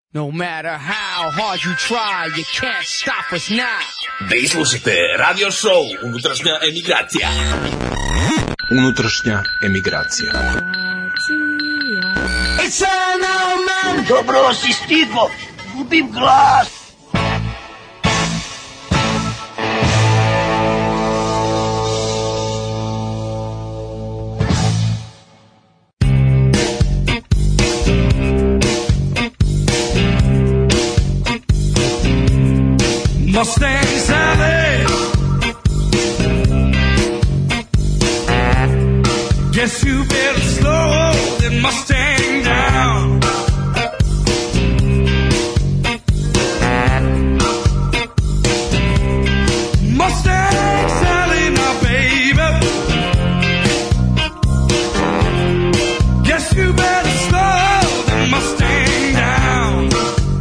No matter how hard you try, you can't stop us now. Vi slušate radio show Unutrašnja emigracija. Unutrašnja emigracija. It's now, man! Dobro si stigo, gubim glas. Mustang Sally, guess you better slow that Mustang down. Mustang Sally, now baby, guess you better slow that Mustang down.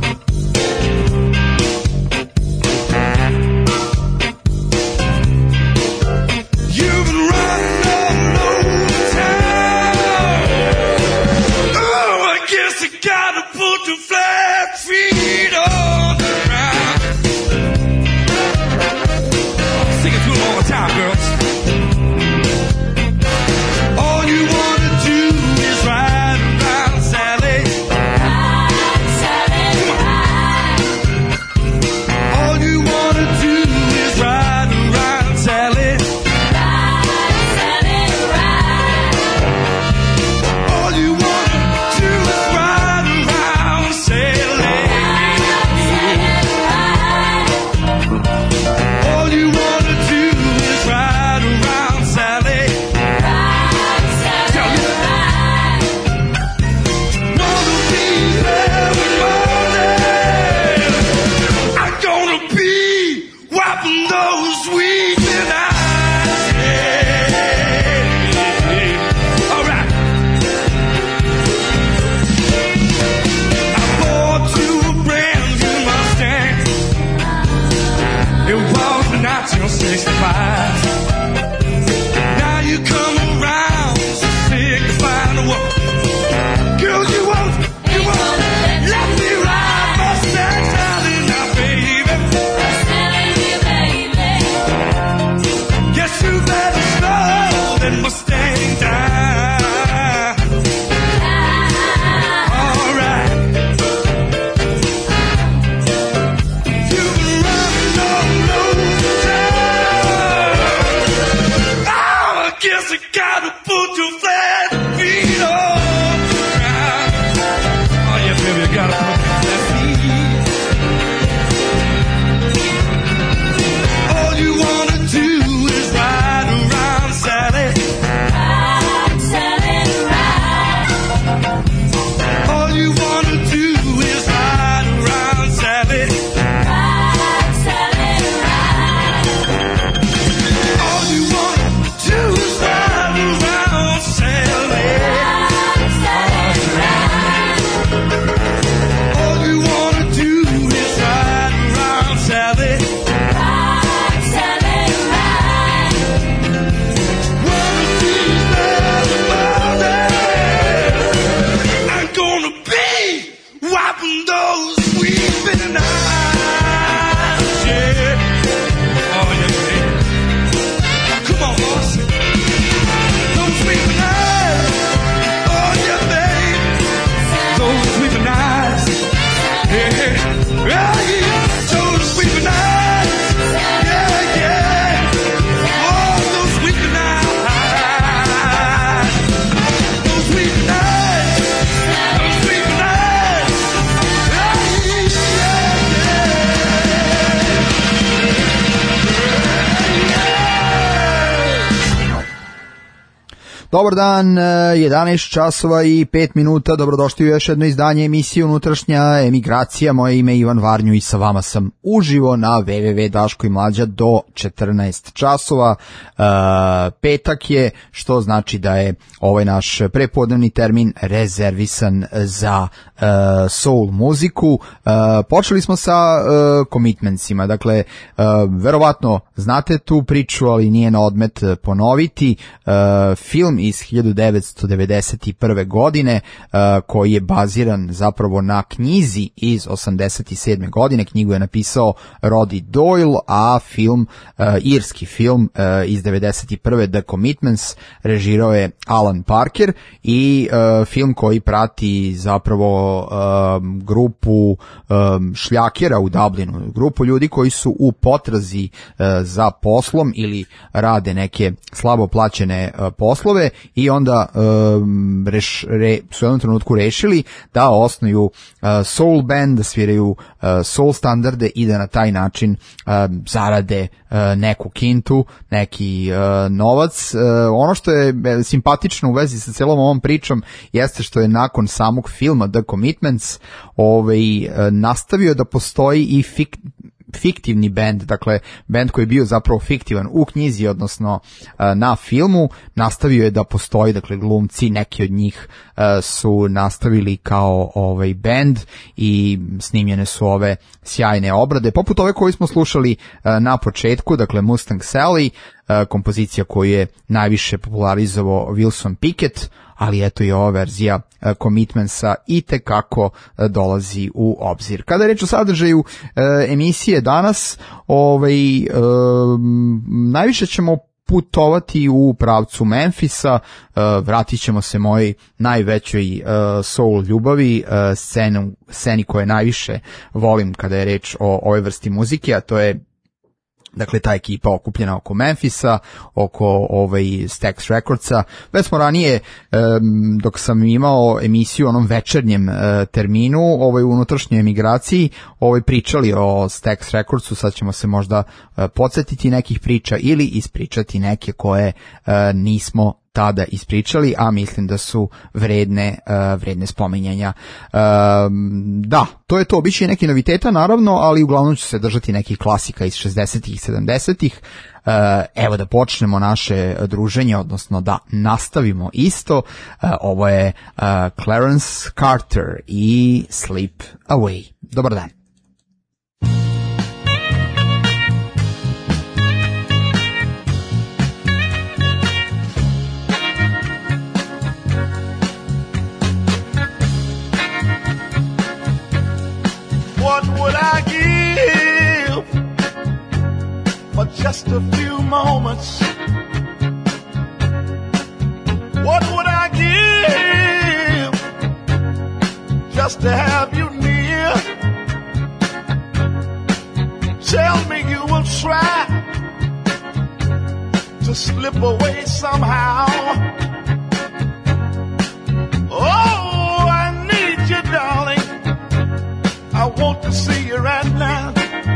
Dobar dan, 11 časova i 5 minuta, dobrodošli u još jedno izdanje emisije Unutrašnja emigracija. Moje ime je Ivan Varnju i sa vama sam uživo na www Daško i Mlađa do 14 časova. Petak je, što znači da je ovaj naš prepodnevni termin rezervisan za soul muziku. Počeli smo sa Commitmentsima, dakle, verovatno znate tu priču, ali nije na odmet ponoviti. Film film iz 1991. godine koji je baziran zapravo na knjizi iz 87. godine. Knjigu je napisao Roddy Doyle, a film, irski film iz 91. The Commitments režirao je Alan Parker i film koji prati zapravo grupu šljakera u Dublinu, grupu ljudi koji su u potrazi za poslom ili rade neke slabo plaćene poslove i onda su u jednom trenutku rešili da osnuju soul band, da sviraju soul standarde i da na taj način zarade neku kintu, neki novac. Ono što je simpatično u vezi sa celom ovom pričom jeste što je nakon samog filma The Commitments nastavio da postoji i fiktivni band, dakle band koji je bio zapravo fiktivan u knjizi, odnosno na filmu, nastavio je da postoji, dakle glumci, neki od njih su nastavili kao band i snimljene su ove sjajne obrade, poput ove koje smo slušali na početku, dakle Mustang Sally, kompozicija koju je najviše popularizovao Wilson Pickett, ali eto i ova verzija Commitmentsa i tekako dolazi u obzir. Kada je reč o sadržaju emisije danas, najviše ćemo putovati u pravcu Memfisa, vratit ćemo se mojoj najvećoj soul ljubavi, sceni koje najviše volim kada je reč o ovoj vrsti muzike, a to je dakle ta ekipa okupljena oko Memfisa, oko Stax Recordsa. Već smo ranije, dok sam imao emisiju u onom večernjem terminu, u unutrašnjoj emigraciji, pričali o Stax Recordsu, sad ćemo se možda podsjetiti nekih priča ili ispričati neke koje nismo tada ispričali, a mislim da su vredne spominjanja. Da, to je to. Biće i neki noviteta, naravno, ali uglavnom ću se držati nekih klasika iz 60-ih i 70-ih. Evo da počnemo naše druženje, odnosno da nastavimo isto. Ovo je Clarence Carter i Slip Away. Dobar dan. What would I give for just a few moments? What would I give just to have you near? Tell me you will try to slip away somehow. Oh, I need you, darling. I want to see you right now.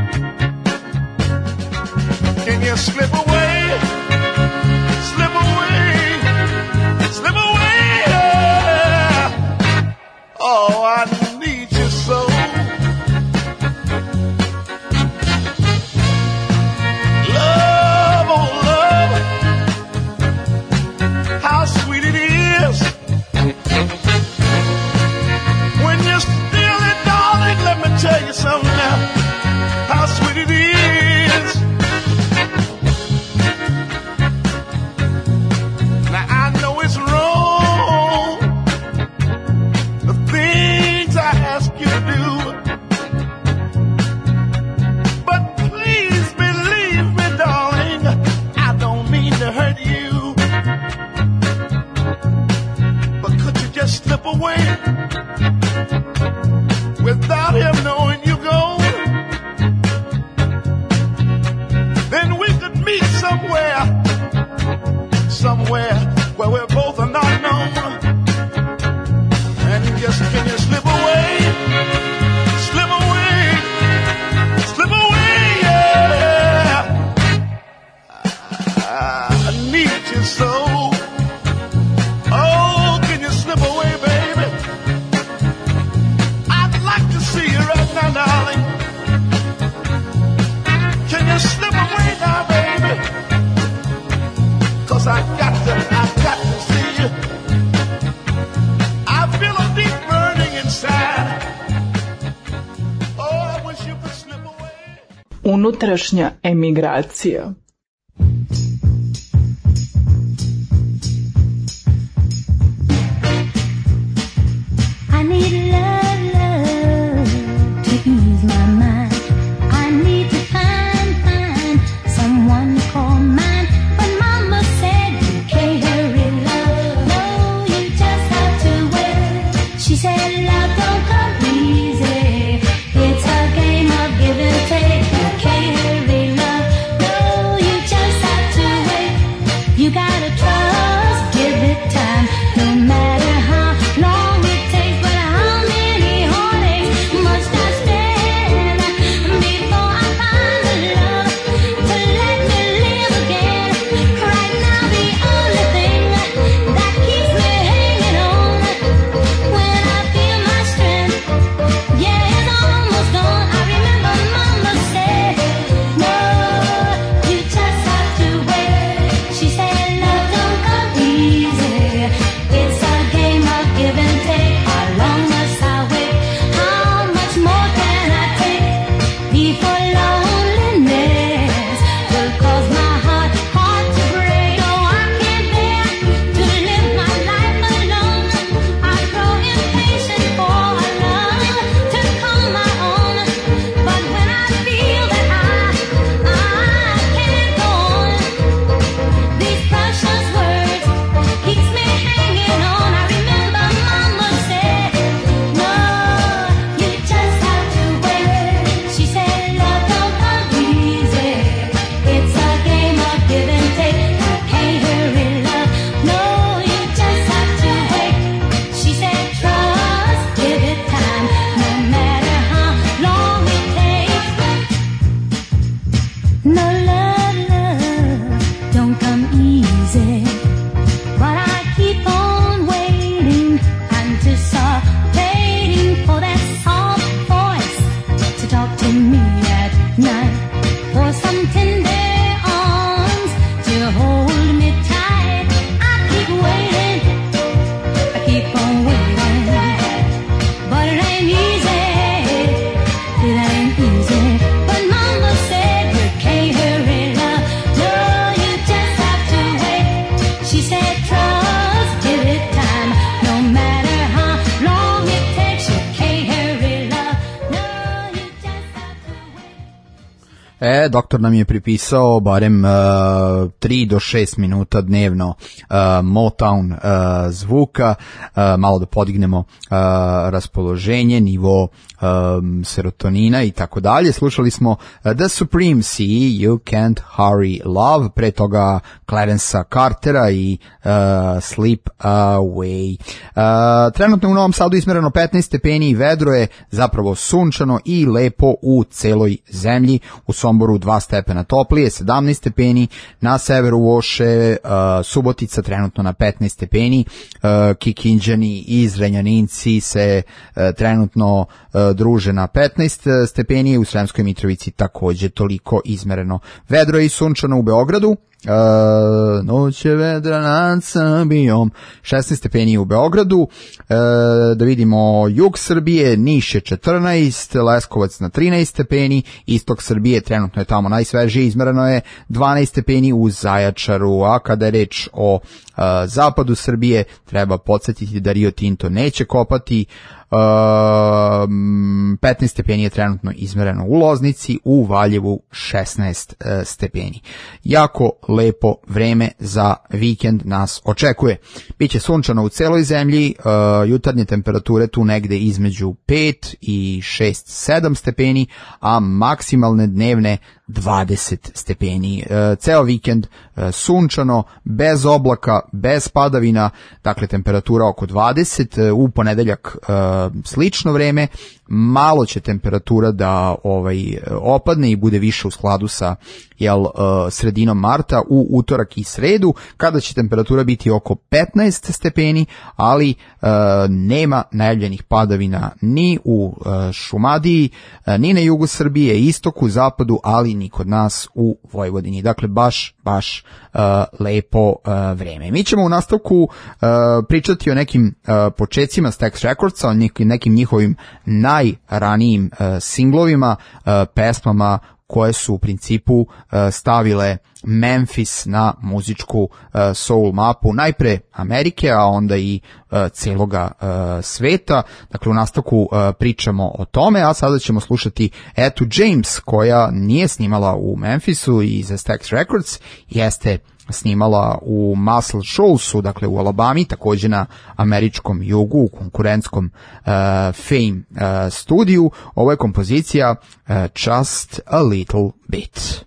Can you slip away? Slip away. Slip away. Yeah. Oh, I need you so. Love, oh love. How sweet it is. When you're still in, darling, let me tell you something now. How sweet it is. Now I know it's wrong, the things I ask you to do, but please believe me, darling, I don't mean to hurt you. But could you just slip away without him knowing you gone? Then we could meet somewhere where we're both are not known. And just can you slip away? Slip away. Slip away, yeah. I need you so. Oh, can you slip away, baby? I'd like to see you right now, darling. Can you slip away now, baby? 'Cause I got to see you. I feel a deep burning inside. Oh, I wish you could slip away. Unutrašnja emigracija. Doktor nam je pripisao barem 3 do 6 minuta dnevno Motown zvuka, malo da podignemo raspoloženje, nivo serotonina i tako dalje. Slušali smo The Supreme C, You Can't Hurry Love, pre toga Clarence'a Cartera i Sleep Away. Trenutno u Novom Sadu izmereno 15 stepeni i vedro je, zapravo sunčano i lepo u celoj zemlji. U Somboru 2 stepena toplije, 17 stepeni, na severu Voše, Subotica trenutno na 15 stepeni, Kikinđani i Zrenjaninci se trenutno druže na 15 stepeni, u Sremskoj Mitrovici takođe toliko izmereno. Vedro je i sunčano u Beogradu, noć je vedra nad Srbijom, 16 stepeni u Beogradu. Da vidimo jug Srbije, Niš je 14, Leskovac na 13 stepeni, istok Srbije trenutno je tamo najsvežije, izmereno je 12 stepeni u Zaječaru, a kada je reč o zapadu Srbije treba podsjetiti da Rio Tinto neće kopati. 15 stepeni je trenutno izmereno u Loznici, u Valjevu 16 stepeni. Jako lepo vreme za vikend nas očekuje. Biće sunčano u celoj zemlji, jutarnje temperature tu negde između 5 i 6-7 stepeni, a maksimalne dnevne 20 stepeni. Ceo vikend sunčano, bez oblaka, bez padavina, dakle temperatura oko 20, u ponedeljak slično vreme, malo će temperatura da opadne i bude više u skladu sa sredinom marta, u utorak i sredu, kada će temperatura biti oko 15 stepeni, ali nema najavljenih padavina ni u Šumadiji, ni na jugu Srbije, istoku, zapadu, ali ni kod nas u Vojvodini. Dakle, baš lepo vreme. Mi ćemo u nastavku pričati o nekim počecima Stax Recordsa, o nekim njihovim najranijim singlovima, pesmama koje su u principu stavile Memphis na muzičku soul mapu, najpre Amerike, a onda i celoga sveta. Dakle, u nastavku pričamo o tome, a sada ćemo slušati Etta James, koja nije snimala u Memphisu i za Stax Records, jeste snimala u Muscle Shoalsu, dakle u Alabami, takođe na američkom jugu, u konkurentskom Fame studiju. Ovo je kompozicija Just a Little Bit.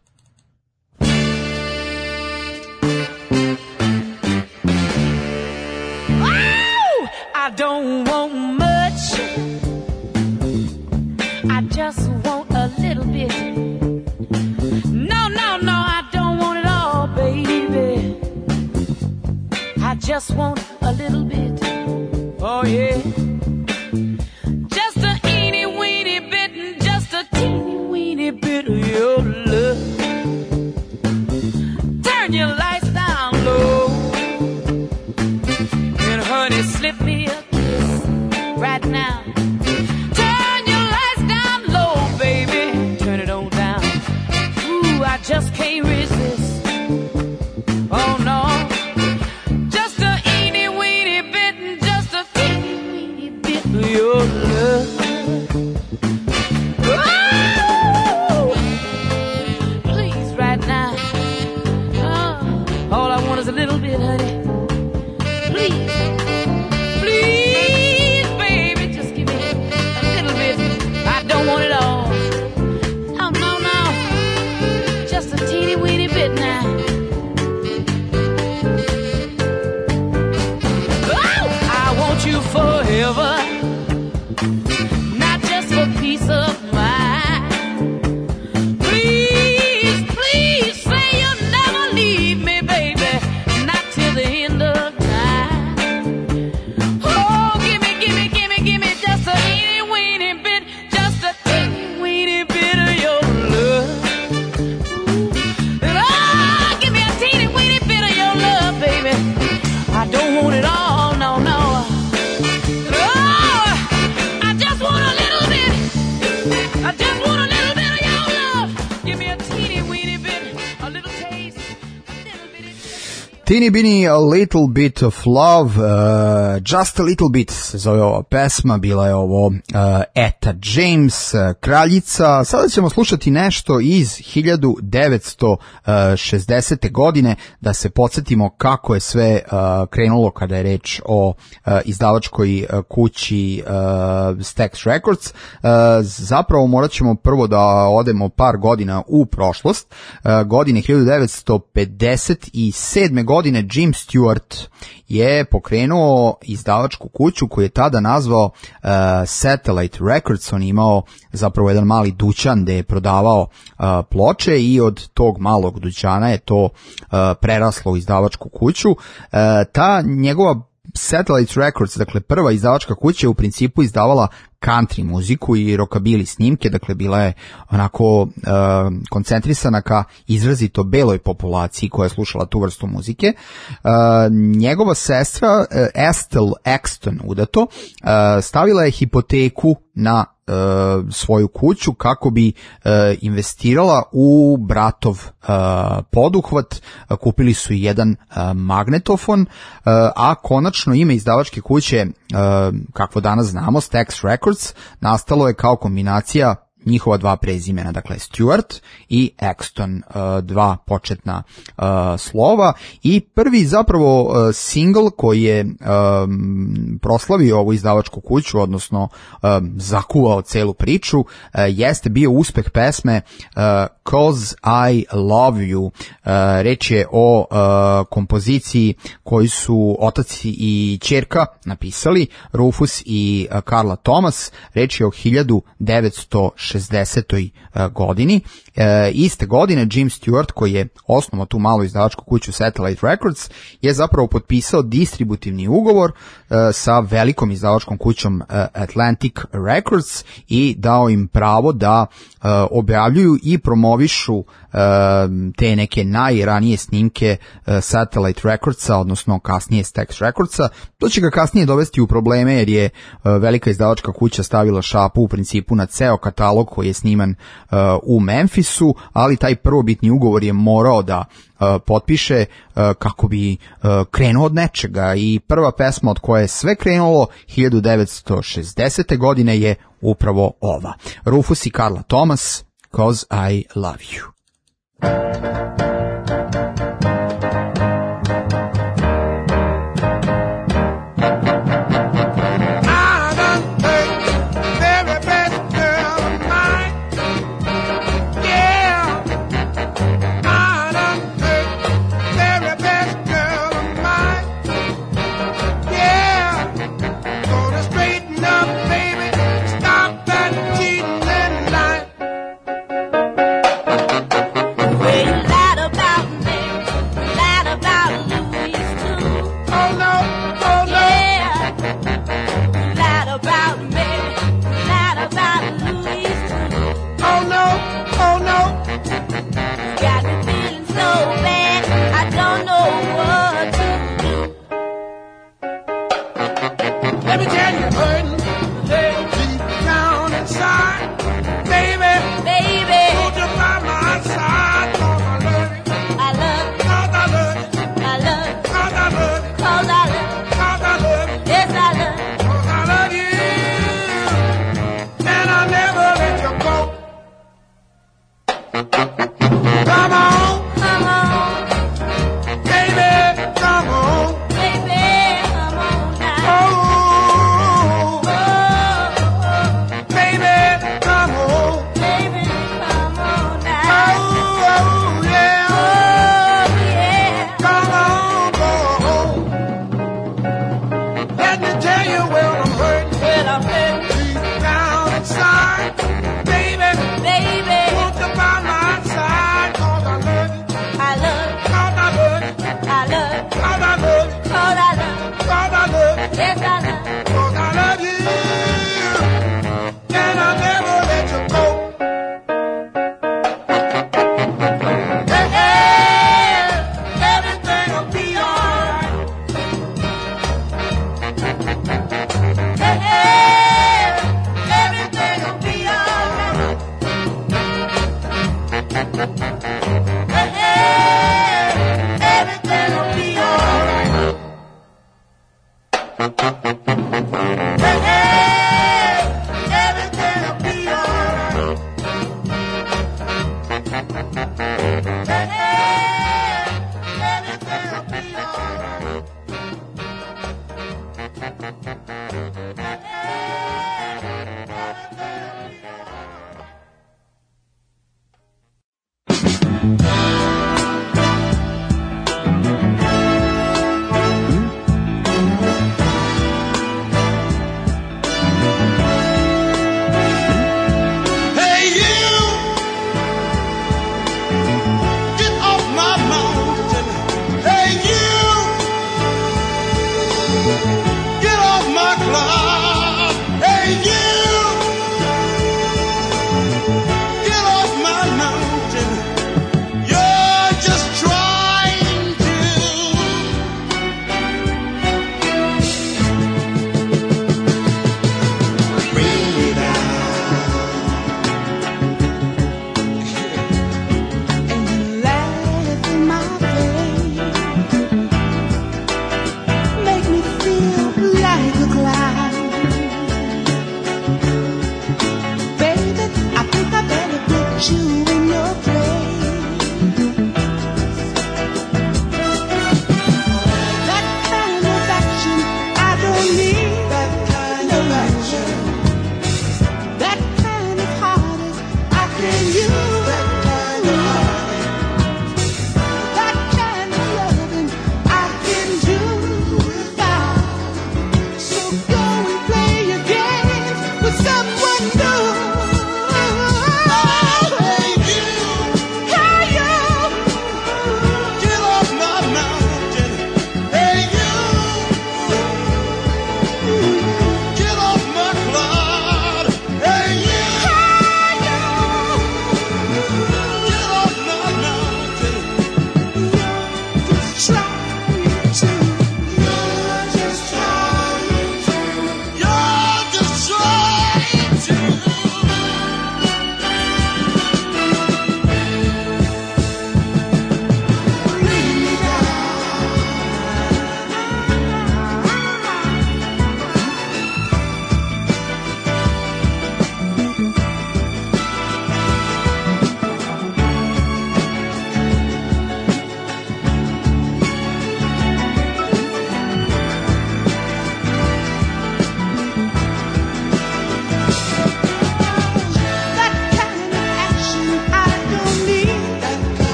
I don't want much, I just want a little bit. No, no, no, I don't want it all, baby. I just want a little bit. Oh yeah. Just a eeny weeny bit and just a teeny weeny bit of your love. Turn your lights down low and honey, slip me a kiss right now. Turn your lights down low, baby. Turn it on down. Ooh, I just can't resist. Oh no. Just a eeny weeny bit and just a teeny weeny bit of your love. Oh, please right now. Oh, all I want is a little bit, honey. Please. Please, baby, just give me a little bit. I don't want it all. No, no, no. Just a teeny weeny bit now. Oh, I want you forever. Not just for peace of mind. Please, please say you'll never leave me, baby. Not till the end of time. Oh, give me just a teeny weeny bit, just a teeny weeny bit of your love. And oh, give me a teeny weeny bit of your love, baby. I don't want it all, no, no. Oh, I just want a little bit. I just want a little bit of your love. Give me a teeny weeny bit, a little taste, a little bit. Teeny Bini, A Little Bit of Love, Just a Little Bit se zove ova pesma, bila je ovo Etta James, kraljica. Sada ćemo slušati nešto iz 1960. godine, da se podsjetimo kako je sve krenulo kada je reč o izdavačkoj kući Stax Records. Zapravo morat ćemo prvo da odemo par godina u prošlost. Godine 1957. godine Jim Stewart je pokrenuo izdavačku kuću koju je tada nazvao Satellite Records. On je imao zapravo jedan mali dućan gde je prodavao ploče i od tog malog dućana je to preraslo u izdavačku kuću. Ta njegova Satellite Records, dakle prva izdavačka kuća, je u principu izdavala country muziku i rockabilly snimke, dakle bila je onako koncentrisana ka izrazito beloj populaciji koja je slušala tu vrstu muzike. Njegova sestra Estelle Exton udato stavila je hipoteku na svoju kuću kako bi investirala u bratov poduhvat. Kupili su jedan magnetofon, a konačno ime izdavačke kuće, kakvo danas znamo, Stax Records, nastalo je kao kombinacija njihova dva prezimena, dakle Stewart i Exton, dva početna slova, i prvi zapravo single koji je proslavio ovu izdavačku kuću, odnosno zakuvao celu priču, jeste bio uspeh pesme Cause I Love You. Reč je o kompoziciji koju su otac i ćerka napisali, Rufus i Carla Thomas. Reč je o 1960. godini. Iste godine Jim Stewart, koji je osnovao tu malu izdavačku kuću Satellite Records, je zapravo potpisao distributivni ugovor sa velikom izdavačkom kućom Atlantic Records i dao im pravo da objavljuju i promovišu te neke najranije snimke Satellite Recordsa, odnosno kasnije Stax Recordsa. To će ga kasnije dovesti u probleme jer je velika izdavačka kuća stavila šapu u principu na ceo katalog epilog koji je sniman u Memphisu, ali taj prvobitni ugovor je morao da potpiše kako bi krenuo od nečega, i prva pesma od koje je sve krenulo 1960. godine je upravo ova. Rufus i Carla Thomas, 'Cause I Love You. You're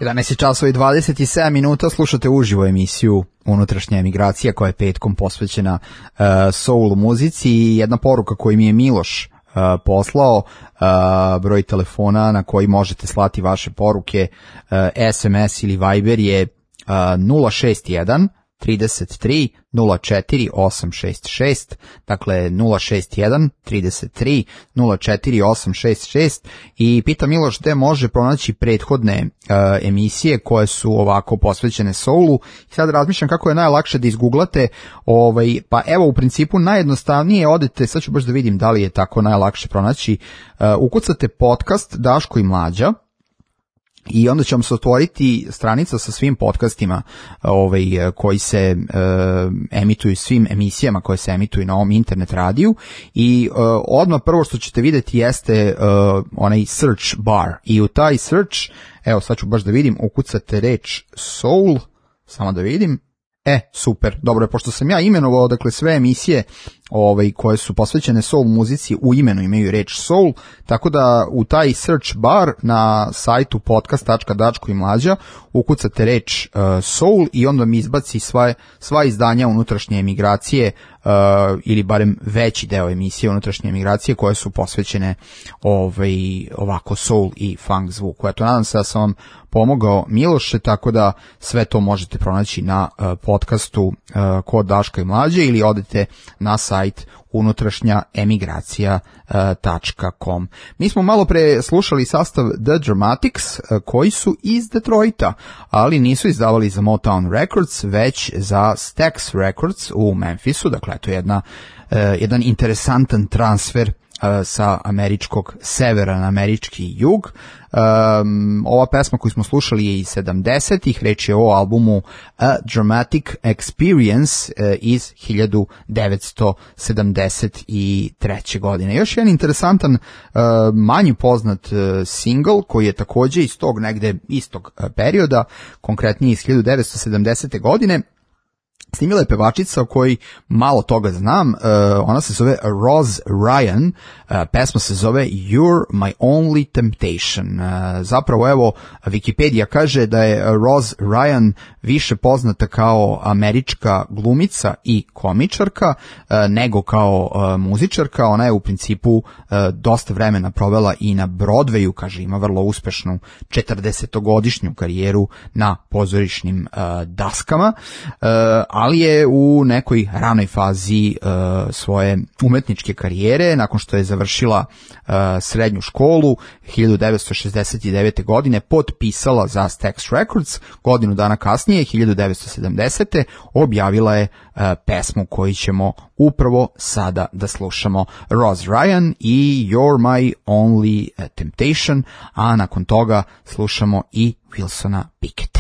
11 časova i 27 minuta, slušate uživo emisiju Unutrašnja emigracija koja je petkom posvećena soul muzici i jedna poruka koju mi je Miloš poslao, broj telefona na koji možete slati vaše poruke, SMS ili Viber je 061 33 04 866, dakle 061 33 04 866 i pita Miloš gde može pronaći prethodne emisije koje su ovako posvećene soulu i sad razmišljam kako je najlakše da izguglate, pa evo u principu najjednostavnije odete, sad ću baš da vidim da li je tako najlakše pronaći, ukucate podcast Daško i Mlađa i onda će vam se otvoriti stranica sa svim podcastima koji se emituju, svim emisijama koje se emituju na ovom internet radiju i odmah prvo što ćete vidjeti jeste onaj search bar i u taj search, evo sad ću baš da vidim, ukucate reč soul, samo da vidim, super, dobro je, pošto sam ja imenovao, dakle sve emisije koje su posvećene soul muzici u imenu imaju reč soul, tako da u taj search bar na sajtu podcast.dačko i mlađa ukucate reč soul i onda mi izbaci sva izdanja Unutrašnje emigracije ili barem veći deo emisije Unutrašnje emigracije koje su posvećene ovako soul i funk zvuku. Eto, nadam se da sam vam pomogao, Miloše, tako da sve to možete pronaći na podcastu kod Daška i Mlađe ili odete na sajt unutrašnjaemigracija.com. Mi smo malo pre slušali sastav The Dramatics koji su iz Detroita, ali nisu izdavali za Motown Records, već za Stax Records u Memphisu, dakle to je jedan interesantan transfer sa američkog severa na američki jug. Ova pesma koju smo slušali je iz 70-ih, reč je o albumu A Dramatic Experience iz 1973. godine. Još jedan interesantan, manje poznat single koji je takođe iz tog negde istog perioda, konkretnije iz 1970. godine. Snimila je pevačica o kojoj malo toga znam, ona se zove Roz Ryan, pesma se zove You're My Only Temptation. Zapravo evo, Wikipedia kaže da je Roz Ryan više poznata kao američka glumica i komičarka nego kao muzičarka. Ona je u principu dosta vremena provela i na Broadwayu, kaže ima vrlo uspešnu 40-godišnju karijeru na pozorišnim daskama, ali je u nekoj ranoj fazi svoje umetničke karijere, nakon što je završila srednju školu 1969. godine, potpisala za Stax Records, godinu dana kasnije, 1970. objavila je pesmu koju ćemo upravo sada da slušamo, Roz Ryan i You're My Only Temptation, a nakon toga slušamo i Wilsona Picketta.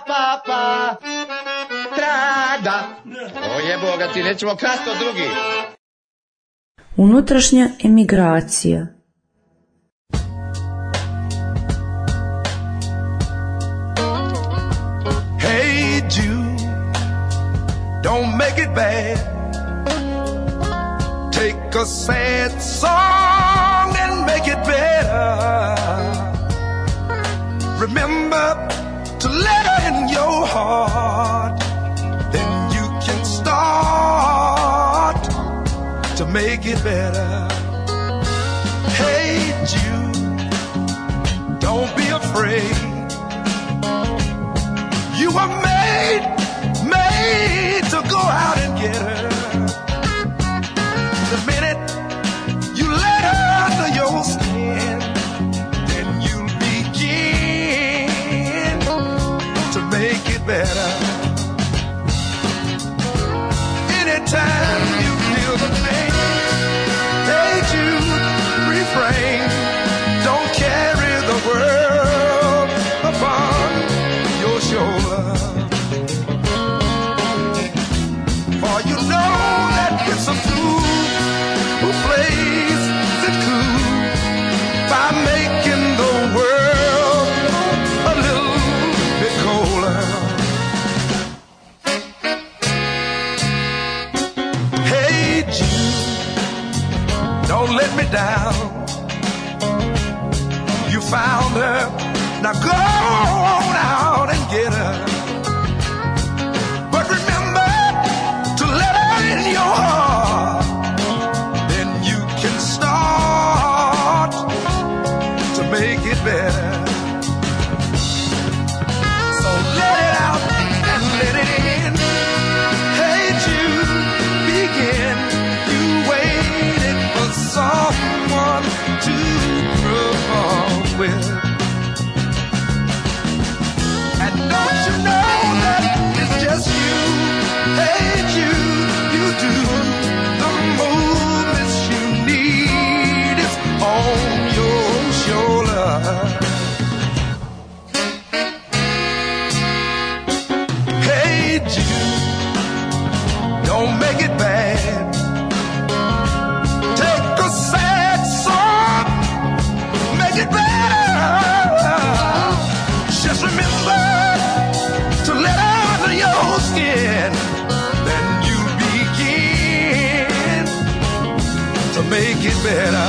pa, pa, trada. O jeboga ti, nećemo krasti od drugih. Unutrašnja emigracija. Hey Jude, don't make it bad. Take a sad song and make it better. Remember to let her in your heart. Then you can start to make it better. Hey Jude, don't be afraid. You were made to go out and get her. The minute you let her under your skin, then you'll begin to make it better. Anytime you feel the pain, hey Jude, refrain. Don't carry the world upon your shoulder. For you know that it's a fool who plays it cool by making the world a little bit colder. Hey Jude, don't let me down. You found her, now go on out and get her. But remember to let her in your heart. Then you can start to make it better. So let it out and let it in. Hey Jude, begin. You waited for someone to perform with. And don't you know that it's just you? Hey Jude, you do the movements you need. It's on your shoulder. Hey Jude, don't make it bad. Take a sad song, make it better. Just remember to let her under your skin. Then you begin to make it better.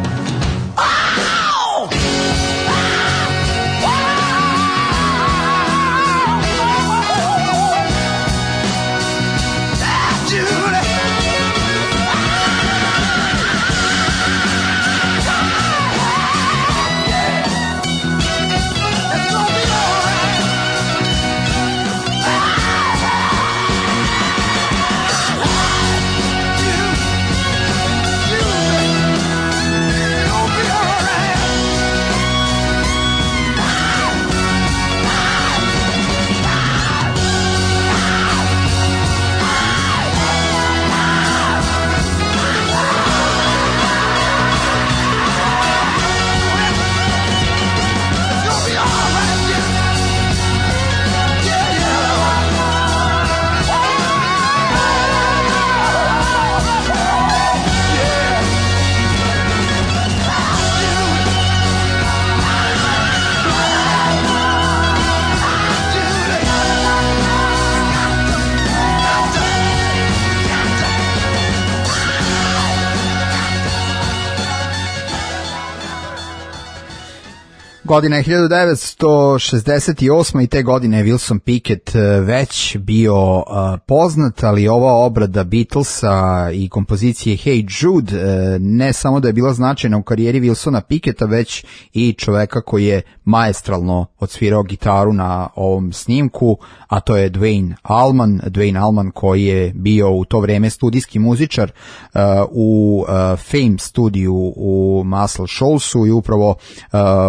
Godina je 1968. i te godine je Wilson Pickett već bio poznat, ali ova obrada Beatlesa i kompozicije Hey Jude ne samo da je bila značajna u karijeri Wilsona Picketta, već i čoveka koji je maestralno odsvirao gitaru na ovom snimku, a to je Duane Allman koji je bio u to vreme studijski muzičar u Fame studiju u Muscle Shoalsu i upravo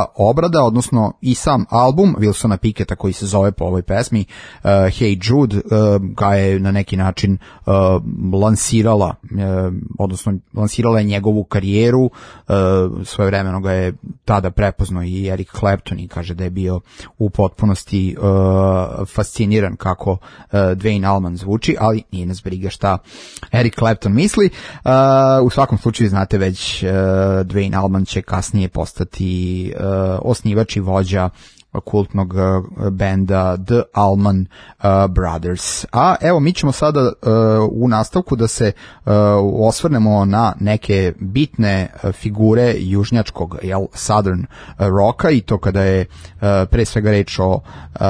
obrada, odnosno i sam album Wilsona Picketta koji se zove po ovoj pesmi Hey Jude, ga je na neki način lansirala, odnosno lansirala je njegovu karijeru. Svojevremeno ga je tada prepoznao i Eric Clapton i kaže da je bio u potpunosti fasciniran kako Duane Allman zvuči, ali nije nas briga šta Eric Clapton misli. U svakom slučaju znate već, Duane Allman će kasnije postati osnivač i vođa kultnog benda The Allman Brothers. A evo, mi ćemo sada u nastavku da se osvrnemo na neke bitne figure južnjačkog Southern rocka, i to kada je pre svega reč o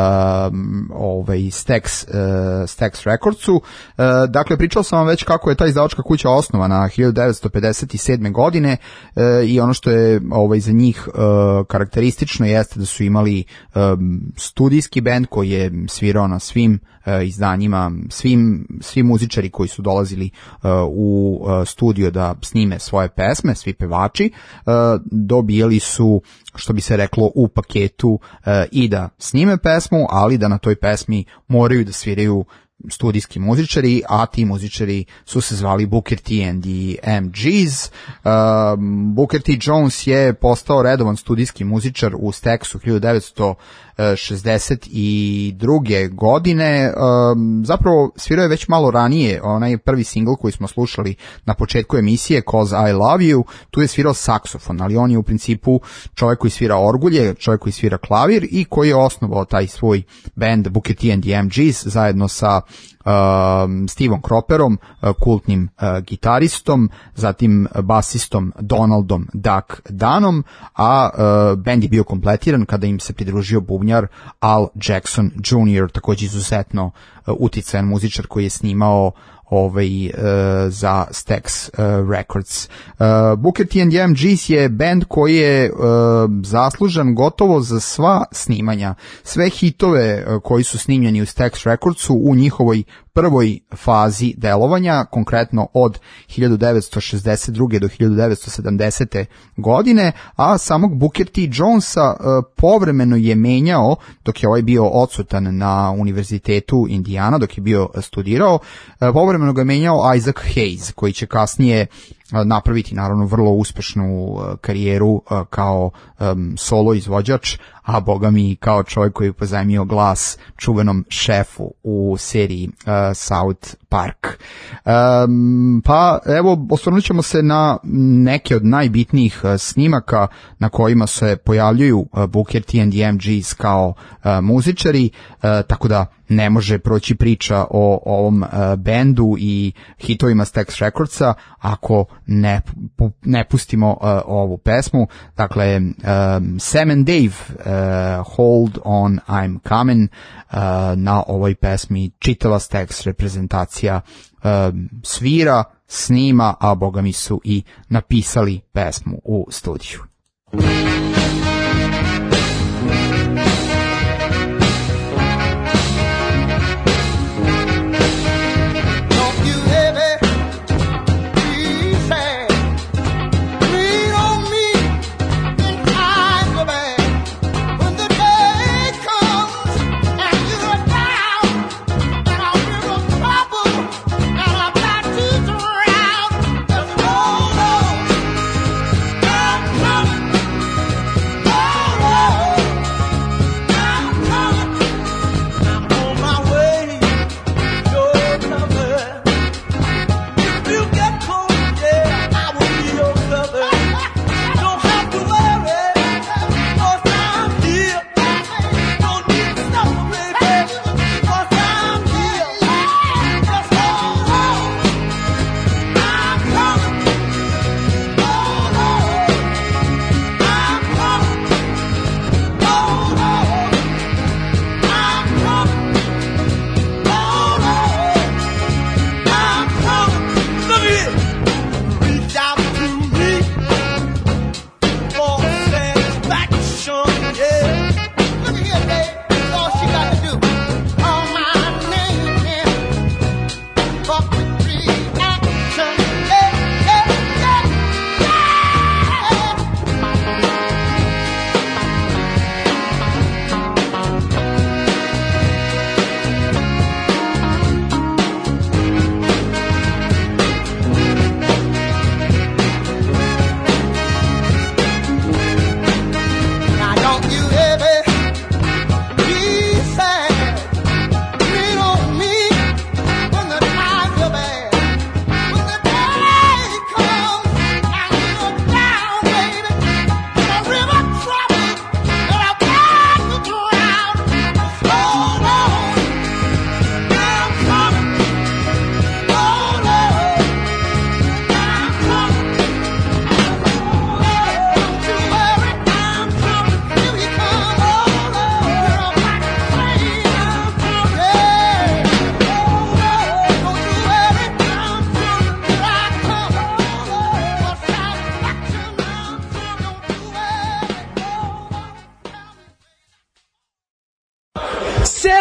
Stax Recordsu. Dakle, pričao sam vam već kako je ta izdavačka kuća osnovana 1957. godine i ono što je za njih karakteristično jeste da su imali studijski bend koji je svirao na svim izdanjima, svi muzičari koji su dolazili u studio da snime svoje pesme, svi pevači, dobijali su, što bi se reklo, u paketu i da snime pesmu, ali da na toj pesmi moraju da sviraju studijski muzičari, a ti muzičari su se zvali Booker T and the MGs. Booker T. Jones je postao redovan studijski muzičar u Staxu 1962. godine. Zapravo svirao je već malo ranije, onaj prvi singl koji smo slušali na početku emisije, Cause I Love You, tu je svirao saksofon, ali on je u principu čovjek koji svira orgulje, čovjek koji svira klavir i koji je osnovao taj svoj band Booker T and the MGs zajedno sa Stevom Cropperom, kultnim gitaristom, zatim basistom Donaldom Duck Dunnom, a bend je bio kompletiran kada im se pridružio bubnjar Al Jackson Jr., također izuzetno uticajan muzičar koji je snimao za Stax Records. Booker T and the MGs je band koji je zaslužan gotovo za sva snimanja. Sve hitove koji su snimljeni u Stax Recordsu u njihovoj prvoj fazi delovanja, konkretno od 1962. do 1970. godine, a samog Booker T. Jonesa povremeno je menjao, dok je ovaj bio odsutan na univerzitetu Indiana, dok je bio studirao, povremeno ga je menjao Isaac Hayes, koji će kasnije napraviti naravno vrlo uspešnu karijeru kao solo izvođač, a boga mi kao čovjek koji je pozajmio glas čuvenom šefu u seriji South Park. Pa evo, osvrnut ćemo se na neke od najbitnijih snimaka na kojima se pojavljuju Booker T and the MGs kao muzičari, tako da ne može proći priča o ovom bendu i hitovima Stax Recordsa ako ne pustimo ovu pesmu. Dakle, Sam and Dave, Hold On, I'm Coming, na ovoj pesmi čitava Stax reprezentacija svira, snima, a boga mi su i napisali pesmu u studiju.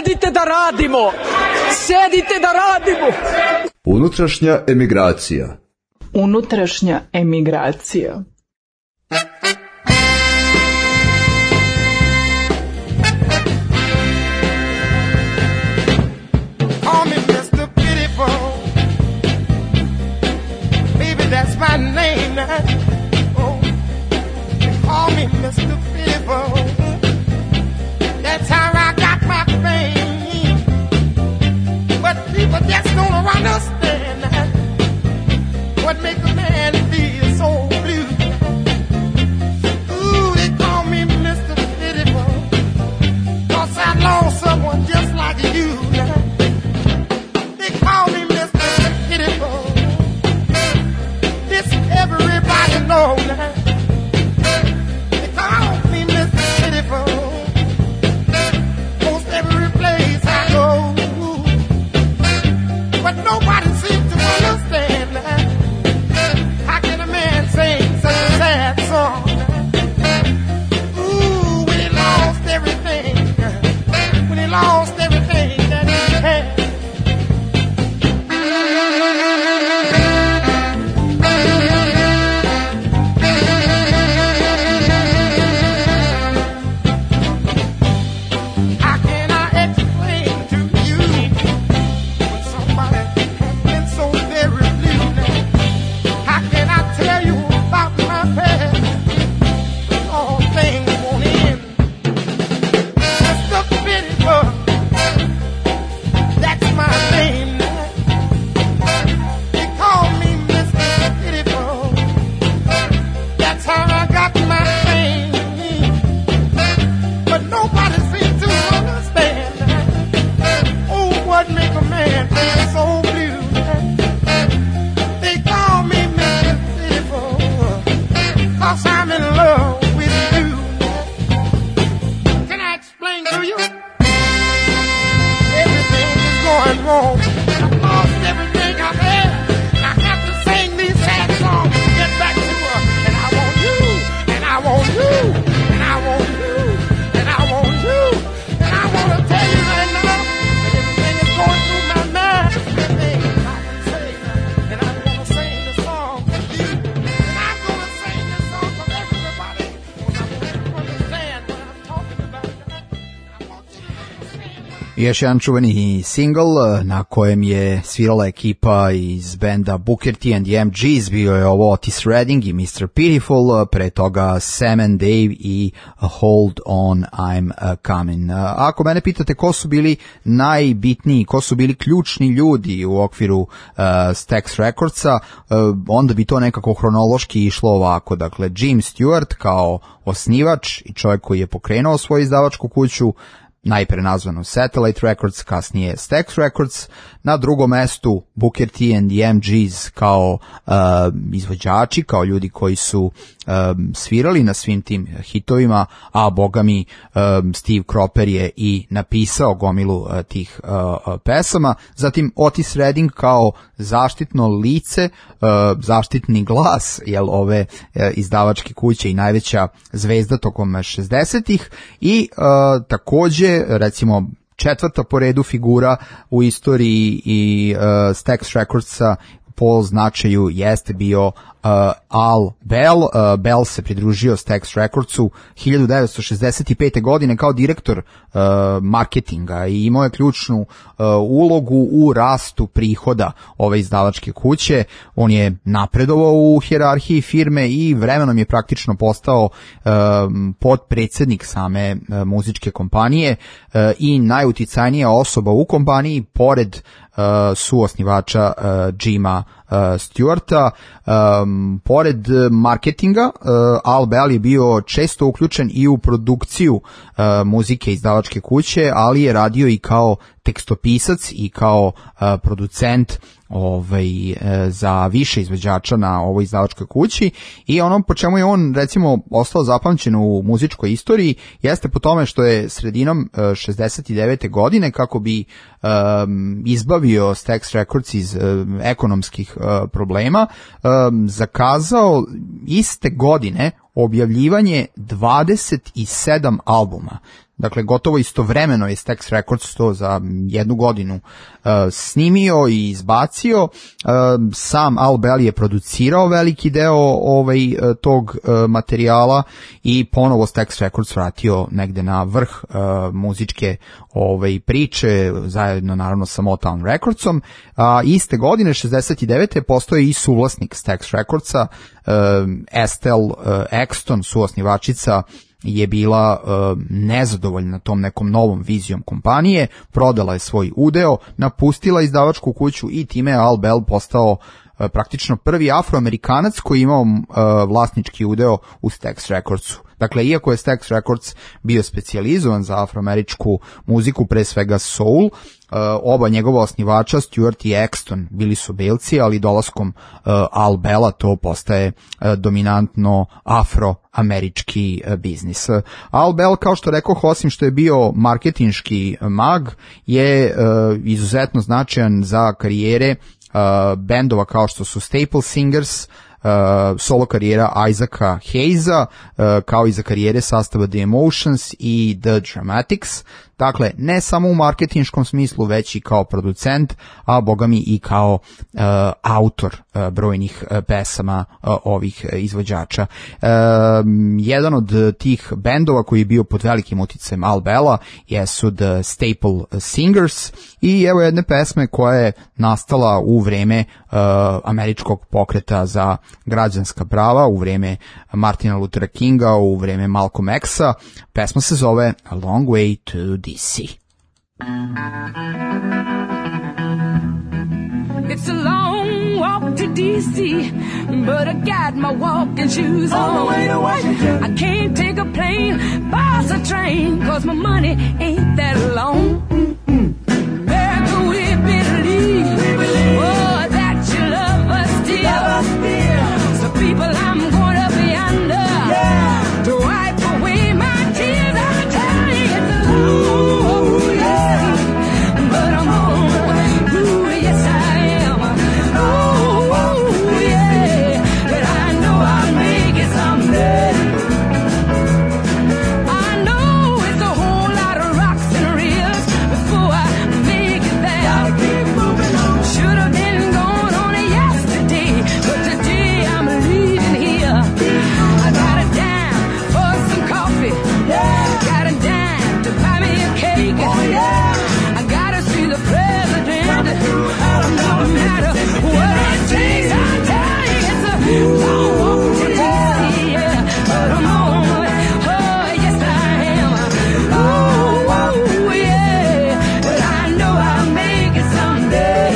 sedite da radimo! Sedite da radimo! Unutrašnja emigracija. Unutrašnja emigracija. That's my name now. Oh, they call me Mr. Pitiful. That's how I got my fame. But people just don't understand what makes a man feel so blue. Ooh, they call me Mr. Pitiful, 'cause I lost someone just like you now. They call me Mr. Pitiful. Everybody know now. They call me Mr. Pitiful. Most every place I go, but nobody seems to understand now. How can a man sing such a sad song? Ooh, when he lost everything, when he lost everything that he had. Još jedan čuveni single na kojem je svirala ekipa iz benda Booker T and the MGs, bio je ovo Otis Redding i Mr. Pitiful, pre toga Sam and Dave i Hold On, I'm Coming. Ako mene pitate ko su bili najbitniji, ko su bili ključni ljudi u okviru Stax Recordsa, onda bi to nekako hronološki išlo ovako. Dakle, Jim Stewart kao osnivač i čovjek koji je pokrenuo svoju izdavačku kuću, najpre nazvano Satellite Records, kasnije Stax Records. Na drugom mestu Booker T and the MGs kao izvođači, kao ljudi koji su svirali na svim tim hitovima, a bogami Steve Cropper je i napisao gomilu tih pesama. Zatim Otis Redding kao zaštitno lice, zaštitni glas ove izdavačke kuće i najveća zvezda tokom 60-ih i takođe recimo četvrta po redu figura u istoriji i Stax Recordsa po značaju jeste bio Al Bell. Bell se pridružio Stax Recordsu 1965. godine kao direktor marketinga i imao je ključnu ulogu u rastu prihoda ove izdavačke kuće. On je napredovao u hijerarhiji firme i vremenom je praktično postao potpredsednik same muzičke kompanije i najuticajnija osoba u kompaniji pored suosnivača Jima Stewarta. Pored marketinga, Al Bell je bio često uključen i u produkciju muzike izdavačke kuće, ali je radio i kao tekstopisac i kao producent za više izvođača na ovoj izdavačkoj kući. I ono po čemu je on recimo ostao zapamćen u muzičkoj istoriji jeste po tome što je sredinom 69. godine, kako bi izbavio Stax Records iz ekonomskih problema, zakazao iste godine objavljivanje 27 albuma. dakle gotovo istovremeno je Stax Records to za jednu godinu snimio i izbacio. Sam Al Bell je producirao veliki deo tog materijala i ponovo Stax Records vratio negde na vrh muzičke priče, zajedno naravno sa Motown Recordsom. Iste godine, 69. postoje i suvlasnik Stax Recordsa, Estelle Exton, suosnivačica, je bila nezadovoljna tom nekom novom vizijom kompanije, prodala je svoj udeo, napustila izdavačku kuću i time je Al Bell postao praktično prvi Afroamerikanac koji je imao vlasnički udeo u Stax Recordsu. Dakle, iako je Stax Records bio specijalizovan za afroameričku muziku, pre svega soul, oba njegova osnivača, Stewart i Exton, bili su belci, ali dolaskom Al Bella to postaje dominantno afroamerički biznis. Al Bell, kao što rekoh, osim što je bio marketinški mag, je izuzetno značajan za karijere bendova kao što su Staple Singers, solo karijera Isaaca Hayesa, kao i za karijere sastava The Emotions i The Dramatics. Dakle, ne samo u marketinškom smislu, već i kao producent, a bogami i kao autor brojnih pesama ovih izvođača. Jedan od tih bendova koji je bio pod velikim uticajem Al Bella jesu The Staple Singers i evo jedne pesme koja je nastala u vreme američkog pokreta za građanska prava, u vreme Martina Luthera Kinga, u vreme Malcolm X-a. Pesma se zove A Long Way to DC. It's a long walk to DC, but I got my walking shoes on. The way to Washington. I can't take a plane, bus or train, 'cause my money ain't that long. America, we believe, oh, that you love us still. So people, I'm going up yonder, to wipe away my tears. I tell you, it's a long walk, yeah, but I'm on. Ooh, yes, I am. Ooh, yeah, but I know I'll make it someday. I know it's a whole lot of rocks and reels before I make it there. Gotta keep moving on. Should have been gone on yesterday, but today I'm leaving here. I got a dime for some coffee, yeah. Got a dime to buy me a cake, oh yeah. I gotta see the president, no matter what it takes. I tell you, it's a long walk to DC, yeah, but I'm on. Oh, yes I am. Oh, yeah, but I know I'll make it someday.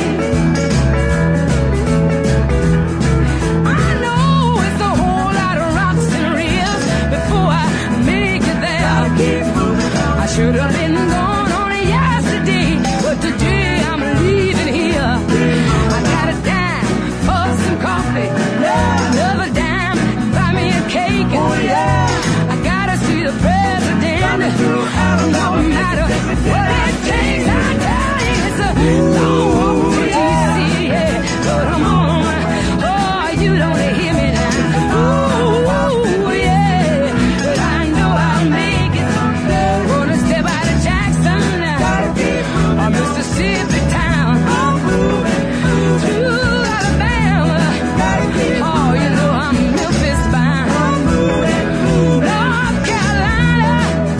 I know it's a whole lot of rocks and reels before I make it there. I should have been gone on yesterday, but today I'm leaving here. I got a dime for some coffee, another dime, buy me a cake. Oh yeah, I gotta see the president, no matter what it takes. I tell you, it's a long walk to DC, yeah, but I'm on. Oh, you don't hear me now. Oh, yeah, but I know I'll make it. Gonna step out of Jackson, or Mississippi town, through Alabama. Oh, you know I'm Memphis bound. North Carolina,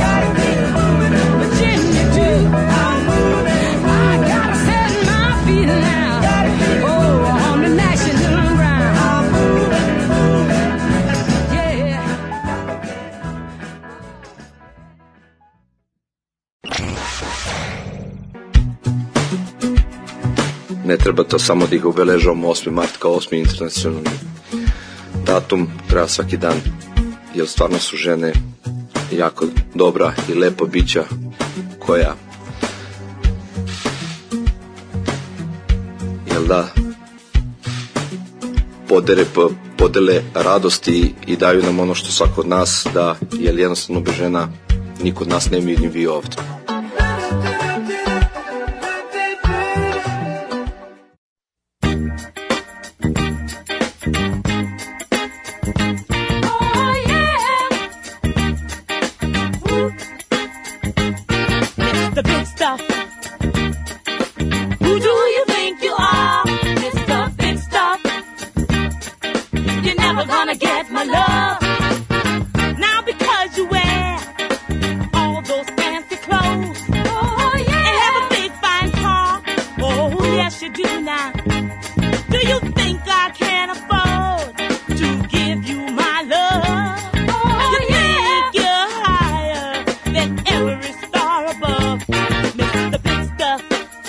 Virginia too. I gotta set my feet now, oh, on the national ground. Yeah. Ne treba to samo da ih obeležavamo 8. mart kao 8. internacionalni datum, treba svaki dan, jer stvarno su žene jako dobra i lepa bića koja, jel da, podele radosti i daju nam ono što svako od nas da, jer jednostavno bez žena niko od nas ne bi ni bio ovdje. my love. Now because you wear all those fancy clothes, oh yeah, and have a big fine car, oh yes you do now. Do you think I can afford to give you my love? Oh you think you're higher than every star above, Mr. Big Stuff?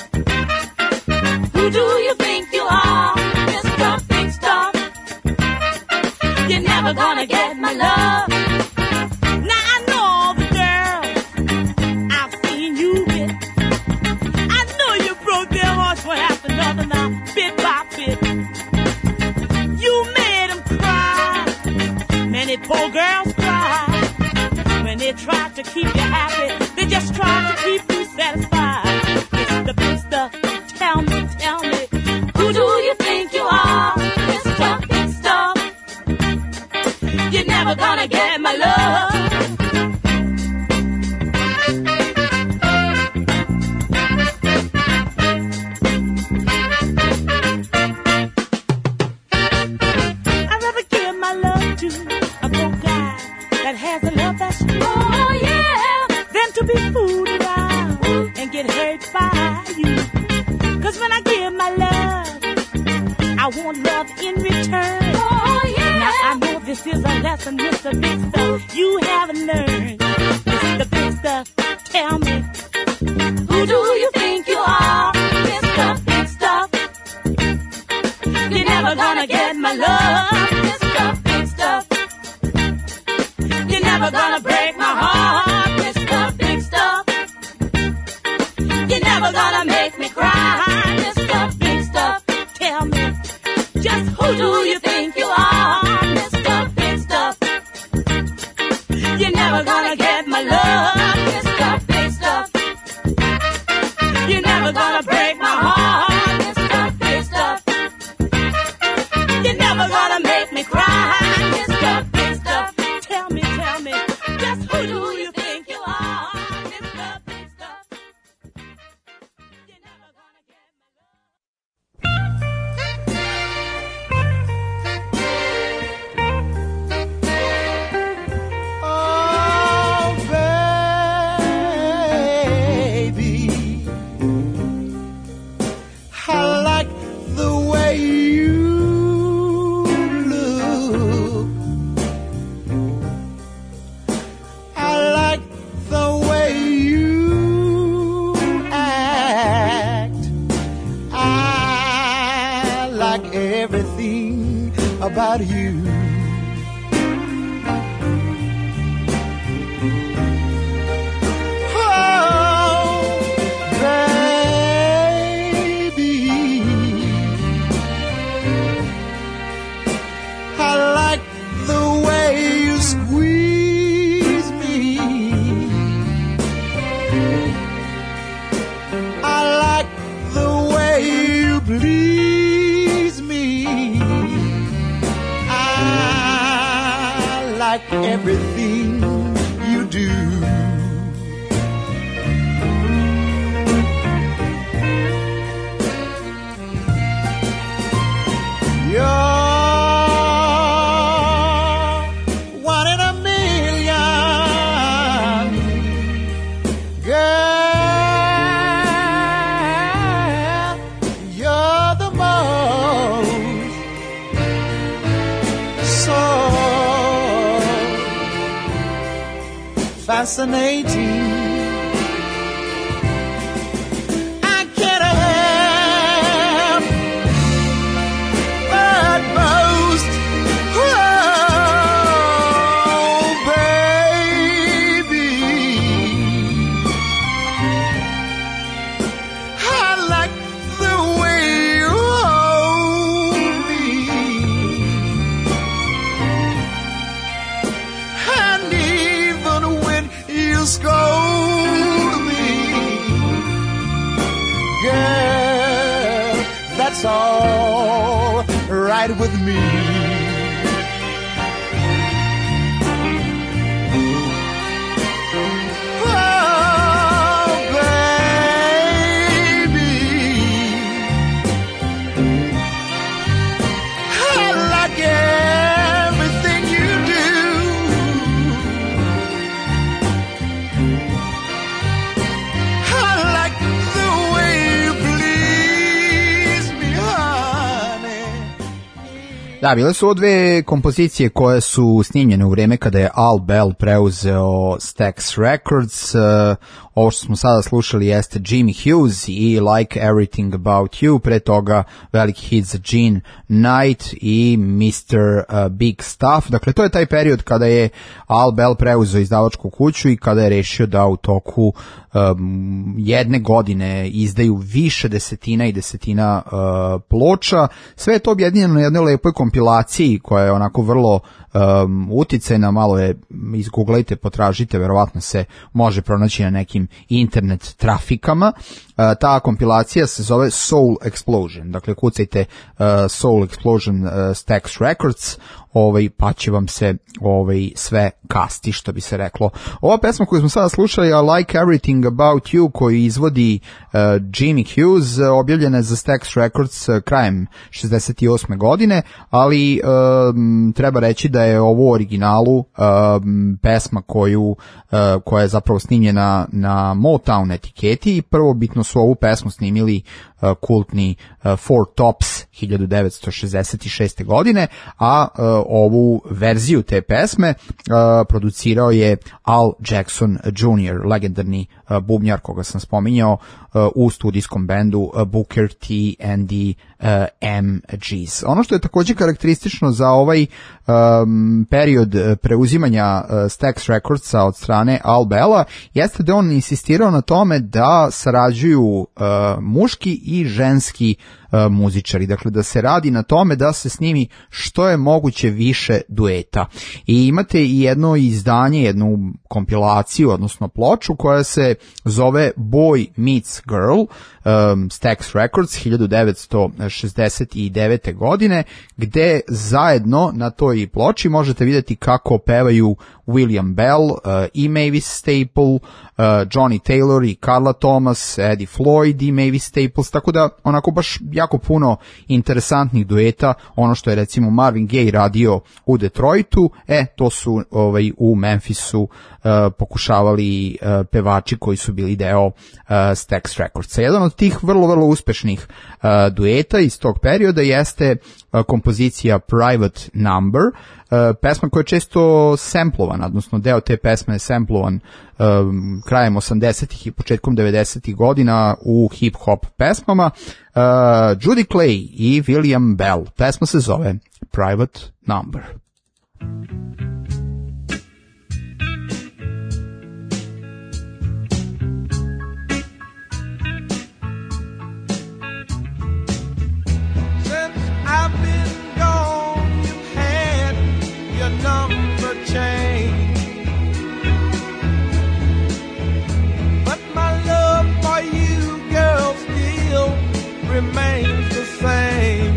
Who do you think you are, Mr. Big Stuff? You're never gonna get my love. Now I know all the girls I've seen you with. I know you broke their hearts one after another now, bit by bit. You made them cry. Many poor girls cry. When they try to keep you happy, they just try to keep you satisfied. Mr. Big Stuff, tell me, who do you think you are, Mr. Big Stuff? You're never gonna get my love. I'd rather give my love to a poor guy that has a love that's true, oh yeah, than to be fooled around and get hurt by you. 'Cause when I give my love, I want love in return. Oh yeah. Now I know this is a lesson, Mr. Big Stuff, you haven't learned. Mr. Big Stuff, tell me, who do you think you are, Mr. Big Stuff? You're never gonna get my love, Mr. Big Stuff. You're never gonna break my heart, Mr. Big Stuff. You're never gonna make me cry, Mr. Big Stuff. Tell me, just who do you think you are, Mr. Big Stuff? You're never gonna get my love, Mr. Big Stuff. You're never gonna break my heart, Mr. Big Stuff. You're never gonna make me cry, Mr. Big Stuff. Tell me, just who do you think you are, Mr. Big Stuff? You're never gonna get my love. Oh, baby, I like the way you look. I like the way you act. I like everything about you. Everything you do. You're one in a million, girl. You're the most so fascinating. I can't help but boast. Oh, baby, I like the way you hold me, and even when you scold me, girl, that's all right with me. Oh, baby, I like everything you Da, bile su ovo dve kompozicije koje su snimljene u vreme kada je Al Bell preuzeo Stax Records. Ovo što smo sada slušali jeste Jimmy Hughes i Like Everything About You, pre toga veliki hit za Jean Knight i Mr. Big Stuff. Dakle, to je taj period kada je Al Bell preuzeo izdavačku kuću i kada je rešio da u toku jedne godine izdaju više desetina i desetina ploča. Sve je to objedinjeno na jednoj lepoj kompilaciji koja je onako vrlo uticajna, malo je izguglajte, potražite, verovatno se može pronaći na nekim internet trafikama. Ta kompilacija se zove Soul Explosion, dakle kucajte Soul Explosion Stax Records, pa će vam se sve kasti, što bi se reklo. Ova pesma koju smo sada slušali, I Like Everything About You, koju izvodi Jimmy Hughes, objavljena je za Stax Records krajem 68. godine, ali treba reći da je ovo u originalu pesma koja je zapravo snimljena na Motown etiketi i prvobitno su ovu pesmu snimili kultni Four Tops 1966. godine, a ovu verziju te pesme producirao je Al Jackson Jr., legendarni bubnjar koga sam spominjao u studijskom bendu Booker T and the MGs. Ono što je također karakteristično za ovaj period preuzimanja Stax Recordsa od strane Al Bella jeste da on insistirao na tome da sarađuju muški i ženski muzičari, dakle da se radi na tome da se snimi što je moguće više dueta. I imate i jedno izdanje, jednu kompilaciju, odnosno ploču koja se zove Boy Meets Girl, Stax Records 1969. godine, gde zajedno na toj ploči možete vidjeti kako pevaju William Bell i Mavis Staple, Johnny Taylor i Carla Thomas, Eddie Floyd i Mavis Staples, tako da onako baš jako puno interesantnih dueta. Ono što je recimo Marvin Gaye radio u Detroitu, to su u Memphisu pokušavali pevači koji su bili deo Stax Recordsa. Jedan od tih vrlo, vrlo uspešnih dueta iz tog perioda jeste kompozicija Private Number, pesma koja je često samplovana, odnosno deo te pesme je samplovan krajem 80-ih i početkom 90-ih godina u hip-hop pesmama. Judy Clay i William Bell. Pesma se zove Private Number. Remains the same.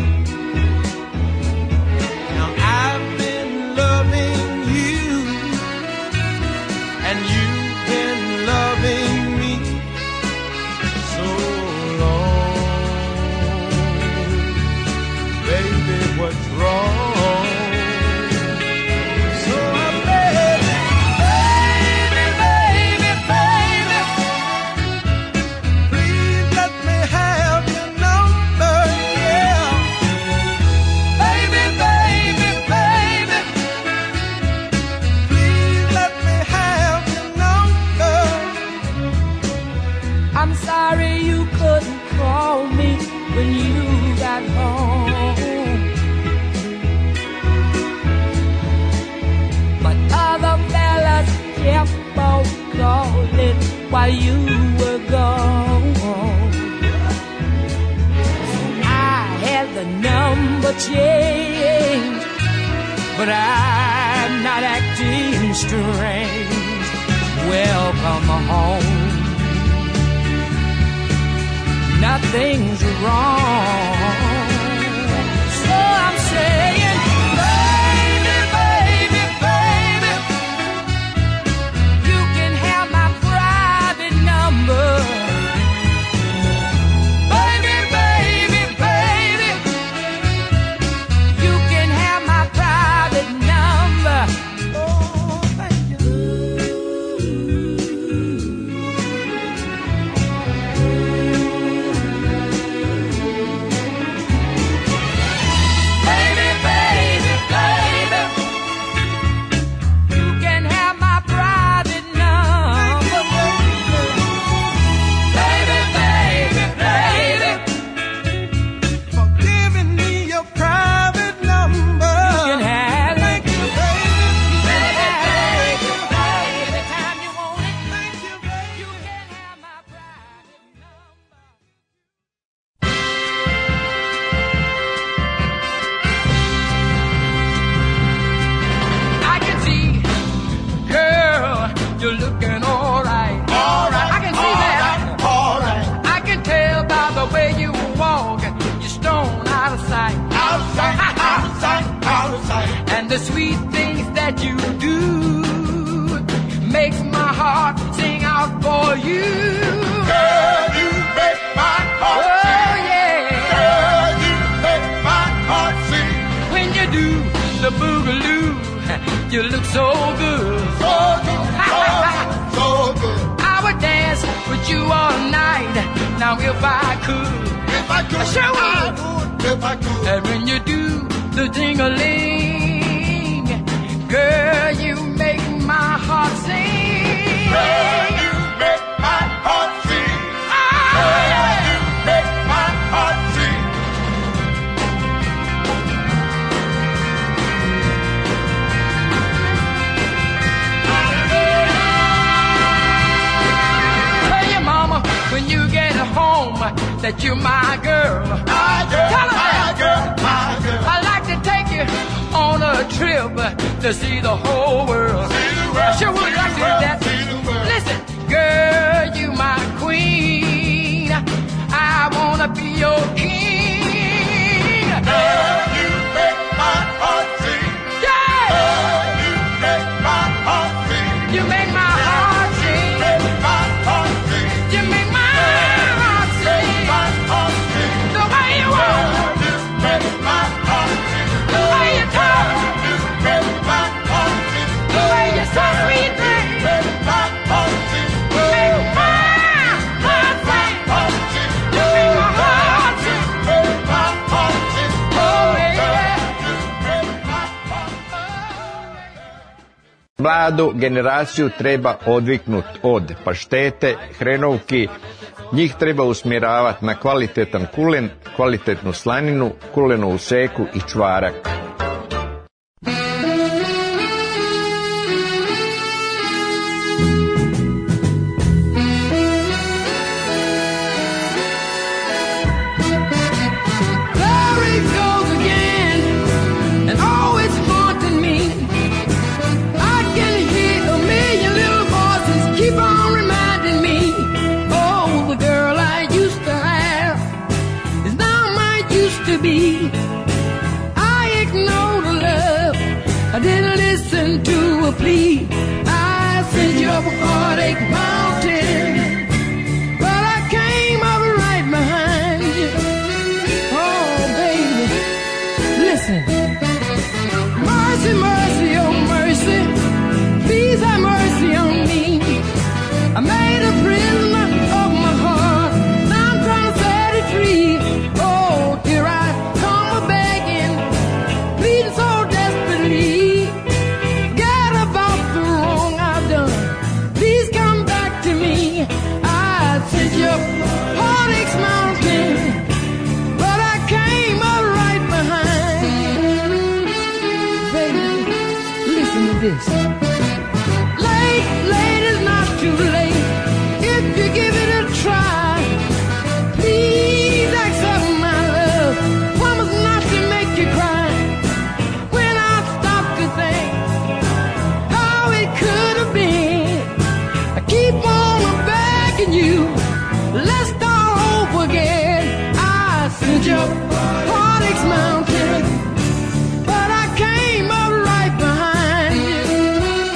Now I've been loving you, and you've been loving me so long. Baby, what's wrong? So baby, baby, baby, baby, please let me have your number, yeah. Baby, baby, baby, please let me have your number. I'm sorry you couldn't call me when you got home, but other fellas kept on calling while you were gone. So I had the number changed, but I'm not acting strange. Welcome home. Nothing's wrong. So I'm saying, baby, baby, baby, you can have my private number. Baby, baby, baby, you can have my private number. Oh, thank you. the sweet things that you do makes my heart sing out for you. Girl, you make my heart sing. Oh, yeah. Girl, you make my heart sing. When you do the boogaloo, you look so good. So good, so good. I would dance with you all night. Now if I could, I sure would. If I could. And when you do the ding-a-ling, girl, you make my heart sing. Girl, you make my heart sing. Ah, Girl, you make my heart sing. Tell your mama when you get home that you're my girl. My girl, Tell her my that. girl, my girl. I'd like to take you on a trip to see the whole world. See the world, I sure would see like to the do world, that. see the world. Listen, girl, you my queen. I wanna be your king. Girl, you make my heart sing. Yeah, Girl, you make my heart sing. you make my heart sing. Make my heart sing. You make my heart sing. My heart sing. The way you walk, Girl, you make my heart sing. the way you talk, You make my heart sing. the way you so sweet, thing. Make my heart sing. You make my heart sing. Heart sing. You make my heart sing. Make my heart sing. Oh, baby. Mladu generaciju treba odviknut od paštete, hrenovki, njih treba usmjeravati na kvalitetan kulen, kvalitetnu slaninu, kulenovu seku i čvarak. There it goes again, and always haunting me. I can hear a million little voices keep on reminding me. Oh, the girl I used to have is now mine used to be. I ignored her love, I didn't listen to a plea. I sent you up a heartache mountain, but I came up right behind you. Oh, baby, listen. Mercy, mercy, oh mercy, please have mercy on me. I made a prisoner of my heart, now I'm trying to set it free. Oh, here I come a-begging, pleading so desperately. Get about the wrong I've done, please come back to me. I sent you up Heartache's Mountain, but I came up right behind. Baby, listen to this. Late, late is not too late if you give it a try. Please accept my love, promise not to make you cry. When I stop to think how it could have been, I keep on begging you, let's start over again. I sent you up Heartache's Mountain, but I came up right behind you.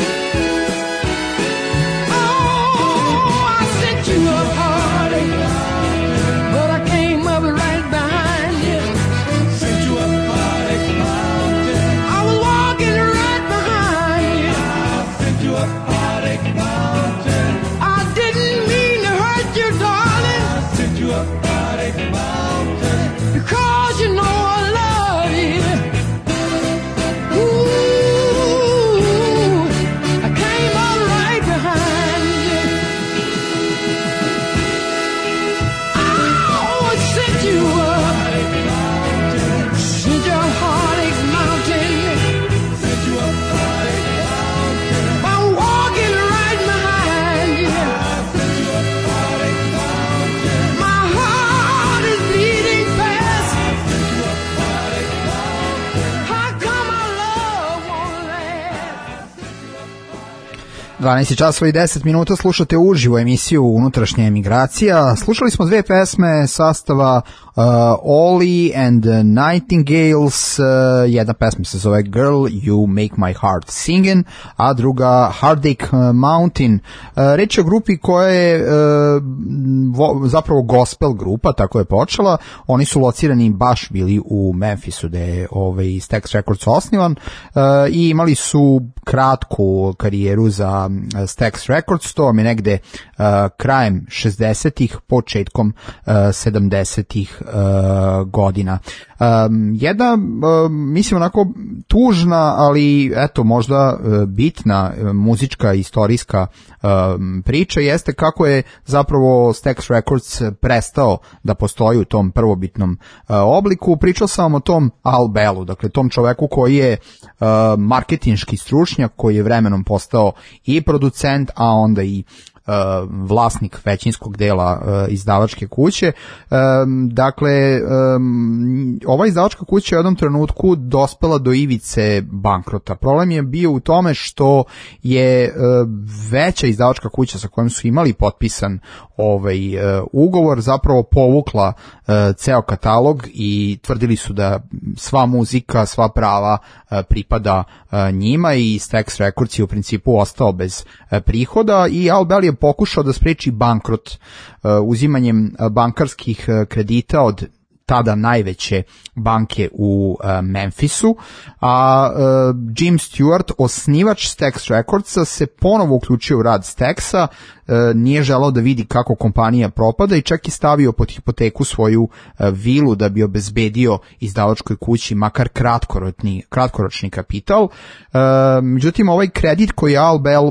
12 časova i 10 minuta, slušate uživo emisiju Unutrašnja emigracija. Slušali smo dve pesme sastava Ollie and Nightingales. Jedna pesma se zove Girl, You Make My Heart Singin', a druga Heartache Mountain. Reč je o grupi koja je zapravo gospel grupa, tako je počela. Oni su locirani baš bili u Memphisu, gde je Stax Records osnivan, i imali su kratku karijeru za Stax Records. To vam je negde krajem 60-ih, početkom 70-ih godina. Jedna, mislim, onako tužna, ali eto, možda bitna muzička istorijska priča jeste kako je zapravo Stax Records prestao da postoji u tom prvobitnom obliku. Pričao sam o tom Al Bellu, dakle tom čoveku koji je marketinški stručnjak, koji je vremenom postao i producent, a onda i vlasnik većinskog dela izdavačke kuće. Dakle, ova izdavačka kuća je u jednom trenutku dospela do ivice bankrota. Problem je bio u tome što je veća izdavačka kuća sa kojom su imali potpisan ugovor zapravo povukla ceo katalog i tvrdili su da sva muzika, sva prava pripada njima, i Stax Records je u principu ostao bez prihoda, i Al Bell je pokušao da spreči bankrot uzimanjem bankarskih kredita od tada najveće banke u Memphisu, a Jim Stewart, osnivač Stax Recordsa, se ponovo uključio u rad Staxa, nije želao da vidi kako kompanija propada i čak je stavio pod hipoteku svoju vilu da bi obezbedio izdavačkoj kući makar kratkoročni kapital. Međutim, ovaj kredit koji je Al Bell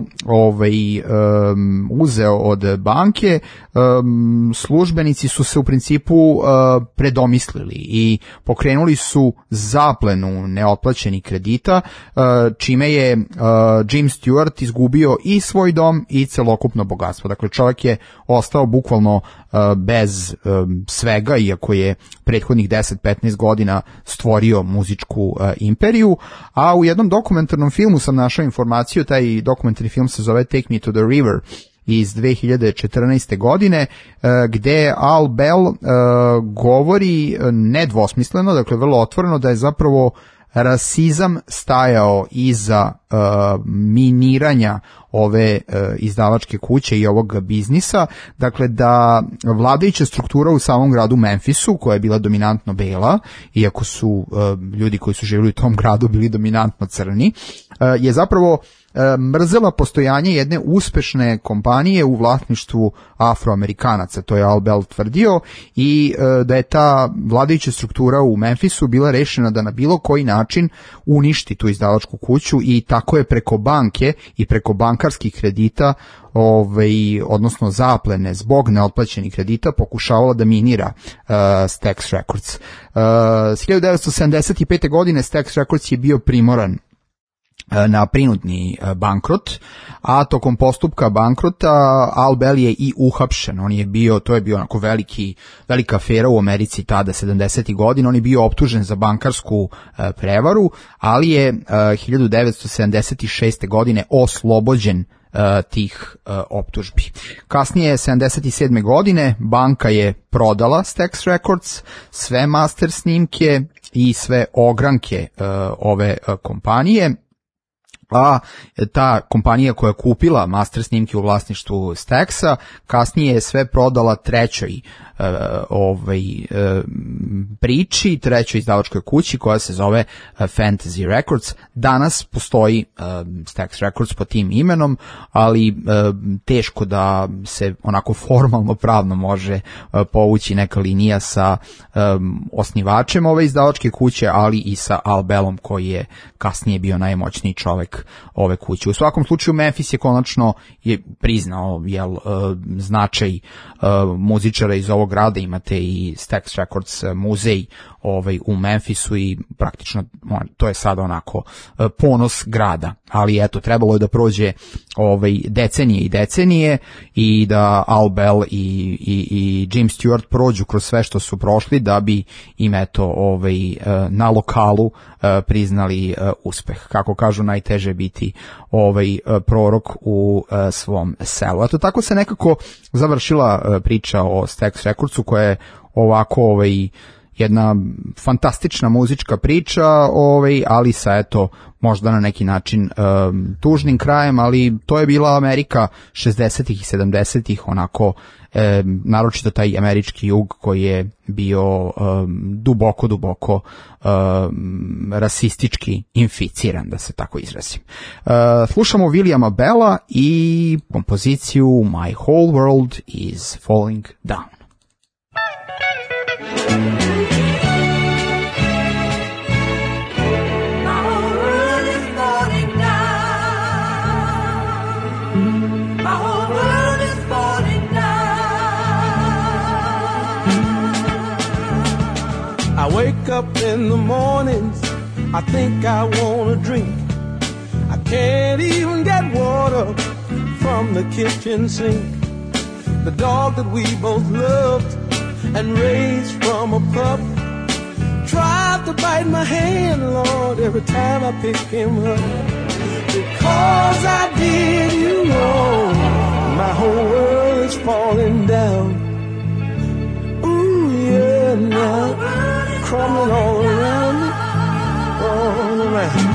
uzeo od banke, službenici su se u principu predomislili i pokrenuli su zaplenu neotplaćenih kredita, čime je Jim Stewart izgubio i svoj dom i celokupno bogatstvo. Dakle, čovjek je ostao bukvalno bez svega, iako je prethodnih 10-15 godina stvorio muzičku imperiju. A u jednom dokumentarnom filmu sam našao informaciju, taj dokumentarni film se zove Take Me to the River, iz 2014. godine, gde Al Bell govori nedvosmisleno, dakle vrlo otvoreno, da je zapravo rasizam stajao iza miniranja ove izdavačke kuće i ovog biznisa, dakle da vladajuća struktura u samom gradu Memphisu, koja je bila dominantno bela, iako su ljudi koji su živjeli u tom gradu bili dominantno crni, je zapravo mrzela postojanje jedne uspešne kompanije u vlasništvu Afroamerikanaca, to je Al Bell tvrdio, i da je ta vladajuća struktura u Memphisu bila rešena da na bilo koji način uništi tu izdavačku kuću, i tako je preko banke i preko bankarskih kredita, odnosno zaplene zbog neotplaćenih kredita, pokušavala da minira Stax Records. 1975. godine Stax Records je bio primoran na prinudni bankrot, a tokom postupka bankrota Al Bell je i uhapšen. To je bio onako velika afera u Americi tada 70. godina. On je bio optužen za bankarsku prevaru, ali je 1976. godine oslobođen tih optužbi. Kasnije, 77. godine, banka je prodala Stax Records, sve master snimke i sve ogranke ove kompanije, a ta kompanija koja je kupila master snimke u vlasništvu Staxa kasnije je sve prodala trećoj priči, trećoj izdavačkoj kući koja se zove Fantasy Records. Danas postoji Stax Records pod tim imenom, ali teško da se onako formalno pravno može povući neka linija sa osnivačem ove izdavačke kuće, ali i sa Al Bellom koji je kasnije bio najmoćniji čovek ove kuće. U svakom slučaju Memphis je konačno priznao značaj muzičara iz ovog grada. Imate i Stax Records muzej u Memphisu i praktično to je sada onako ponos grada, ali eto, trebalo je da prođe decenije i decenije i da Al Bell i Jim Stewart prođu kroz sve što su prošli da bi im eto na lokalu priznali uspeh. Kako kažu, najteže biti prorok u svom selu. Eto, tako se nekako završila priča o Stax Recordsu, koja je ovako jedna fantastična muzička priča, ali sa eto možda na neki način tužnim krajem, ali to je bila Amerika 60-ih i 70-ih, onako naročito taj američki jug koji je bio duboko rasistički inficiran, da se tako izrazim. Slušamo Williama Bella i kompoziciju My Whole World is Falling Down. I wake up in the mornings, I think I want a drink. I can't even get water from the kitchen sink. The dog that we both loved and raised from a pup tried to bite my hand, Lord, every time I pick him up. Because I did you wrong, my whole world is falling down. Ooh, yeah, now crumbling all around me, all around.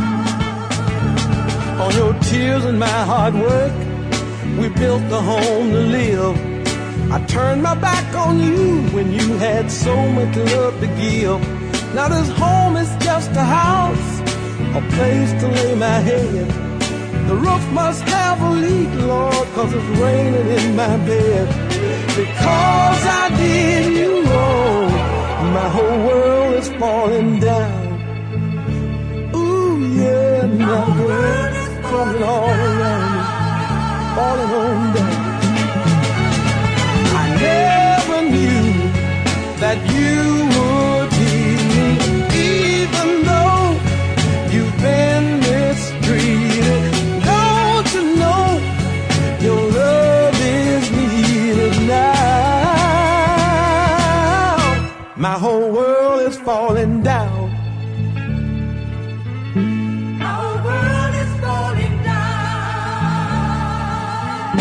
On your tears and my hard work, we built a home to live. I turned my back on you when you had so much love to give. Now this home is just a house, a place to lay my head. The roof must have a leak, Lord, 'cause it's raining in my bed. Because I did you wrong, my whole world is falling down. Ooh, yeah, now girl, crumbling all around me, falling on down. I never knew that you would be me, even though you've been mistreated. Don't you know your love is needed now? My whole world is falling down. My whole world is falling down.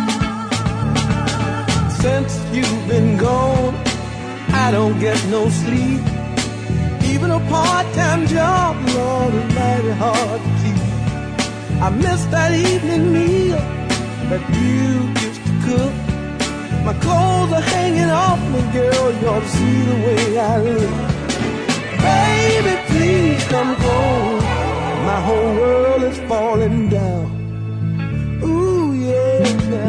Since you've been gone, I don't get no sleep. Even a part-time job, Lord, is mighty hard to keep. I miss that evening meal that you used to cook. My clothes are hanging off me, girl, you ought to see the way I look. Baby, please come home, my whole world is falling down. Ooh, yeah, yeah.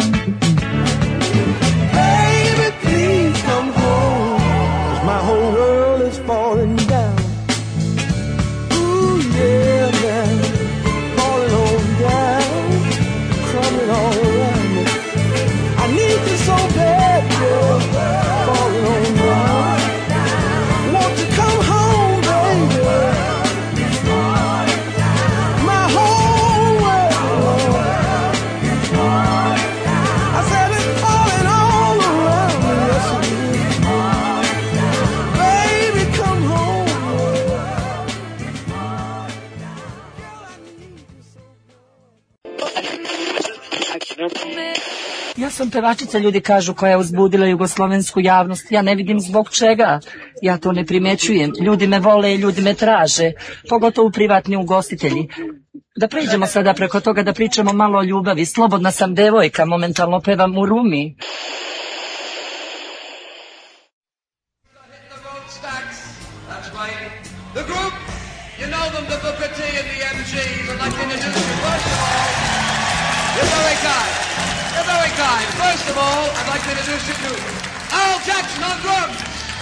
Baby, please come home, 'cause my whole world is falling down. Ooh, yeah, man, falling on down, crumbling all around me. I need you so bad, girl, falling on down. Won't you come home, baby? My whole world, I said it's falling all around me, yes it is. Baby, come home. Ja sam pevačica, ljudi kažu, koja je uzbudila jugoslovensku javnost. Ja ne vidim zbog čega. Ja to ne primećujem. Ljudi me vole i ljudi me traže. Pogotovo privatni ugostitelji. Da pređemo sada preko toga da pričamo malo o ljubavi. Slobodna sam devojka, momentalno pevam u Rumi. The group, you know them, the Booker T and the MGs. I'd like to introduce you first of all. You're very kind. You're very kind. First of all, I'd like to introduce you to Al Jackson on drums.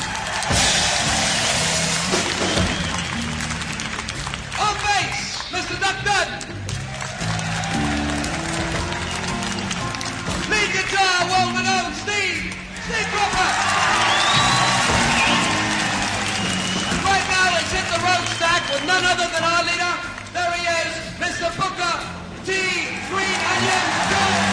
On bass, Mr. Duck Dunn. Lead guitar, well-known Steve Cropper. Right none other than our leader. There he is, Mr. Booker T. Green Onions Jones.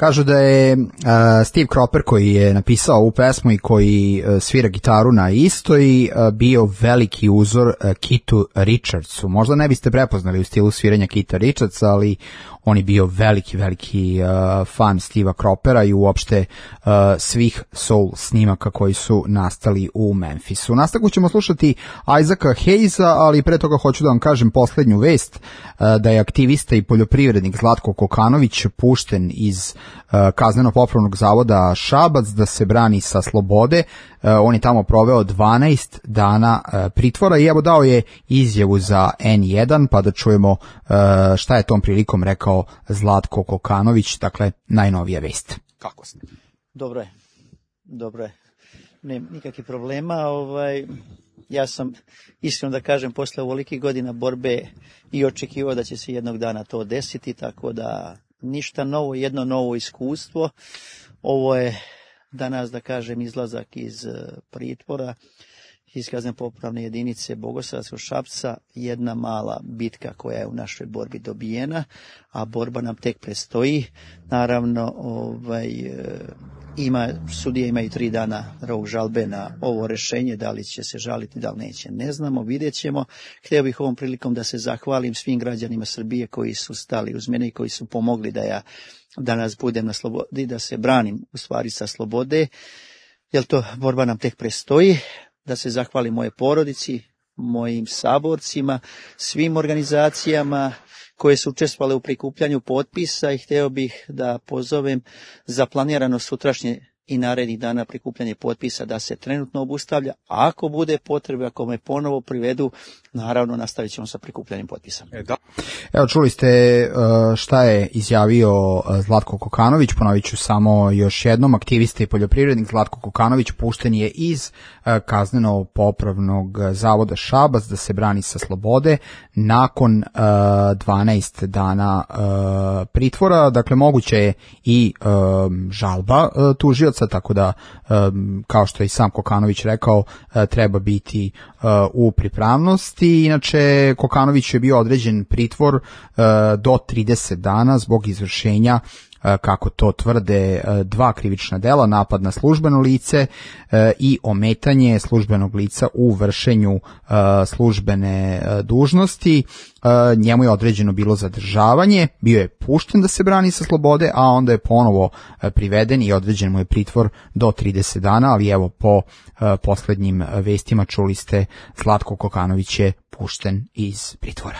Kažu da je Steve Cropper, koji je napisao ovu pesmu i koji svira gitaru na istoj, bio veliki uzor Keithu Richardsu. Možda ne biste prepoznali u stilu sviranja Keitha Richardsa, ali on je bio veliki fan Steva Croppera i uopšte svih soul snimaka koji su nastali u Memphisu. U nastavku ćemo slušati Isaaca Hayesa, ali pre toga hoću da vam kažem poslednju vest, da je aktivista i poljoprivrednik Zlatko Kokanović pušten iz kazneno-popravnog zavoda Šabac da se brani sa slobode. On je tamo proveo 12 dana pritvora i evo dao je izjavu za N1, pa da čujemo šta je tom prilikom rekao Zlatko Kokanović, dakle najnovija vest. Kako ste? Dobro je. Nema nikakvih problema. Ja sam, iskreno da kažem, posle ovolikih godina borbe i očekivao da će se jednog dana to desiti, tako da ništa novo, jedno novo iskustvo. Ovo je danas, da kažem, izlazak iz pritvora, iz kazneno-popravne jedinice Bogosavskog Šapca, jedna mala bitka koja je u našoj borbi dobijena, a borba nam tek predstoji. Naravno, sudije imaju 3 dana rok žalbe na ovo rešenje, da li će se žaliti, da li neće, ne znamo, vidjet ćemo. Htio bih ovom prilikom da se zahvalim svim građanima Srbije koji su stali uz mene i koji su pomogli da ja danas budem na slobodi, da se branim u stvari sa slobode, jer to borba nam tek predstoji. Da se zahvalim moje porodici, mojim saborcima, svim organizacijama koje su učestvovale u prikupljanju potpisa i htio bih da pozovem za planirano sutrašnje i narednih dana prikupljanje potpisa da se trenutno obustavlja. A ako bude potrebe, ako me ponovo privedu, naravno nastavit ćemo sa prikupljanjem potpisa. Evo, čuli ste šta je izjavio Zlatko Kokanović, ponovit ću samo još jednom. Aktivista i poljoprivrednik Zlatko Kokanović pušten je iz kazneno-popravnog zavoda Šabac da se brani sa slobode nakon 12 dana pritvora. Dakle, moguće je i žalba tužioca, tako da, kao što je i sam Kokanović rekao, treba biti u pripravnosti. Inače, Kokanović je bio određen pritvor do 30 dana zbog izvršenja, kako to tvrde, 2 krivična dela, napad na službeno lice i ometanje službenog lica u vršenju službene dužnosti. Njemu je određeno bilo zadržavanje, bio je pušten da se brani sa slobode, a onda je ponovo priveden i određen mu je pritvor do 30 dana, ali evo, po poslednjim vestima čuli ste, Zlatko Kokanović je pušten iz pritvora.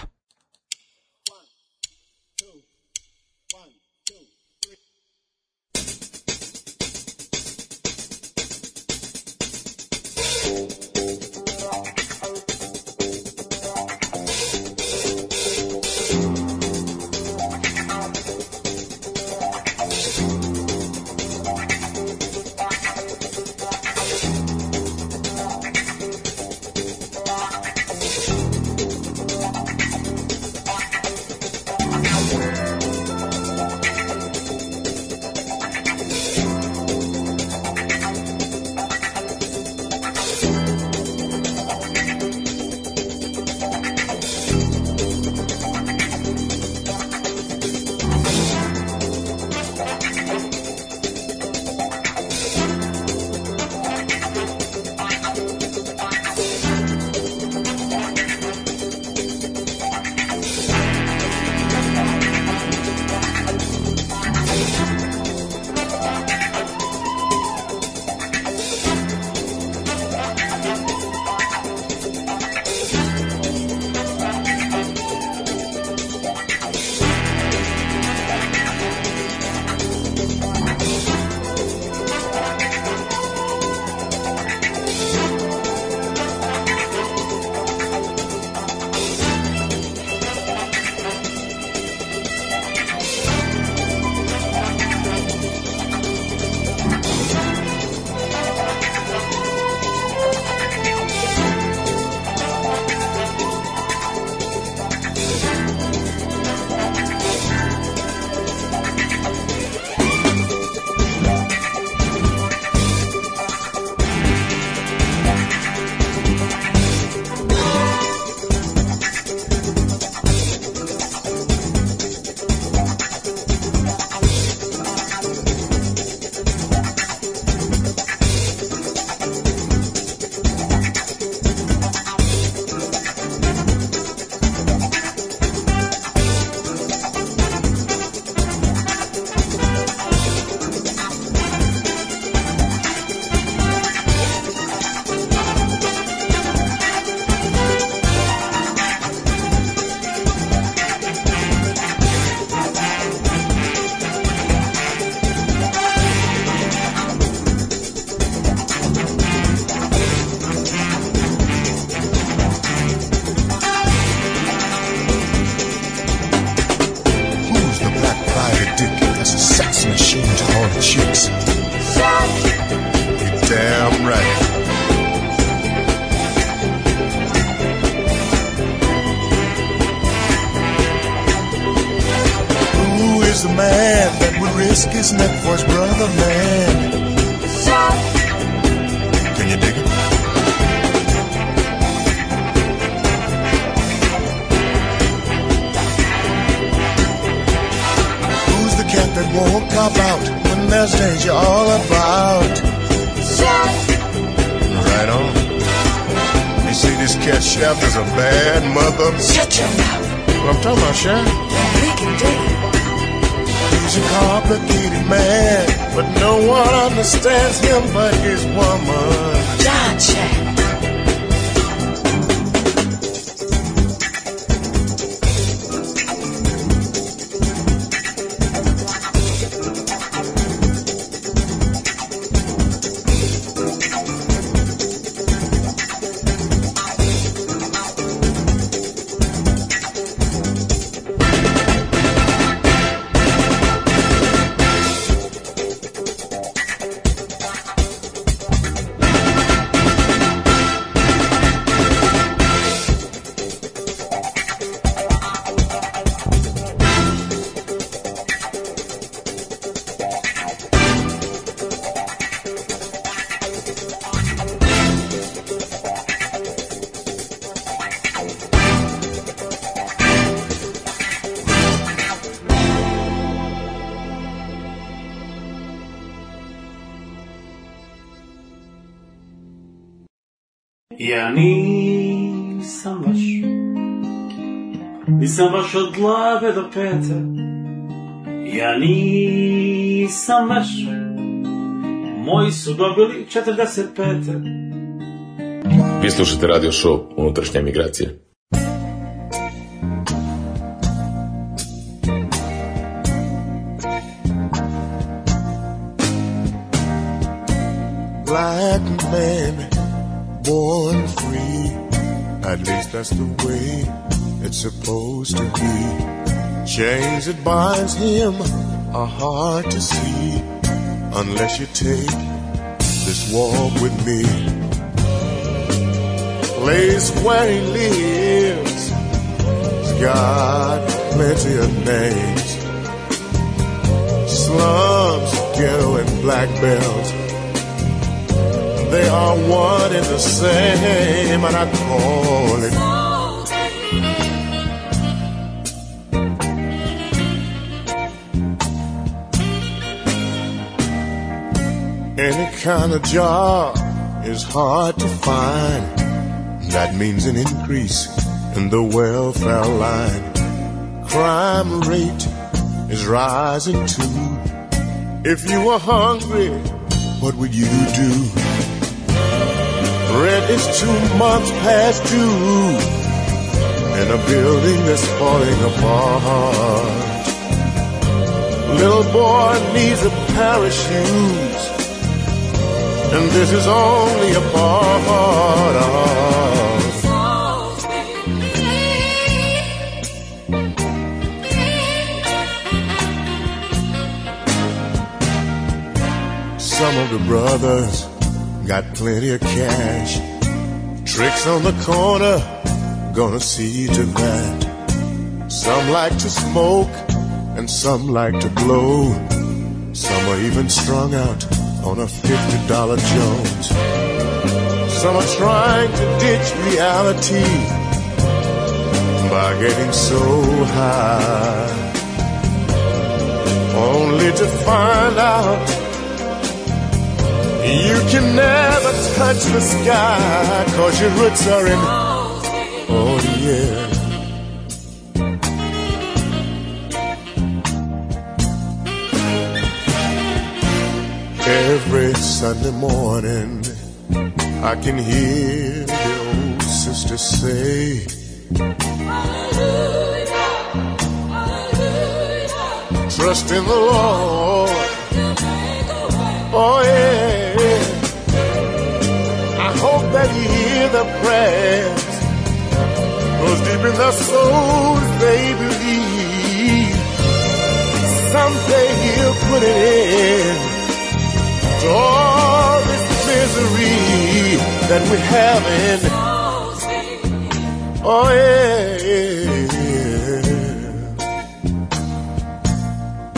is the man that would risk his neck for his brother, man? Can you dig it? Who's the cat that won't cop out when there's danger all about? Right on. You see, this cat Chef is a bad mother. Shut your mouth. What I'm talking about, Chef? We can dig it. He's a complicated man, but no one understands him but his woman. John Chef. Ja nisam baš od glave do pete. Ja nisam baš, moji su dobili 45. Vi slušate radio show Unutrašnja emigracija. Black man, born free. At least that's the way it's supposed to be. Chains that binds him are hard to see unless you take this walk with me. Place where he lives has got plenty of names. Slums, ghetto, and black belt, they are one and the same, and I call it any kind of job is hard to find. That means an increase in the welfare line. Crime rate is rising too. If you were hungry, what would you do? Rent is 2 months past due in a building that's falling apart. Little boy needs a pair of shoes, and this is only a part of some of the brothers got plenty of cash. Tricks on the corner, gonna see to that. Some like to smoke and some like to blow. Some are even strung out on a $50 Jones. Some are trying to ditch reality by getting so high, only to find out you can never touch the sky, 'cause your roots are in, oh yeah. Every Sunday morning I can hear the old sister say, hallelujah, hallelujah. Trust in the Lord, oh yeah. I hope that you hear the prayers, 'cause deep in their souls they believe someday He'll put it in to all this misery that we're having. Oh yeah, yeah.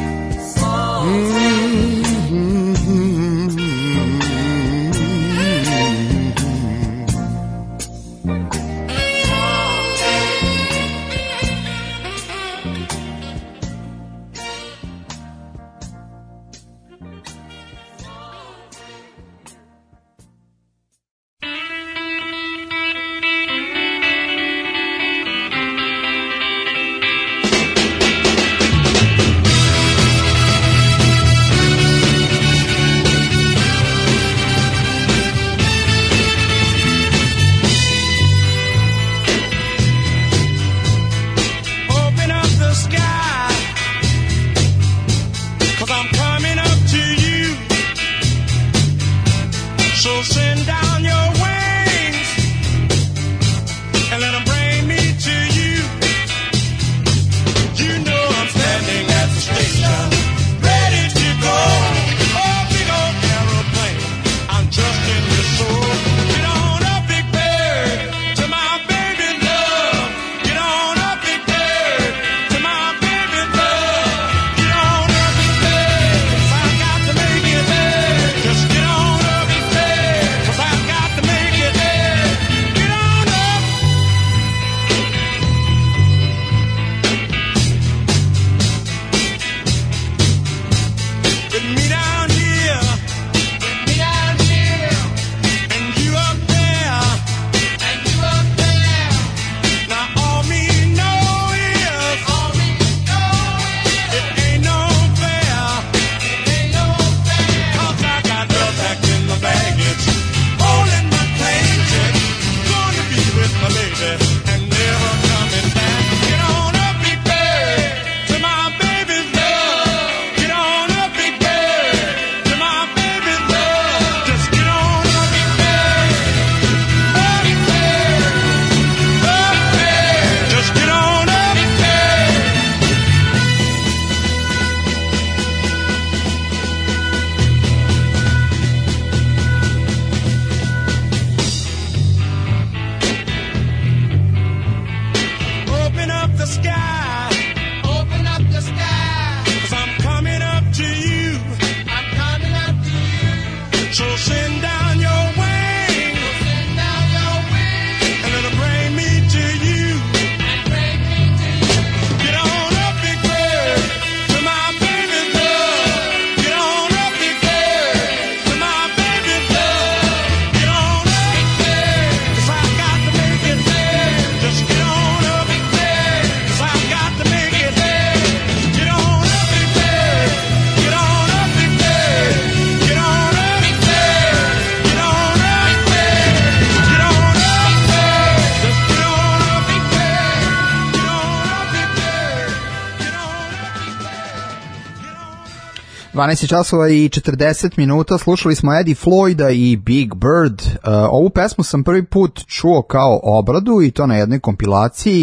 12 časova i 40 minuta, slušali smo Eddie Floyda i Big Bird. Ovu pesmu sam prvi put čuo kao obradu i to na jednoj kompilaciji.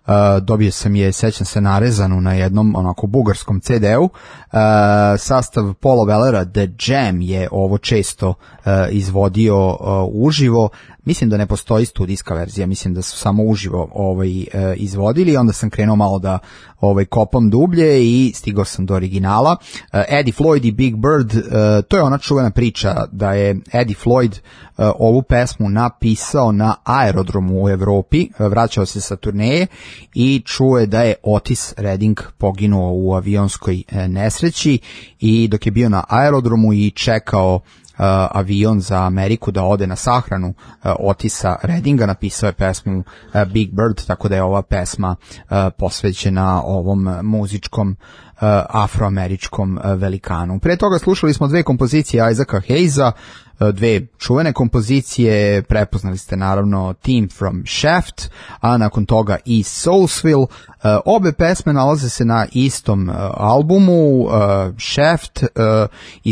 Dobio sam je, sećam se, narezanu na jednom onako bugarskom CD-u. Sastav Paula Wellera The Jam je ovo često izvodio uživo. Mislim da ne postoji studijska verzija, mislim da su samo uživo izvodili. Onda sam krenuo malo da kopam dublje i stigao sam do originala. Eddie Floyd i Big Bird, to je ona čuvena priča da je Eddie Floyd ovu pesmu napisao na aerodromu u Evropi, vraćao se sa turneje i čuo je da je Otis Redding poginuo u avionskoj nesreći i dok je bio na aerodromu i čekao avion za Ameriku da ode na sahranu Otisa Reddinga, napisao je pesmu Big Bird, tako da je ova pesma posvećena ovom muzičkom afroameričkom velikanu. Pre toga slušali smo dve kompozicije Isaaca Hayesa, dve čuvene kompozicije, prepoznali ste naravno Theme from Shaft, a nakon toga i Soulsville. Obe pesme nalaze se na istom albumu Shaft iz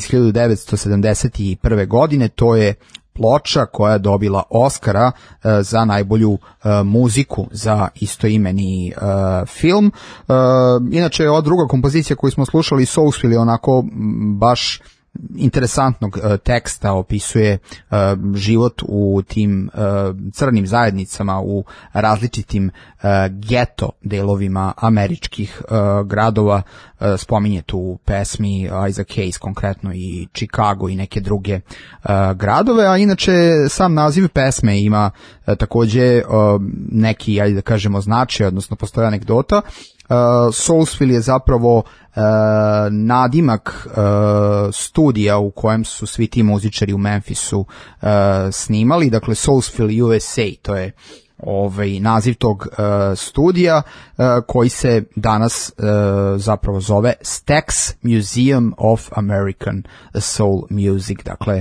1971. godine, to je ploča koja je dobila Oscara za najbolju muziku za istoimeni film. Inače, ova druga kompozicija koju smo slušali, Soulsville, je onako baš interesantnog teksta opisuje život u tim crnim zajednicama u različitim geto delovima američkih gradova. Spominje tu u pesmi Isaac Hayes konkretno i Chicago i neke druge gradove, a inače sam naziv pesme ima takođe neki, ajde da kažemo, značaj, odnosno postoji anegdota. Soulsville je zapravo nadimak studija u kojem su svi ti muzičari u Memphisu snimali, dakle Soulsville USA, to je naziv tog studija koji se danas zapravo zove Stax Museum of American Soul Music. Dakle,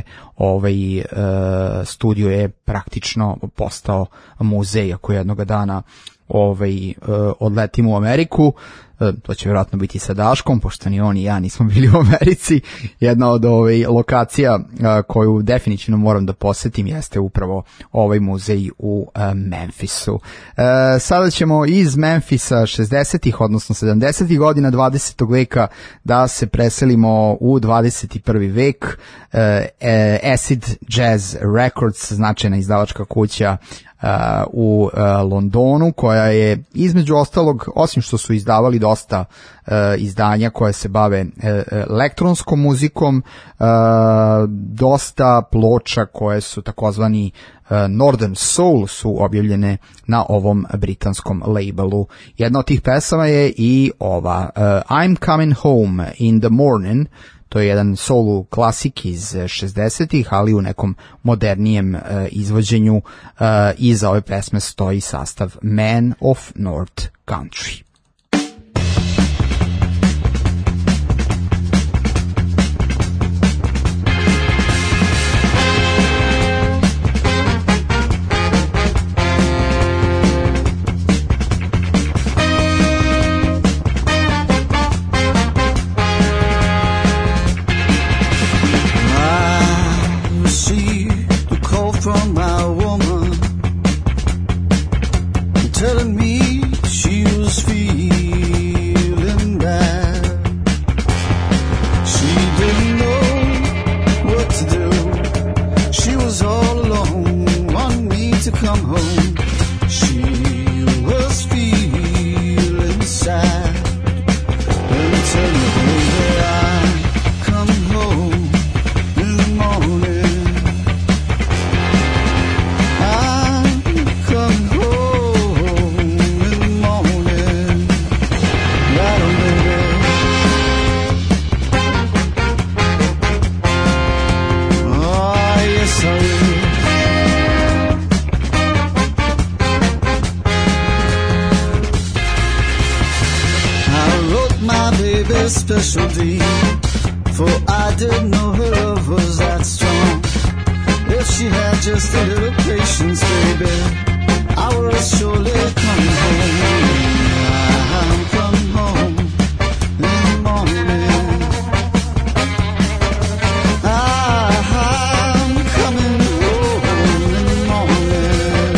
studio je praktično postao muzej ako jednog dana odletimo u Ameriku. To će vjerojatno biti sa Daškom, pošto ni on i ja nismo bili u Americi. Jedna od lokacija koju definitivno moram da posetim jeste upravo ovaj muzej u Memphisu. Sada ćemo iz Memphisa 60-ih, odnosno 70-ih godina 20. veka da se preselimo u 21. vek. Acid Jazz Records, značajna izdavačka kuća u Londonu, koja je između ostalog, osim što su izdavali dosta izdanja koje se bave elektronskom muzikom, dosta ploča koje su takozvani Northern Soul su objavljene na ovom britanskom labelu. Jedna od tih pesama je i ova I'm Coming Home in the Morning. To je jedan soul klasik iz 60-ih, ali u nekom modernijem izvođenju. Iza ove pesme stoji sastav Man of North Country. From my woman, telling me she was feeling bad. She didn't know what to do. She was all alone, wanting me to come home. She was feeling sad. Let me tell you, baby, I'm coming home in the morning. Special deed, for I didn't know her love was that strong. If she had just a little patience, baby, I was surely coming home. I'm coming home in the morning. I'm coming home in the morning.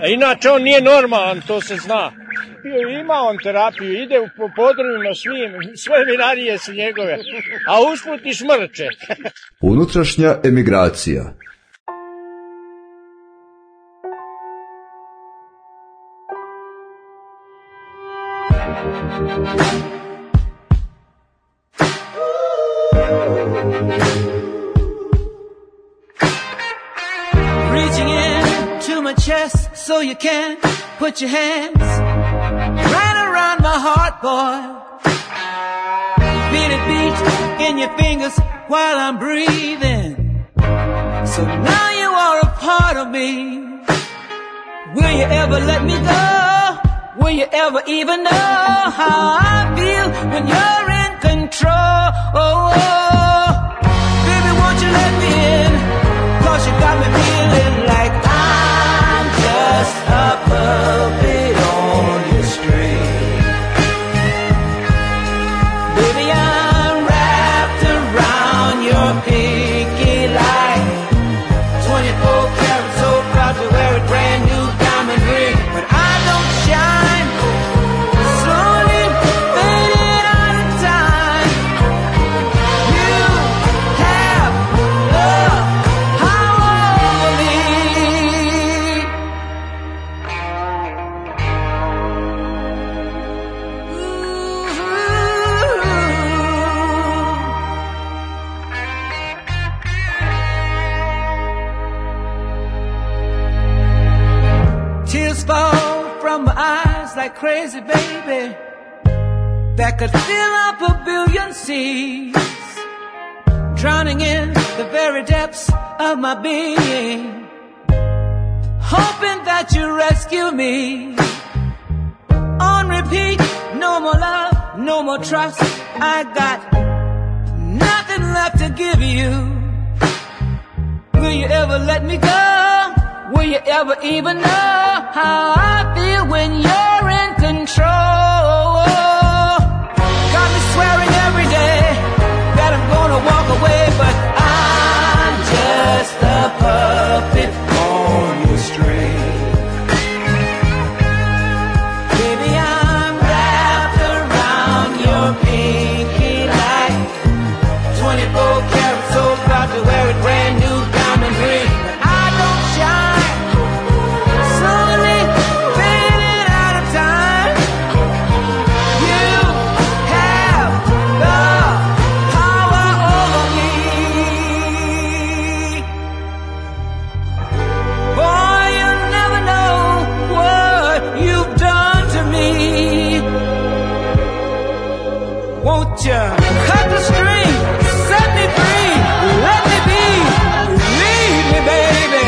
A inače on nije normalan, to se zna. Ima on terapiju, ide po podrumima sve vinarije su njegove, a usput i šmrče. Unutrašnja emigracija. Reaching in to my chest so you can put your hands right around my heart, boy. Feel it beat in your fingers while I'm breathing. So now you are a part of me. Will you ever let me go? Will you ever even know how I feel when you're in control? Baby, won't you let me in? 'Cause you got me feeling like I'm just a puppet on your string. Baby, I'm wrapped around your pinky light. 24 karat, so proud to wear a brand new diamond ring. But I don't shine, slowly fading out of time. You have the power over me. Tears fall from my eyes like crazy, baby, that could fill up a billion seas, drowning in the very depths of my being, hoping that you rescue me. On repeat, no more love, no more trust. I got nothing left to give you. Will you ever let me go? Will you ever even know how I feel when you're in control? Got me swearing every day that I'm gonna walk away, but I'm just a puppet on your string. Baby, I'm wrapped around your pinky light. 24 karat, so proud to wear a brand new diamond ring. But I don't shine, slowly fading out of time. You have the power over me. Boy, you never know what you've done to me. Won't you cut the string, set me free, let me be, leave me, baby.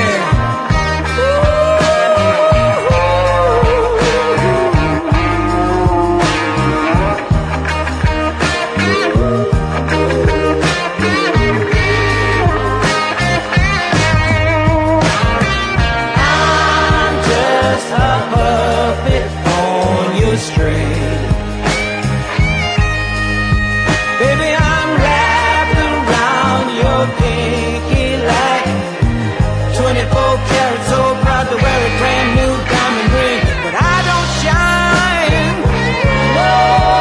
I'm just a puppet on your string. Baby, I'm wrapped around your pinky light. 24 karat, so proud to wear a brand new diamond ring. But I don't shine, no,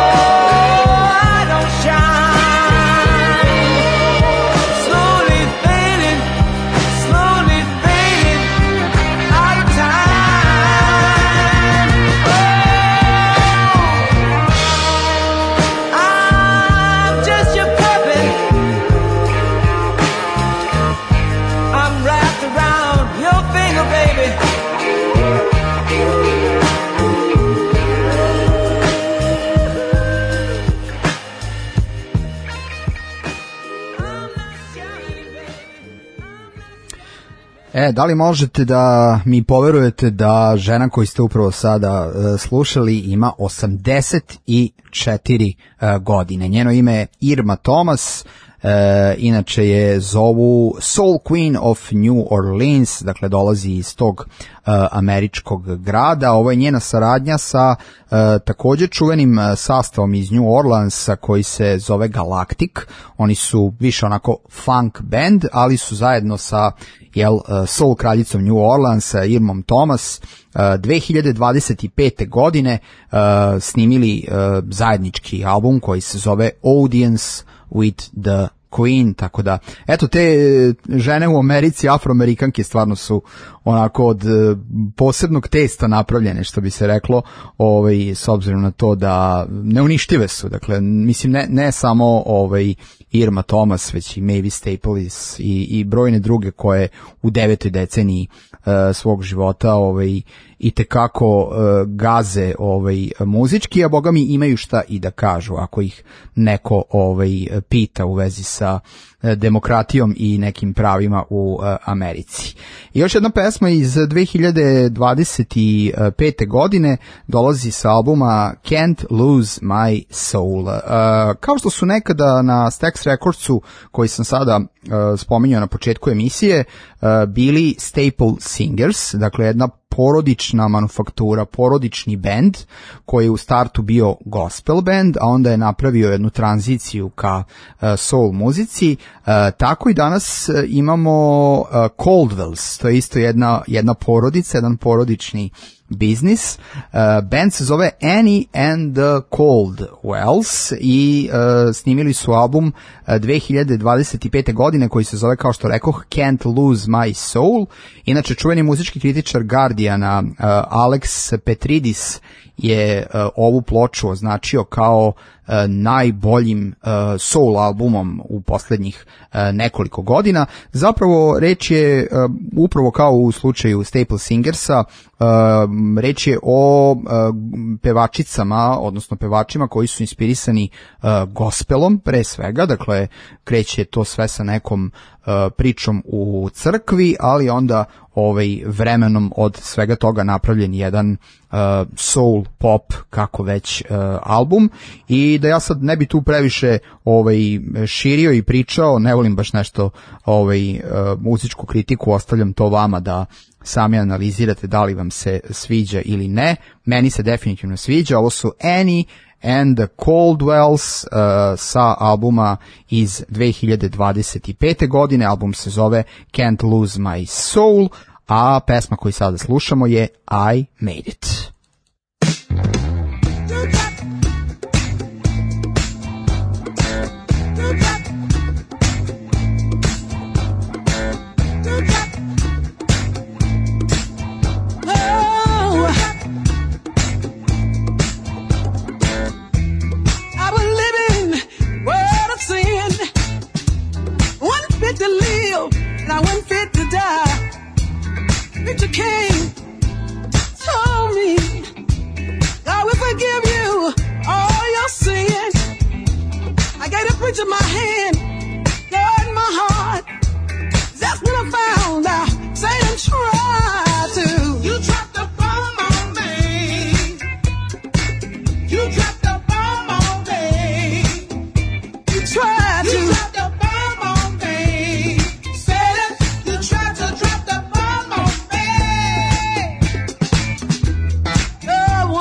I don't shine. Slowly fading out of time. I'm just your puppet. I'm wrapped around your finger, baby. Da li možete da mi poverujete da žena koju ste upravo sada slušali ima 84 godine. Njeno ime je Irma Thomas, inače je zovu Soul Queen of New Orleans, dakle dolazi iz tog američkog grada. Ovo je njena saradnja sa također čuvenim sastavom iz New Orleansa koji se zove Galactic. Oni su više onako funk band, ali su zajedno sa soul kraljicom New Orleansa, Irmom Thomas, 2025. godine snimili zajednički album koji se zove Audience with the Queen, tako da, eto, te žene u Americi, afroamerikanke, stvarno su onako od posebnog testa napravljene, što bi se reklo, s obzirom na to da neuništive su, dakle, mislim, ne samo Irma Thomas, već i Mavis Staples i brojne druge koje u 9. deceniji svog života i tekako gaze muzički, a boga mi imaju šta i da kažu ako ih neko pita u vezi sa demokratijom i nekim pravima u Americi. I još jedna pesma iz 2025. godine dolazi sa albuma Can't Lose My Soul. Kao što su nekada na Stax Recordsu, koji sam sada spominjao na početku emisije, bili Staple Singers, dakle jedna porodična manufaktura, porodični bend koji je u startu bio gospel band, a onda je napravio jednu tranziciju ka soul muzici. Tako i danas imamo Coldwells, to je isto jedna porodica, jedan porodični biznis. Band se zove Annie and the Coldwells i snimili su album 2025. godine koji se zove, kao što rekoh, Can't Lose My Soul. Inače, čuveni muzički kritičar Guardiana Alex Petridis je ovu ploču označio kao najboljim soul albumom u posljednjih nekoliko godina. Zapravo reč je upravo kao u slučaju Staple Singersa, reč je o pevačicama, odnosno pevačima koji su inspirisani gospelom pre svega, dakle kreće to sve sa nekom pričom u crkvi, ali onda vremenom od svega toga napravljen jedan soul pop, kako već, album. I da ja sad ne bi tu previše širio i pričao, ne volim baš nešto muzičku kritiku, ostavljam to vama da sami analizirate da li vam se sviđa ili ne. Meni se definitivno sviđa. Ovo su Annie and the Coldwells sa albuma iz 2025. godine. Album se zove Can't Lose My Soul, a pesma koju sada slušamo je I Made It. To live, and I wasn't fit to die. Victor King told me God will forgive you all your sin. I gave the preacher my hand, God in my heart. That's when I found out Satan tried to. You dropped the bomb on me. You dropped the bomb on me. You tried to.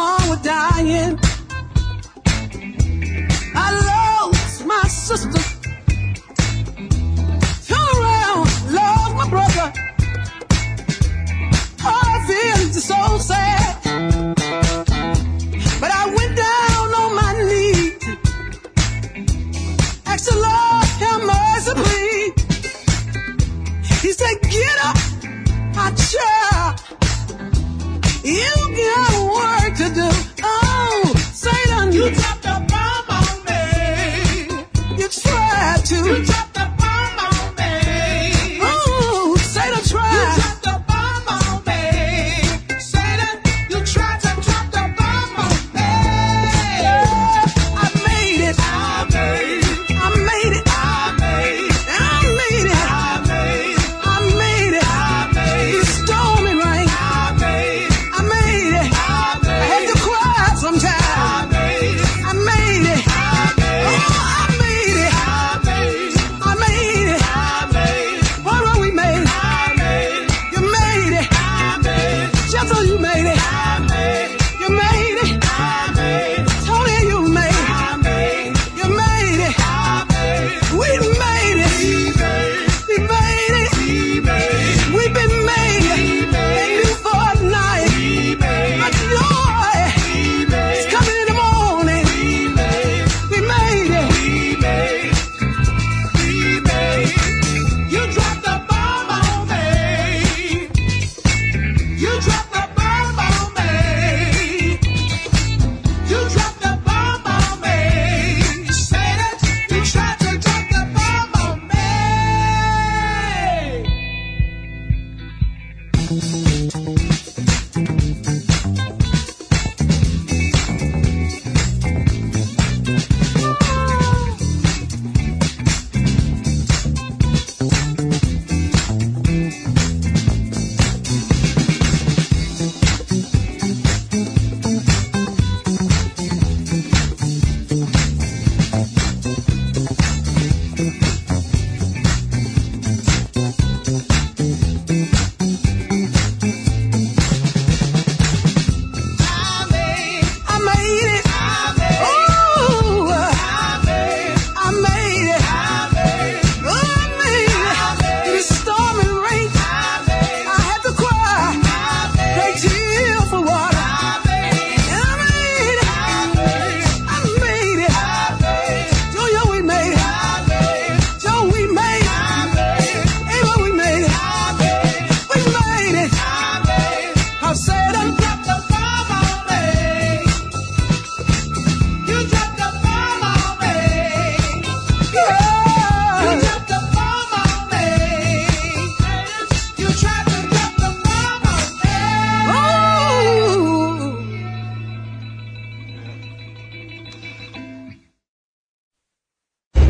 Dying. I lost my sister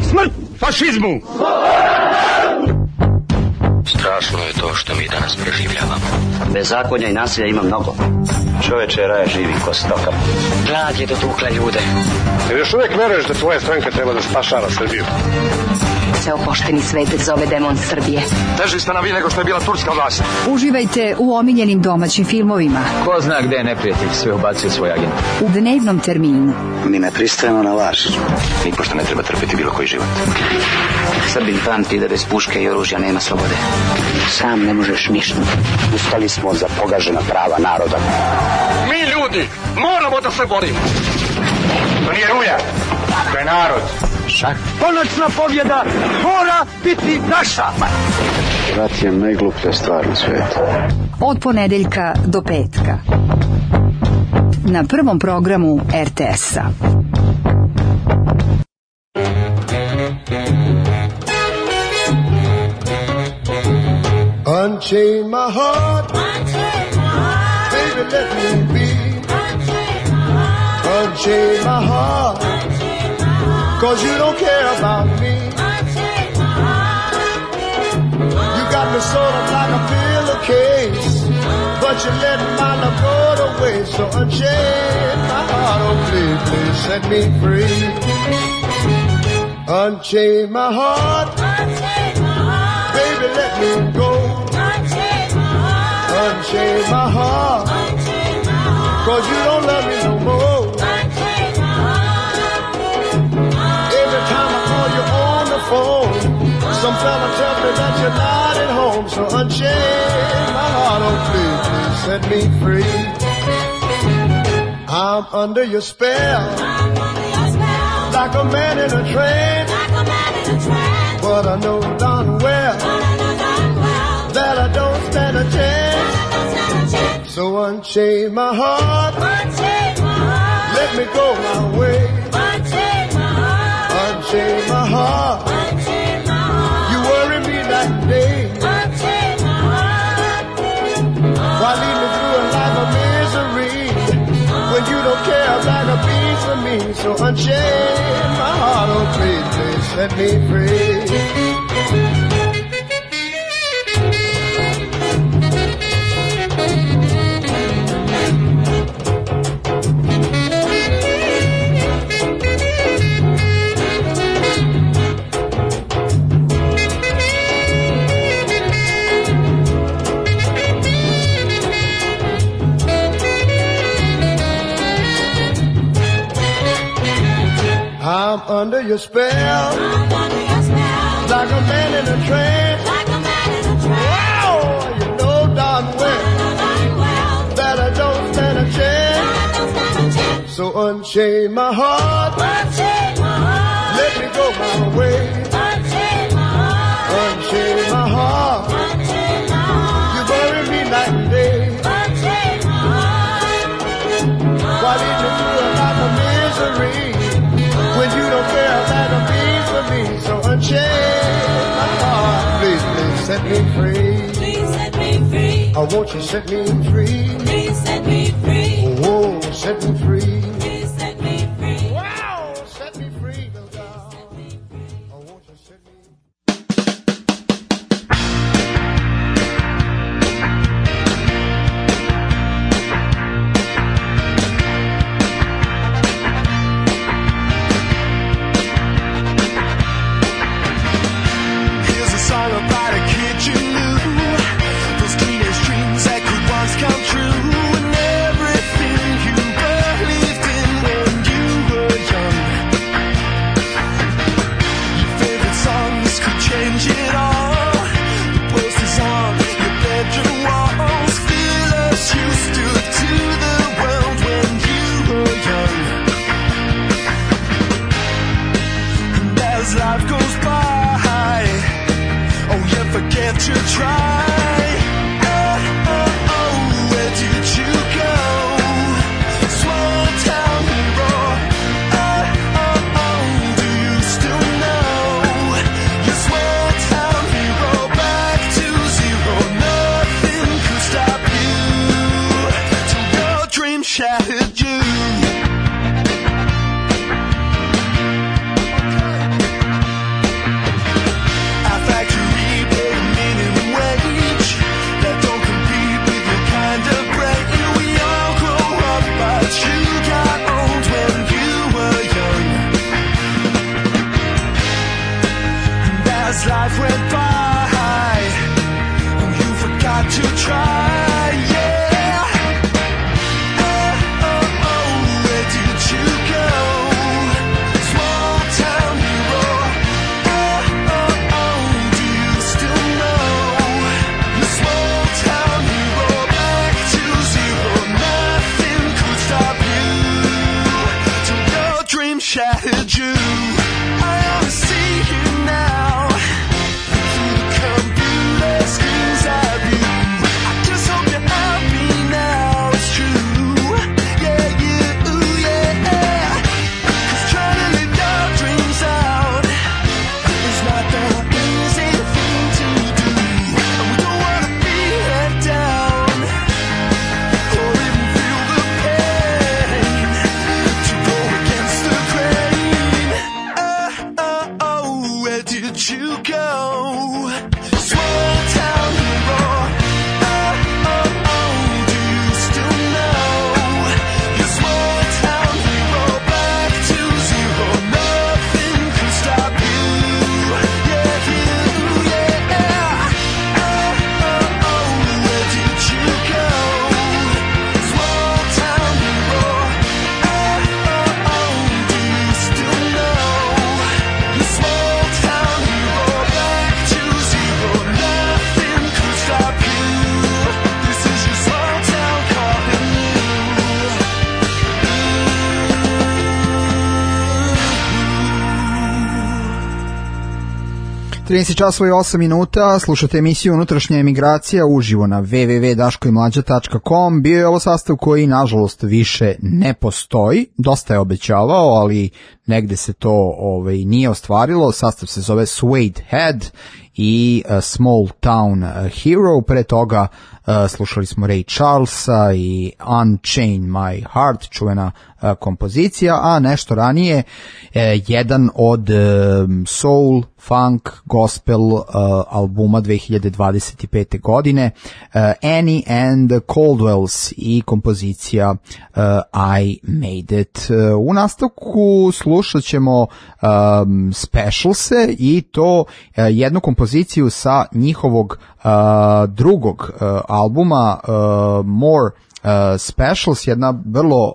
Smrt fašizmu! Strašno je to što mi danas preživljavamo. Bezakonja i nasilja ima mnogo. Čoveče, raje živi ko stoka. Glad je dotukla ljude. Jer još uvijek veruješ da tvoja stranka treba da spašava Srbiju? Ceo pošteni svet zove demon Srbije. Teži ste nam vi nego što je bila turska vlast. Uživajte u omiljenim domaćim filmovima. Ko zna gde je neprijatelj, sve ubacio svoj agent. U dnevnom terminu. Mi ne pristajemo na laž. Nipošto ne treba trpeti bilo koji život. Srbin pamti da bez puške i oružja nema slobode. Sam ne možeš ništa. Ustali smo za pogažena prava naroda. Mi ljudi moramo da se borimo. To nije Ruja, to je narod. Šah. Konačna pobjeda mora biti naša. Rat je najgluplja stvar na svijetu. Od ponedeljka do petka. Na prvom programu RTS-a. Unchain my heart, baby, let me be. Unchain my heart, 'cause you don't care about me. You got me sort of like a pillowcase, but you let my love go to waste. So unchain my heart, oh please, please set me free. Unchain my heart, baby, let me go. Unchain my heart, 'cause you don't love me no more. Every time I call you on the phone, some fella tell me that you're not at home. So unchain my heart, oh please, please set me free. I'm under your spell, like a man in a trance. But I know darn well that I don't stand a chance. So unchain my heart, let me go my way. Unchain my heart, you worry me that day. Why lead me through a life of misery when you don't care about a piece of me? So unchain my heart, oh please, please set me free. I'm under your spell, like a man in a trance. Wow, you know darn well that I don't stand a chance. So unchain my heart, let me go my way. Unchain my heart, you bury me night and day. Why lead me through a life of misery when you don't care about a piece of me? So unchain my heart, please, please set me free. Please set me free. Oh, won't you set me free? Please set me free. Oh, set me free. Please set me free. Wow, set me free, little girl. Oh, won't you set me free? About a kid you knew, those teenage dreams that could once come true, and everything you believed in when you were young. Your favorite songs could change it all. The posters on your bedroom walls feel as you stood to the world when you were young. And as life goes by, forget to try. Oh, oh, oh, where did you go? Small town hero. Oh, oh, oh, do you still know? Your small town hero, back to zero. Nothing could stop you till your dream shattered you. life went by and you forgot to try, yeah. Oh, where did you go? Small town hero. Oh, do you still know? You small town hero, back to zero. Nothing could stop you till your dream shattered you. I only see you now through the computer screens of you. I just hope you're happy now, it's true. Yeah, yeah. 'Cause trying to live your dreams out is not the easy thing to do. And we don't wanna be let down or even feel the pain to go against the grain. Oh, where did you go? Small town hero. Oh, do you still know? Your small town hero, back to zero. Nothing can stop you. Yeah, yeah. Oh, where did you go? Small town hero. Do you still know? Your small town hero, back to zero. Nothing can stop you. This is your small town calling you. 13 časova i 8 minuta, slušate emisiju Unutrašnja emigracija uživo na www.daškoimlađa.com. Bio je ovo sastav koji nažalost više ne postoji, dosta je obećavao, ali negde se to nije ostvarilo. Sastav se zove Suede Head i Small Town Hero. Pre toga slušali smo Ray Charlesa i Unchain My Heart, čuvena kompozicija, a nešto ranije jedan od soul, funk, gospel albuma 2025. godine, Annie and the Caldwells i kompozicija I Made It. U nastavku slušat ćemo Specialse i to jednu kompoziciju sa njihovog drugog albuma More Specials, jedna vrlo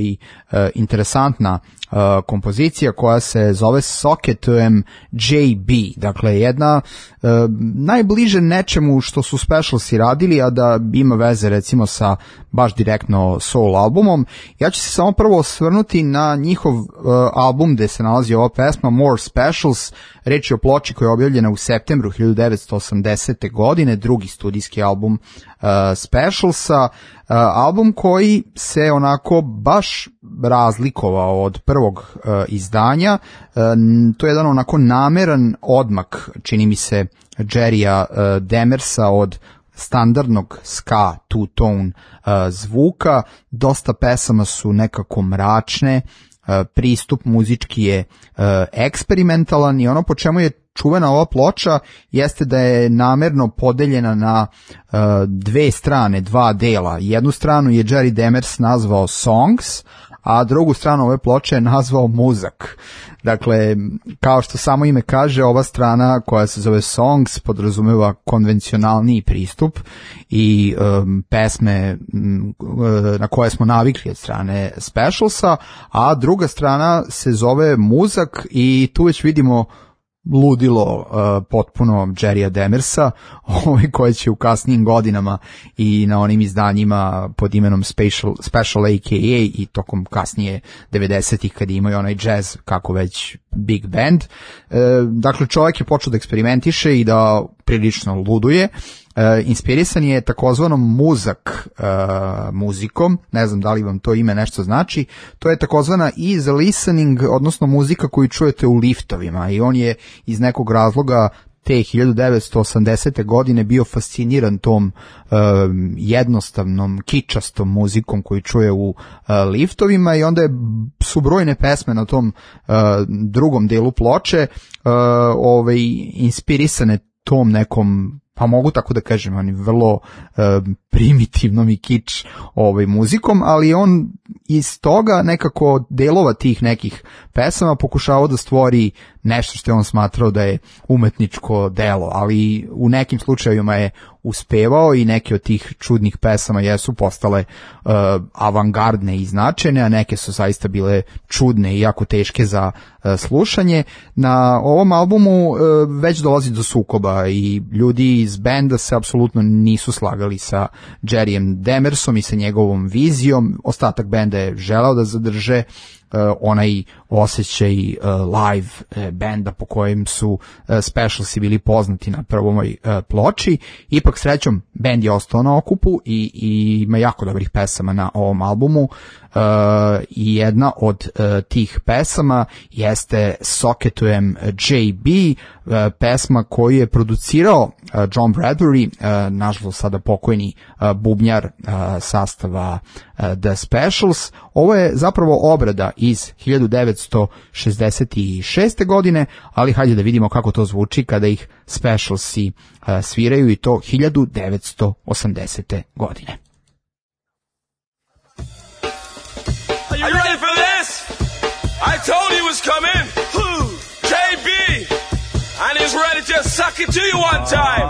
interesantna kompozicija koja se zove Socket JB, dakle jedna najbliže nečemu što su Specialsi radili, a da ima veze recimo sa baš direktno soul albumom. Ja ću se samo prvo osvrnuti na njihov album gde se nalazi ova pesma More Specials. Reč je o ploči koja je objavljena u septembru 1980. godine, drugi studijski album Specialsa, album koji se onako baš razlikovao od prvog izdanja. To je jedan onako nameran odmak, čini mi se, Jerrya Demersa od standardnog ska two-tone zvuka. Dosta pesama su nekako mračne, pristup muzički je eksperimentalan i ono po čemu je čuvena ova ploča jeste da je namerno podeljena na dve strane, dva dela. Jednu stranu je Jerry Demers nazvao Songs, a drugu stranu ove ploče je nazvao Muzak. Dakle, kao što samo ime kaže, ova strana koja se zove Songs podrazumeva konvencionalniji pristup i pesme na koje smo navikli od strane Specialsa, a druga strana se zove Muzak i tu već vidimo ludilo potpuno Jerrya Demersa, koje će u kasnijim godinama i na onim izdanjima pod imenom Special AKA i tokom kasnije 90-ih kad imaju onaj jazz kako već big band. Dakle, čovjek je počeo da eksperimentiše i da prilično luduje. Inspirisan je takozvanom Muzak muzikom, ne znam da li vam to ime nešto znači. To je takozvana easy listening, odnosno muzika koju čujete u liftovima, i on je iz nekog razloga te 1980. godine bio fasciniran tom jednostavnom, kičastom muzikom koju čuje u liftovima, i onda su brojne pesme na tom drugom delu ploče inspirisane tom nekom, pa mogu tako da kažem, oni vrlo primitivnom i kič muzikom, ali on iz toga nekako delova tih nekih pesama pokušavao da stvori nešto što je on smatrao da je umetničko delo, ali u nekim slučajevima je uspevao i neke od tih čudnih pesama jesu postale avangardne i značajne, a neke su zaista bile čudne i jako teške za slušanje. Na ovom albumu već dolazi do sukoba i ljudi iz benda se apsolutno nisu slagali sa Jerryem Demersom i sa njegovom vizijom. Ostatak benda je želeo da zadrže onaj osjećaj live benda po kojem su Specialsi bili poznati na prvoj ploči. Ipak srećom bend je ostao na okupu i ima jako dobrih pesama na ovom albumu. I jedna od tih pesama jeste Socketujem JB, pesma koju je producirao John Bradbury, nažalost sada pokojni bubnjar sastava The Specials. Ovo je zapravo obrada iz 1966. godine, ali hajde da vidimo kako to zvuči kada ih Specialsi sviraju, i to 1980. godine. Are you ready for this? I told you he was coming. JB. And he's ready to suck it to you one time.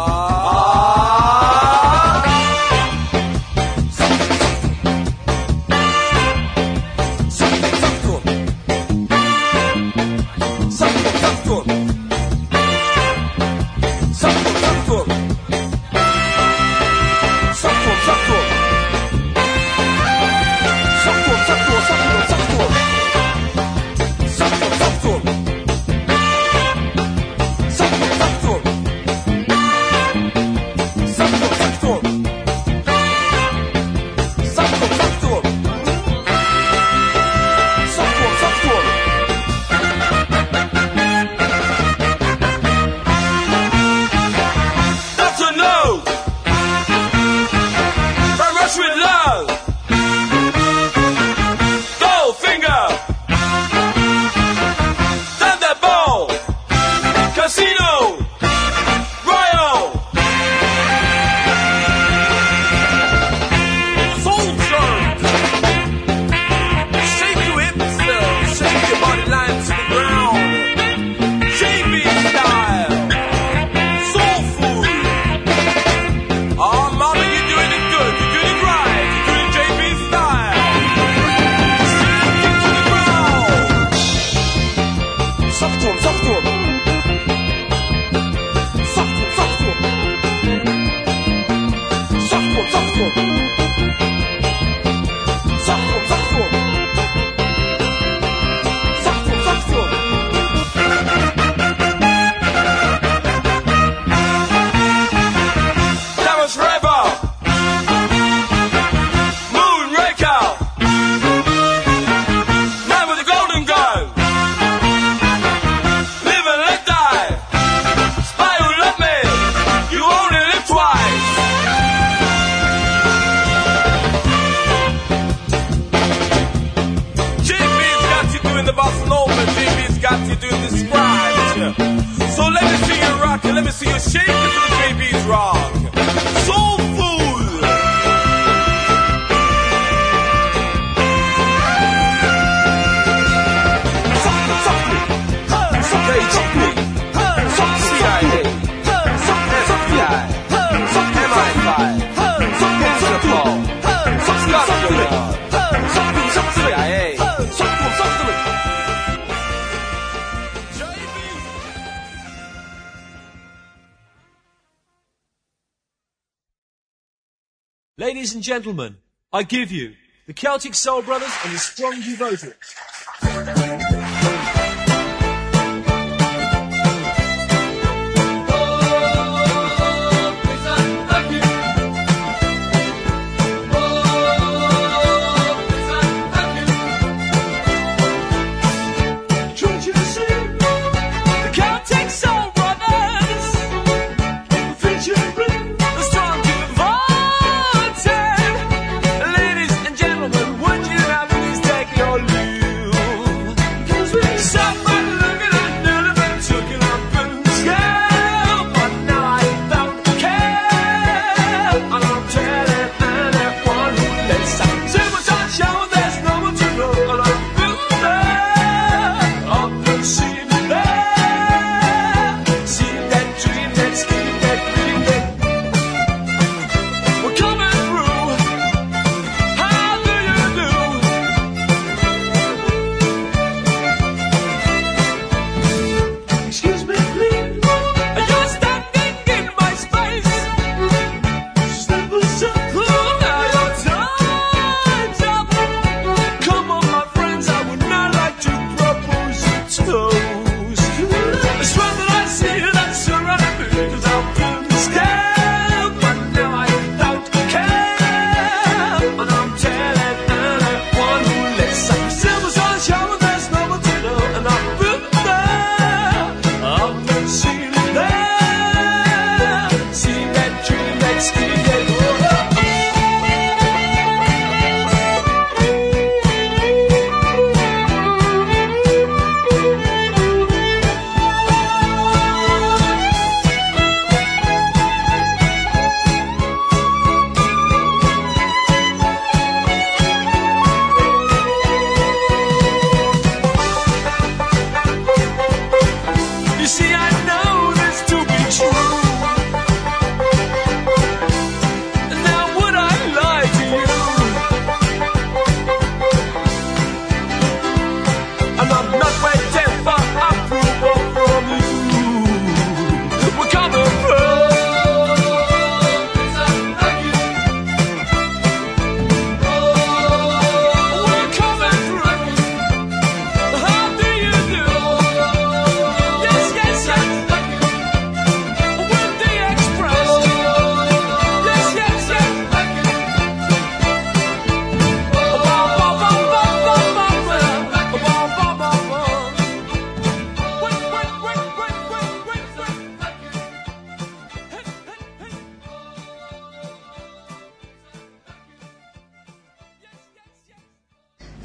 Ladies and gentlemen, I give you the Celtic Soul Brothers and the Strong Devotees. Ladies and gentlemen, would you have me take your leave?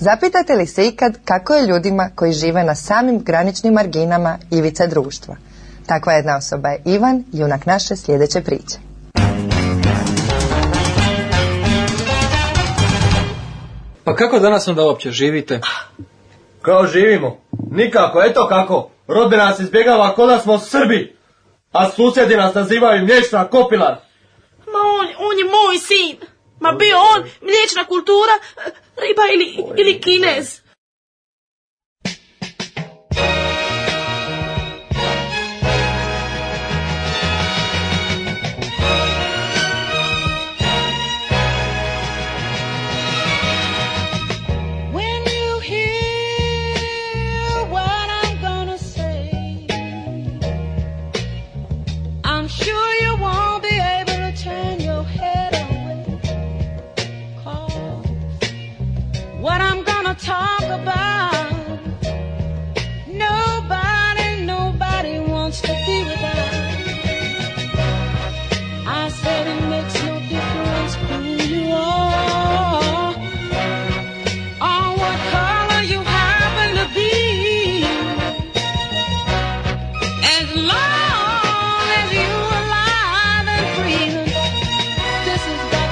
Zapitate li se ikad kako je ljudima koji žive na samim graničnim marginama ivice društva? Takva jedna osoba je Ivan, junak naše sljedeće priče. Pa kako danas onda uopće živite? Kao živimo? Nikako, eto kako. Rodbina nas izbjegava ko da smo Srbi, a susjedi nas nazivaju mliječna kopilar. Ma on je moj sin. Ma bio on mliječna kultura, riba ili Kinez. What I'm gonna talk about, nobody wants to be without. I said it makes no difference who you are, or what color you happen to be, as long as you're alive and breathing. This has got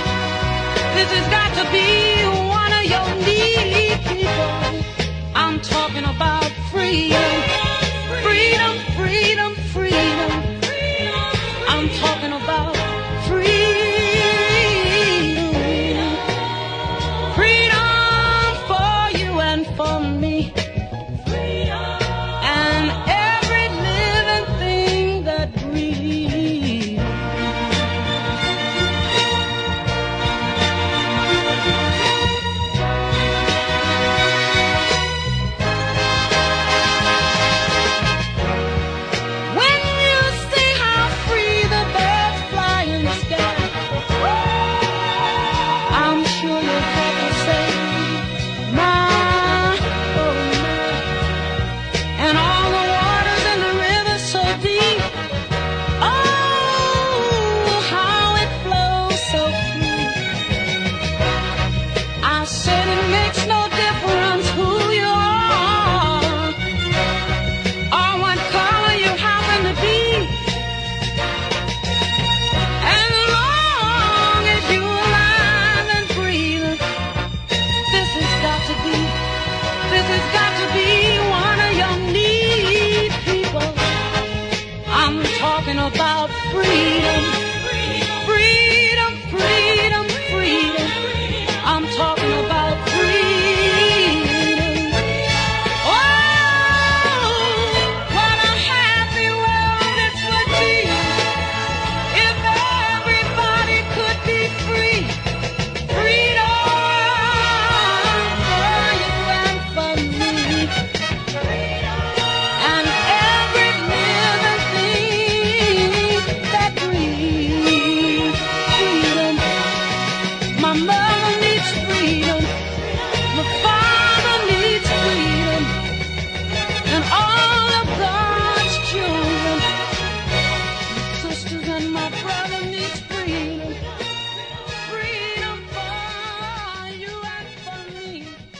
to be your need people. I'm talking about freedom, freedom, freedom, freedom. I'm talking about freedom, freedom for you and for me, and every living thing that breathes. About freedom, freedom, freedom, freedom. I'm talking about freedom. Oh, what a happy world this would be if everybody could be free. Freedom for you and for me, and every living thing that breathes. Freedom. My mother needs freedom. My father needs freedom. And all of God's children, my sisters and my brother needs freedom. Freedom for you and for me.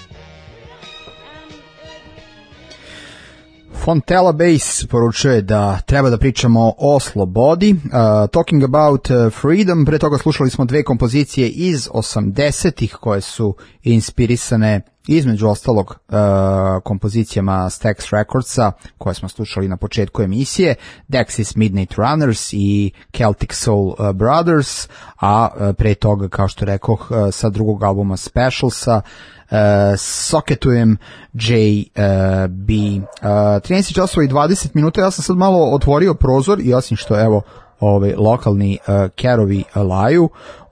Fontella Bass poručuje da treba da pričamo o slobodi. Talking about freedom, pre toga slušali smo dve kompozicije iz 80-ih koje su inspirisane između ostalog kompozicijama Stax Recordsa koje smo slušali na početku emisije, Dexys Midnight Runners i Celtic Soul Brothers, a pre toga, kao što rekoh, sa drugog albuma Specialsa Soketujem J.B. 13 časova i 20 minuta, ja sam sad malo otvorio prozor i osim što evo lokalni kerovi laju,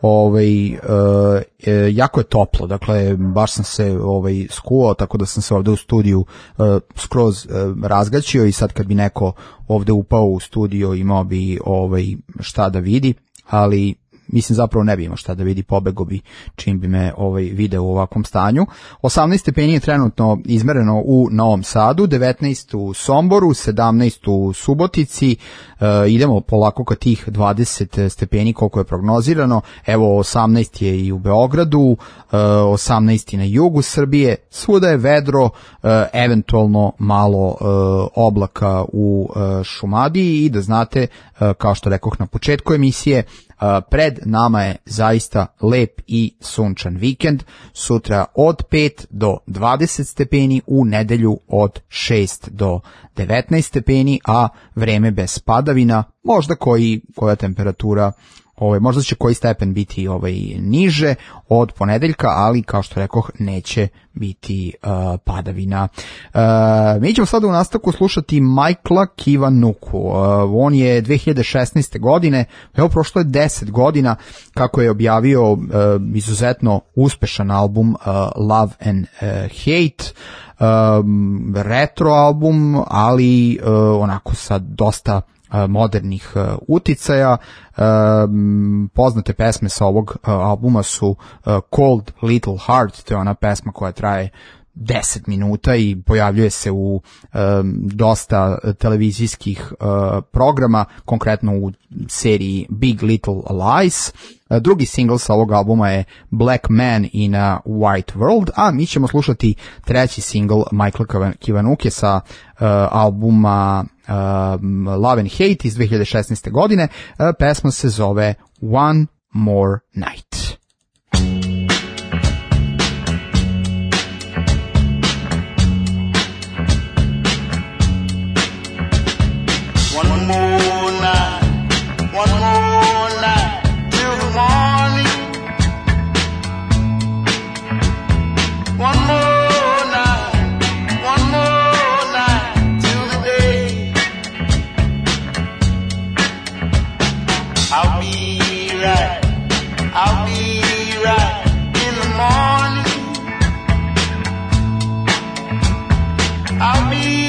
jako je toplo, dakle baš sam se skuo, tako da sam se ovde u studiju skroz razgaćio i sad kad bi neko ovde upao u studio imao bi šta da vidi, ali mislim zapravo ne bi imao šta da vidi, pobego bi čim bi me video u ovakvom stanju. 18 stepeni je trenutno izmereno u Novom Sadu, 19 u Somboru, 17 u Subotici, idemo polako ka tih 20 stepeni koliko je prognozirano, evo 18 je i u Beogradu, 18 na jugu Srbije, svuda je vedro, eventualno malo oblaka u Šumadiji i da znate, kao što rekoh na početku emisije, pred nama je zaista lep i sunčan vikend, sutra od 5 do 20 stepeni, u nedelju od 6 do 19 stepeni, a vreme bez padavina, možda koja temperatura, možda će koji stepen biti niže od ponedeljka, ali kao što rekoh neće biti padavina. Mi ćemo sada u nastavku slušati Michaela Kiwanuku. On je 2016. godine, evo prošlo je 10 godina kako je objavio izuzetno uspešan album Love and Hate, retro album, ali onako sa dosta modernih uticaja. Poznate pesme sa ovog albuma su Cold Little Heart, to je ona pesma koja traje 10 minuta i pojavljuje se u dosta televizijskih programa, konkretno u seriji Big Little Lies. Drugi singl sa ovog albuma je Black Man in a White World, a mi ćemo slušati treći singl Michaela Kiwanuke sa albuma Love and Hate iz 2016. godine. Pesma se zove One More Night. One more night till the morning. One more night till the day. I'll be right in the morning. I'll be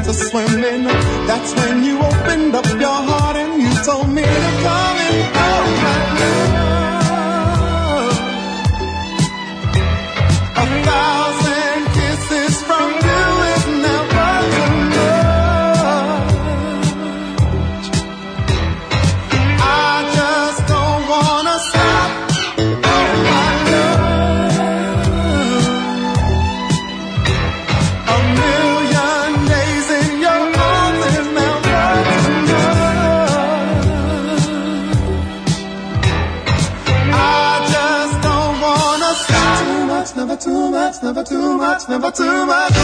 to swimming. That's when you opened up your heart and you told me to come and hold my love. 1,000 kisses from you is never too much. I just don't wanna stop. Oh my love. A million days in your arms is never too much. I just don't wanna stop. Too much, never too much, never too much, never too much.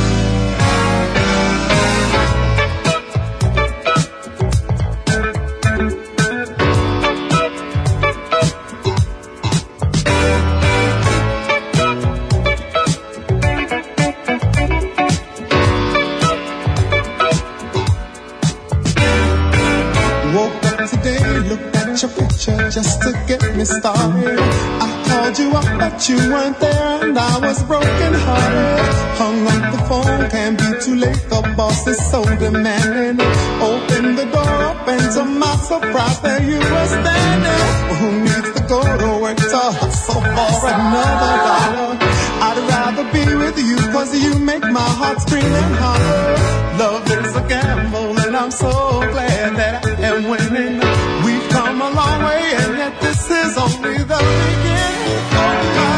Woke up today, looked at your picture just to get me started. I called you up, but you weren't there, and I was broken hearted. Hung up the phone, can't be too late, the boss is so demanding. Opened the door up, and to my surprise, there you were standing. Who needs to go to work to hustle for another dollar? I'd rather be with you, cause you make my heart scream and holler. Love is a gamble, and I'm so glad that I am winning. We've come a long way, and yet this is only the beginning. Oh my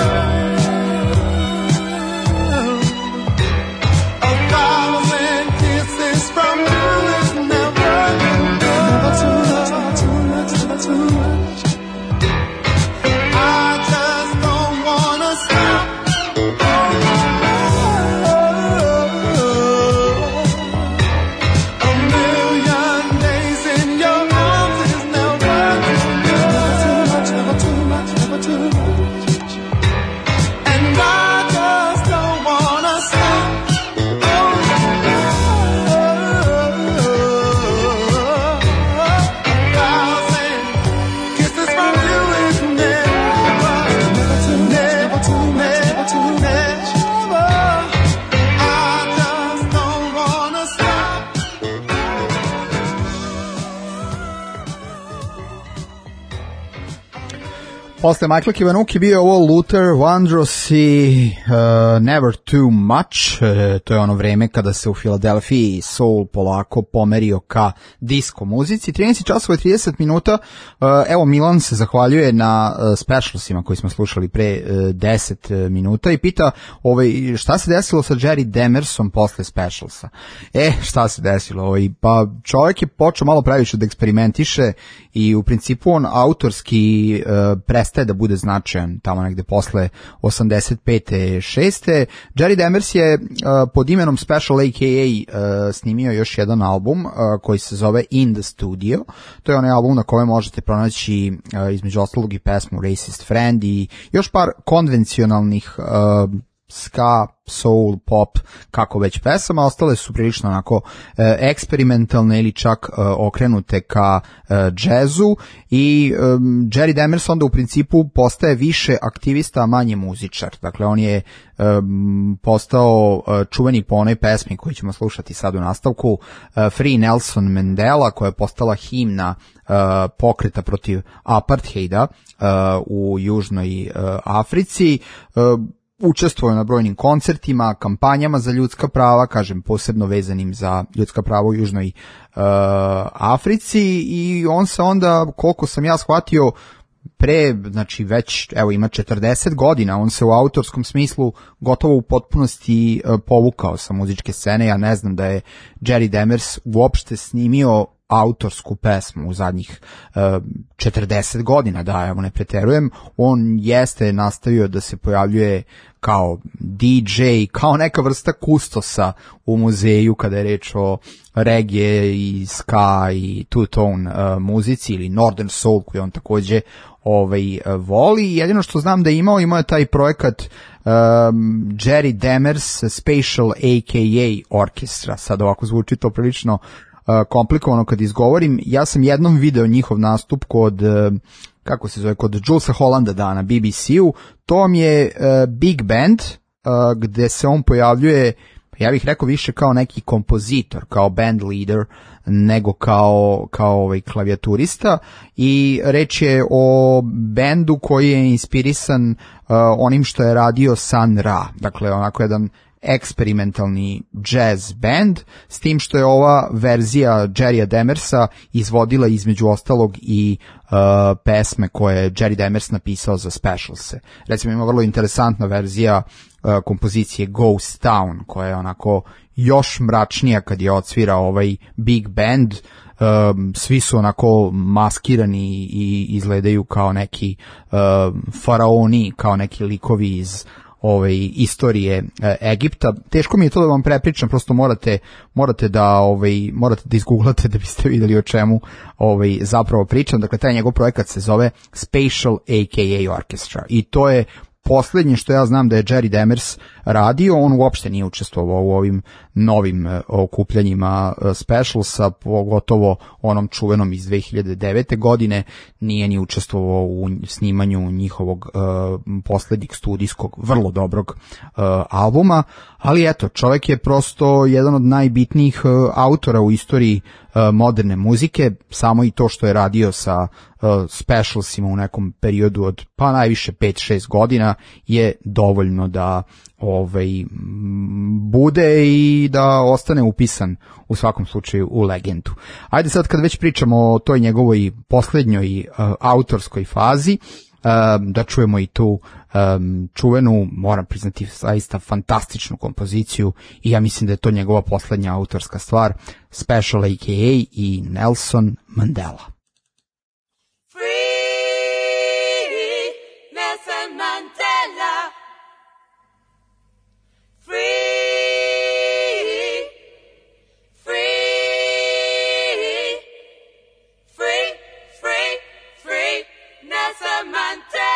love, 1,000 kisses from you is never too much, never too much, never too much. I just don't wanna stop. Oh my love, a million days in your arms is never too much, never too much, never too much. And I just don't wanna stop. Oh my love, 1,000 kisses from you is never too much, never too much. I just don't wanna stop. Posle Michaela Kiwanuke bio je ovo Luther Vandross i Never Too Much. To je ono vreme kada se u Filadelfiji soul polako pomerio ka disco muzici. 13 časova i 30 minuta. Evo, Milan se zahvaljuje na specialsima koji smo slušali pre 10 minuta i pita šta se desilo sa Jerry Demersom posle specialsa. Šta se desilo? Pa čovjek je počeo malo previše da eksperimentiše i u principu on autorski prestaje da bude značajan tamo negde posle 85. 6. Jerry Demers je pod imenom Special AKA snimio još jedan album koji se zove In the Studio. To je onaj album na kojem možete pronaći između ostalog i pesmu Racist Friend i još par konvencionalnih ska, soul, pop, kako već pesama, ostale su prilično onako eksperimentalne ili čak okrenute ka džezu i Jerry Demers onda u principu postaje više aktivista, a manje muzičar. Dakle, on je postao čuveni po onoj pesmi koju ćemo slušati sad u nastavku, Free Nelson Mandela, koja je postala himna pokreta protiv apartheida u Južnoj Africi. Učestvuje na brojnim koncertima, kampanjama za ljudska prava, kažem posebno vezanim za ljudska prava u Južnoj Africi i on se onda, koliko sam ja shvatio, znači već ima 40 godina, on se u autorskom smislu gotovo u potpunosti povukao sa muzičke scene. Ja ne znam da je Jerry Demers uopšte snimio autorsku pesmu u zadnjih 40 godina, da, evo ne preterujem. On jeste nastavio da se pojavljuje kao DJ, kao neka vrsta kustosa u muzeju kada je reč o reggae i ska i two-tone muzici ili Northern Soul koju on takođe voli. Jedino što znam da je imao je taj projekat Jerry Demers Spatial AKA Orchestra. Sad ovako zvuči to prilično komplikovano kad izgovorim. Ja sam jednom video njihov nastup kod kod Julesa Hollanda na BBC-u. To vam je big band gde se on pojavljuje, ja bih rekao više kao neki kompozitor, kao band leader, nego kao klavijaturista, i reč je o bendu koji je inspirisan onim što je radio Sun Ra, dakle onako jedan eksperimentalni jazz band, s tim što je ova verzija Jerrya Demersa izvodila između ostalog i pesme koje je Jerry Demers napisao za Specialse. Recimo ima vrlo interesantna verzija kompozicije Ghost Town, koja je onako još mračnija kad je odsvira ovaj big band. Svi su onako maskirani i izgledaju kao neki faraoni, kao neki likovi iz istorije Egipta. Teško mi je to da vam prepričam, prosto morate da izgooglate da biste vidjeli o čemu zapravo pričam. Dakle, taj njegov projekat se zove Spatial aka Orchestra i to je poslednje što ja znam da je Jerry Demers radio. On uopšte nije učestvovao u ovim novim okupljanjima Specialsa, pogotovo onom čuvenom iz 2009. godine, nije ni učestvovao u snimanju njihovog poslednjeg studijskog, vrlo dobrog albuma, ali eto, čovjek je prosto jedan od najbitnijih autora u istoriji moderne muzike. Samo i to što je radio sa Specialsima u nekom periodu od pa najviše 5-6 godina je dovoljno da bude i da ostane upisan u svakom slučaju u legendu. Ajde sad, kad već pričamo o toj njegovoj posljednjoj autorskoj fazi, da čujemo i tu čuvenu, moram priznati, zaista fantastičnu kompoziciju, i ja mislim da je to njegova posljednja autorska stvar, Special aka i Nelson Mandela. Nelson Mandela. Free, free, free, free, free, Nelson Mandela.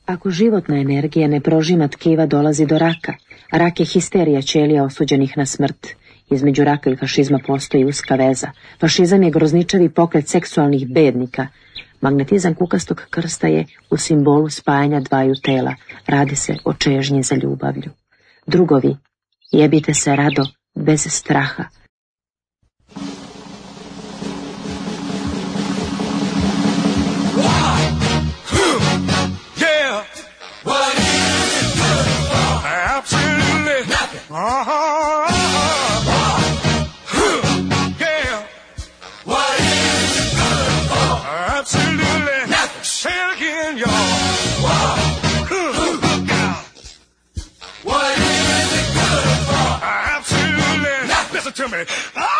Ako životna energija ne prožima tkiva, dolazi do raka. Rak je histerija ćelija osuđenih na smrt. Između raka i fašizma postoji uska veza. Fašizam je grozničavi pokret seksualnih bednika. Magnetizam kukastog krsta je u simbolu spajanja dvaju tela. Radi se o čežnji za ljubavlju. Drugovi, jebite se rado, bez straha. Yeah. What is it good for? Absolutely nothing. Yeah. What is it good for? Absolutely nothing. Say it again, y'all. Look out. What is it good for? Absolutely nothing. Listen to me.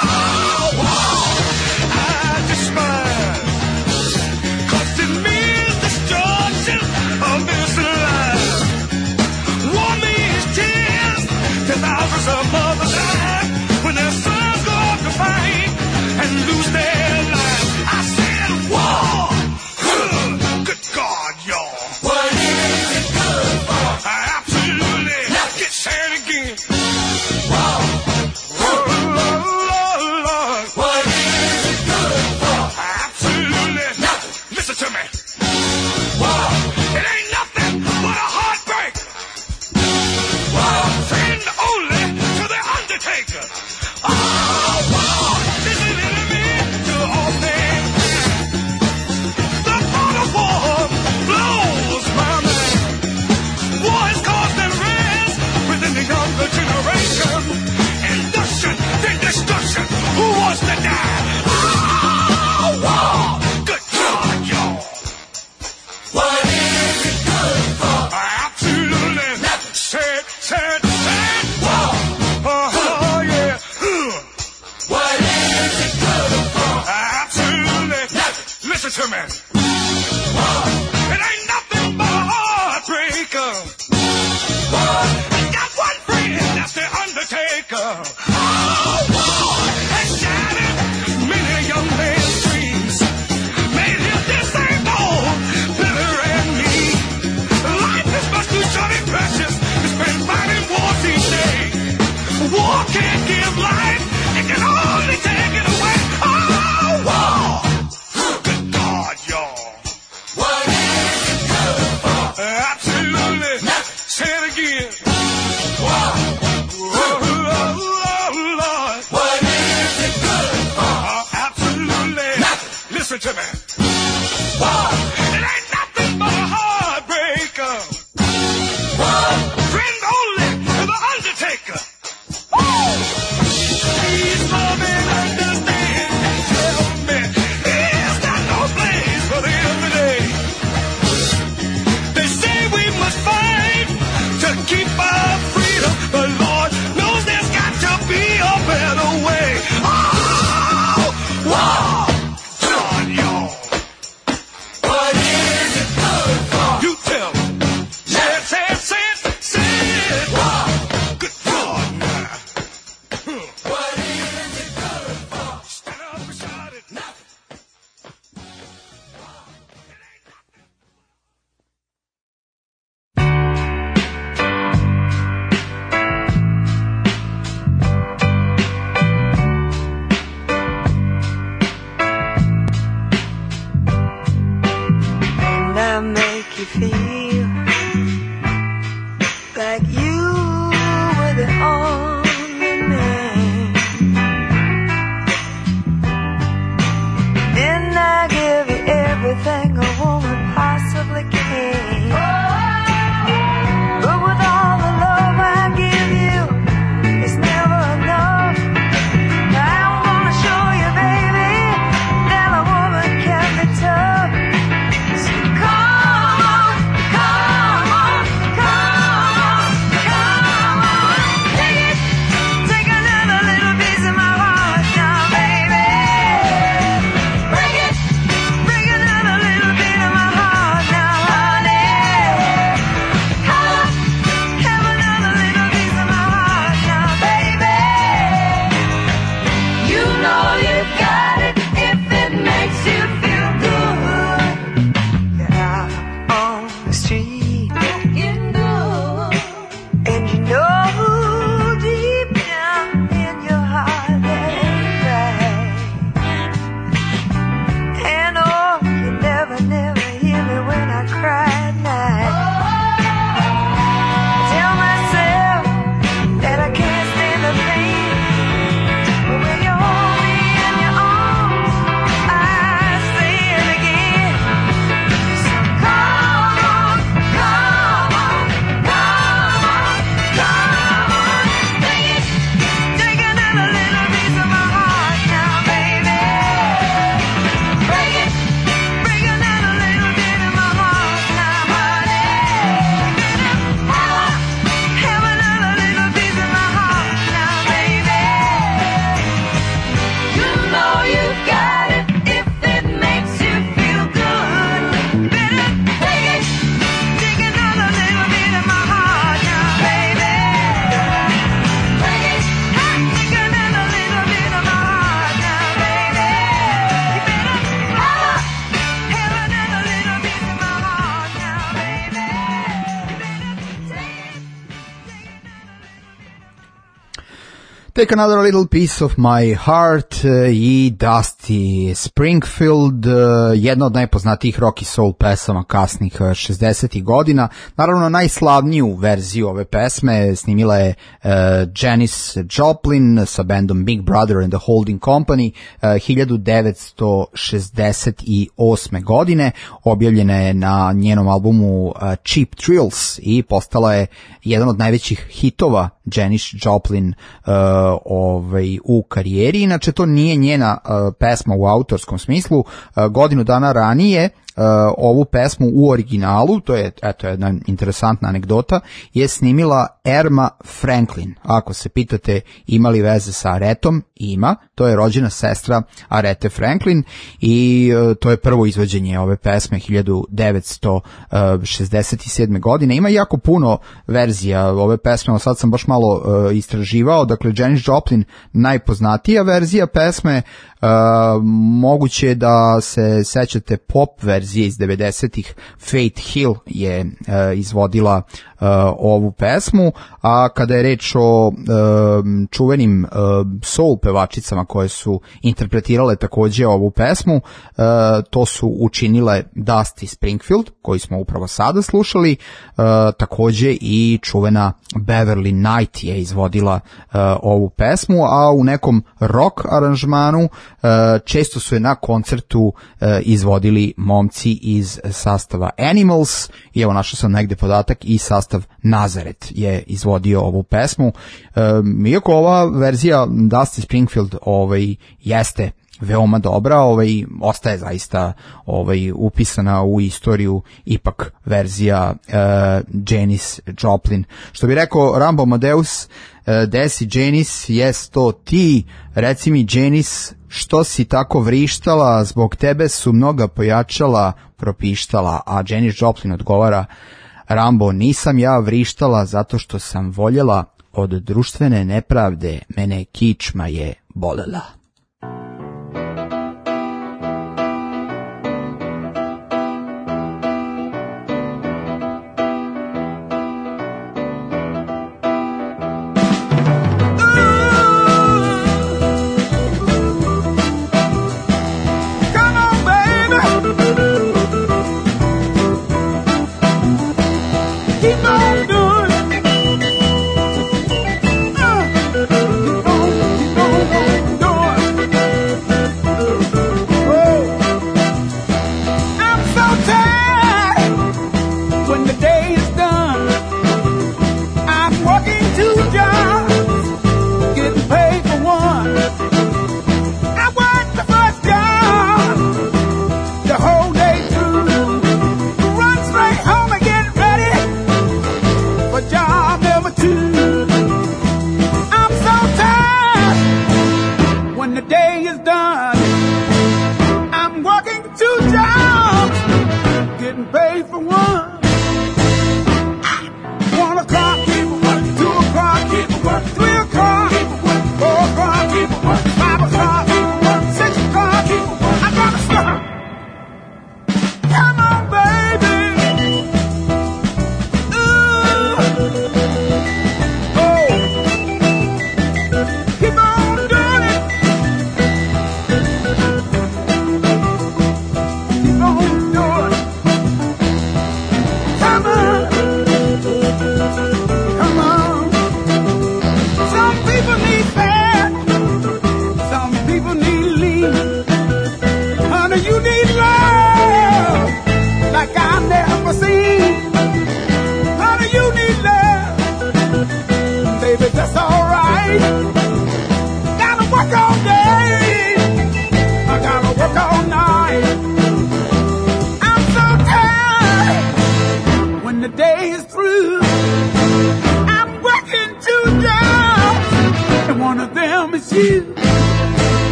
I despise. 'Cause it means destruction of this life. War means tears to thousands of mothers die when their sons go off to fight and lose their lives. I said war. Good God, y'all. What is it good for? Absolutely. Get sad again. Wow. Lord. What is it good for? Absolutely nothing. Listen to me. Wow. It ain't nothing but a heartbreak. Wow. Friend only to the undertaker. Oh, wow. This is enemy to all things. The thought of war blows my mind. War has caused unrest within the younger generation. Induction, then destruction. Who wants to die? Oh, wow. Good God, y'all. What is it good for? Absolutely nothing. Sad. Wow. Oh, yeah. What is it good for? Absolutely nothing. Listen to me. Wow. It ain't nothing but a heartbreaker. Wow. I got one friend, that's the undertaker. Oh, wow. And shattered many young men's dreams. Made him disabled, bitter and mean. Life is much too short and precious to spend fighting wars each day. War can't give life, it can only take it away. Oh, wow. Good God, y'all. What is it good for? Absolutely nothing. Say it again. Wow. Lord. What is it good for? Absolutely nothing. Listen to me. Wow. It ain't nothing but a heartbreaker. Wow. Friend only to the undertaker. Woo! Please love and understand and tell me he's got no place for the everyday. They say we must fight to keep our freedom, but Lord knows there's got to be a better way. Oh, wow. John, y'all. What is it good for? You tell me. Say it. Wow. Good God, now. What is it good for? Stand up and shout it. Nothing. And I make you feel like you were the only man. And I give you everything a woman possibly can. But with all the love I give you, it's never enough. I'm gonna show you, baby, that a woman can be tough. So come on, Take Another Little Piece of My Heart i Dusty Springfield, jedna od najpoznatijih rock i soul pesama kasnih 60. godina. Naravno, najslavniju verziju ove pesme snimila je Janis Joplin sa bandom Big Brother and the Holding Company 1968. godine. Objavljena je na njenom albumu Cheap Thrills i postala je jedan od najvećih hitova Janis Joplin u karijeri. Inače, to nije njena pesma u autorskom smislu. Godinu dana ranije ovu pesmu u originalu, to je jedna interesantna anegdota, je snimila Erma Franklin. Ako se pitate ima li veze sa Aretom, ima. To je rođena sestra Arete Franklin i to je prvo izvođenje ove pesme 1967. godine. Ima jako puno verzija ove pesme, sad sam baš malo istraživao. Dakle, Janis Joplin najpoznatija verzija pesme, moguće da se sećate pop verzije iz 90-ih. Faith Hill je izvodila ovu pesmu, a kada je reč o čuvenim soul pevačicama koje su interpretirale takođe ovu pesmu, to su učinile Dusty Springfield, koji smo upravo sada slušali, takođe i čuvena Beverly Knight je izvodila ovu pesmu, a u nekom rock aranžmanu često su je na koncertu izvodili momci iz sastava Animals i evo našao sam negde podatak i sastav Nazaret je izvodio ovu pesmu. Iako ova verzija Dusty Springfield jeste veoma dobra, ostaje zaista upisana u istoriju ipak verzija Janis Joplin. Što bi rekao Rambo Amadeus, desi Janis, jes to ti, reci mi Janis, što si tako vrištala, zbog tebe su mnoga pojačala propištala, a Janis Joplin odgovara, Rambo, nisam ja vrištala zato što sam voljela, od društvene nepravde mene kičma je bolela.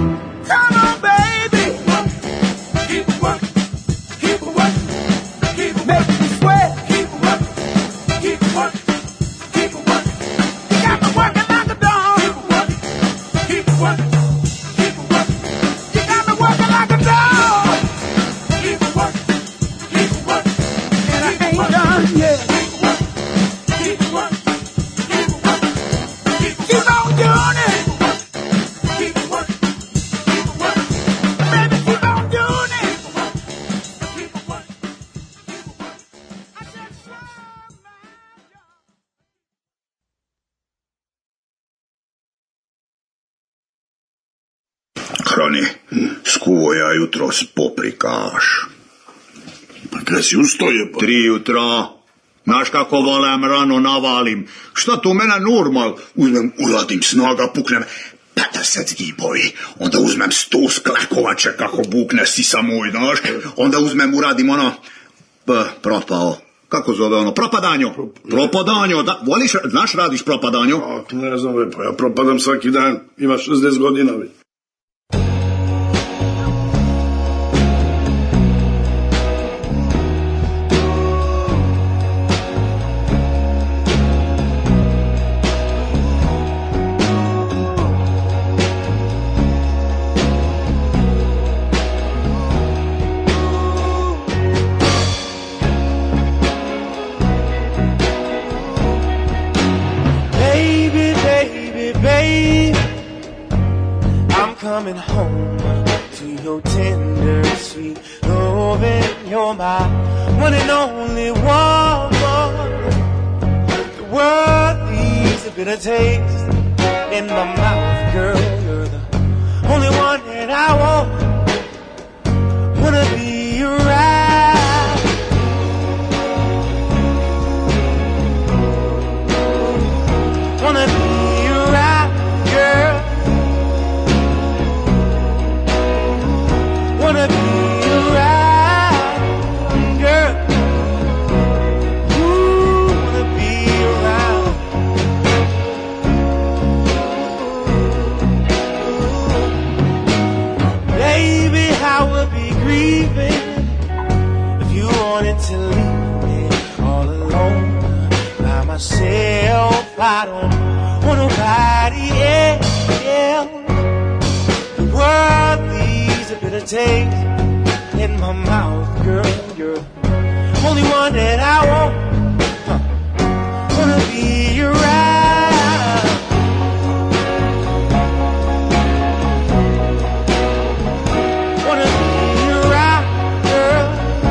Keep Hroni, skuo ja jutros poprikaš. Pa kada si ustoje? 3 jutra. Znaš kako volem rano navalim. Šta tu mene normal? Uzmem, uradim snaga, puknem 50 gibovi. Onda uzmem 100 sklakovače kako bukne sisa moj, znaš. Onda uzmem, uradim ono, propao. Kako zove ono? Propadanjo. Propadanjo. Da, voliš, znaš radiš propadanjo? A, ne znam, pa ja propadam svaki dan. Ima 60 godina. Coming home to your tender, sweet loving. You're my one and only woman. The world leaves a bitter taste in my mouth, girl. You're the only one that I want. Wanna be around. Wanna be around, girl. Wanna be around, girl. Ooh, wanna be around. Baby, I would be grieving if you wanted to leave me all alone by myself. I don't want nobody else. The world leaves a bitter taste in my mouth, girl. You're the only one that I want. Wanna be around. Wanna be around, girl.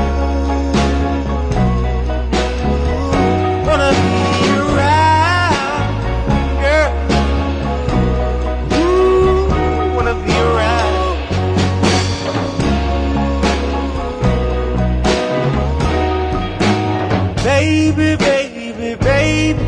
Wanna be around, girl. Ooh, wanna be around. Baby, baby, baby,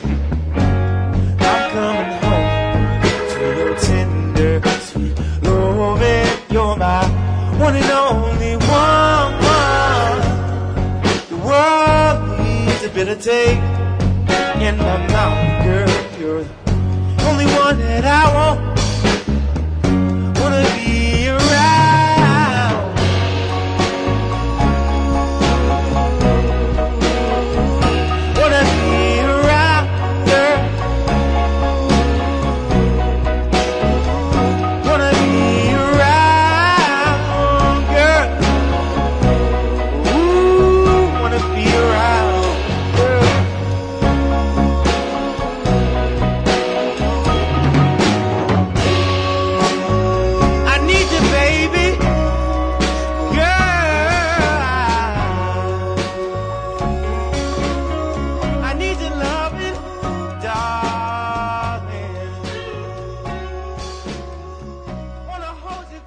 I'm coming home to your tender, sweet loving. You're my one and only woman. The world needs a bitter taste in my mouth, girl. You're the only one that I want. Wanna be around. Wanna be around, girl. Wanna be around, girl. Ooh, wanna be around, girl. I need you, baby, girl. I need your loving, darling. Wanna hold you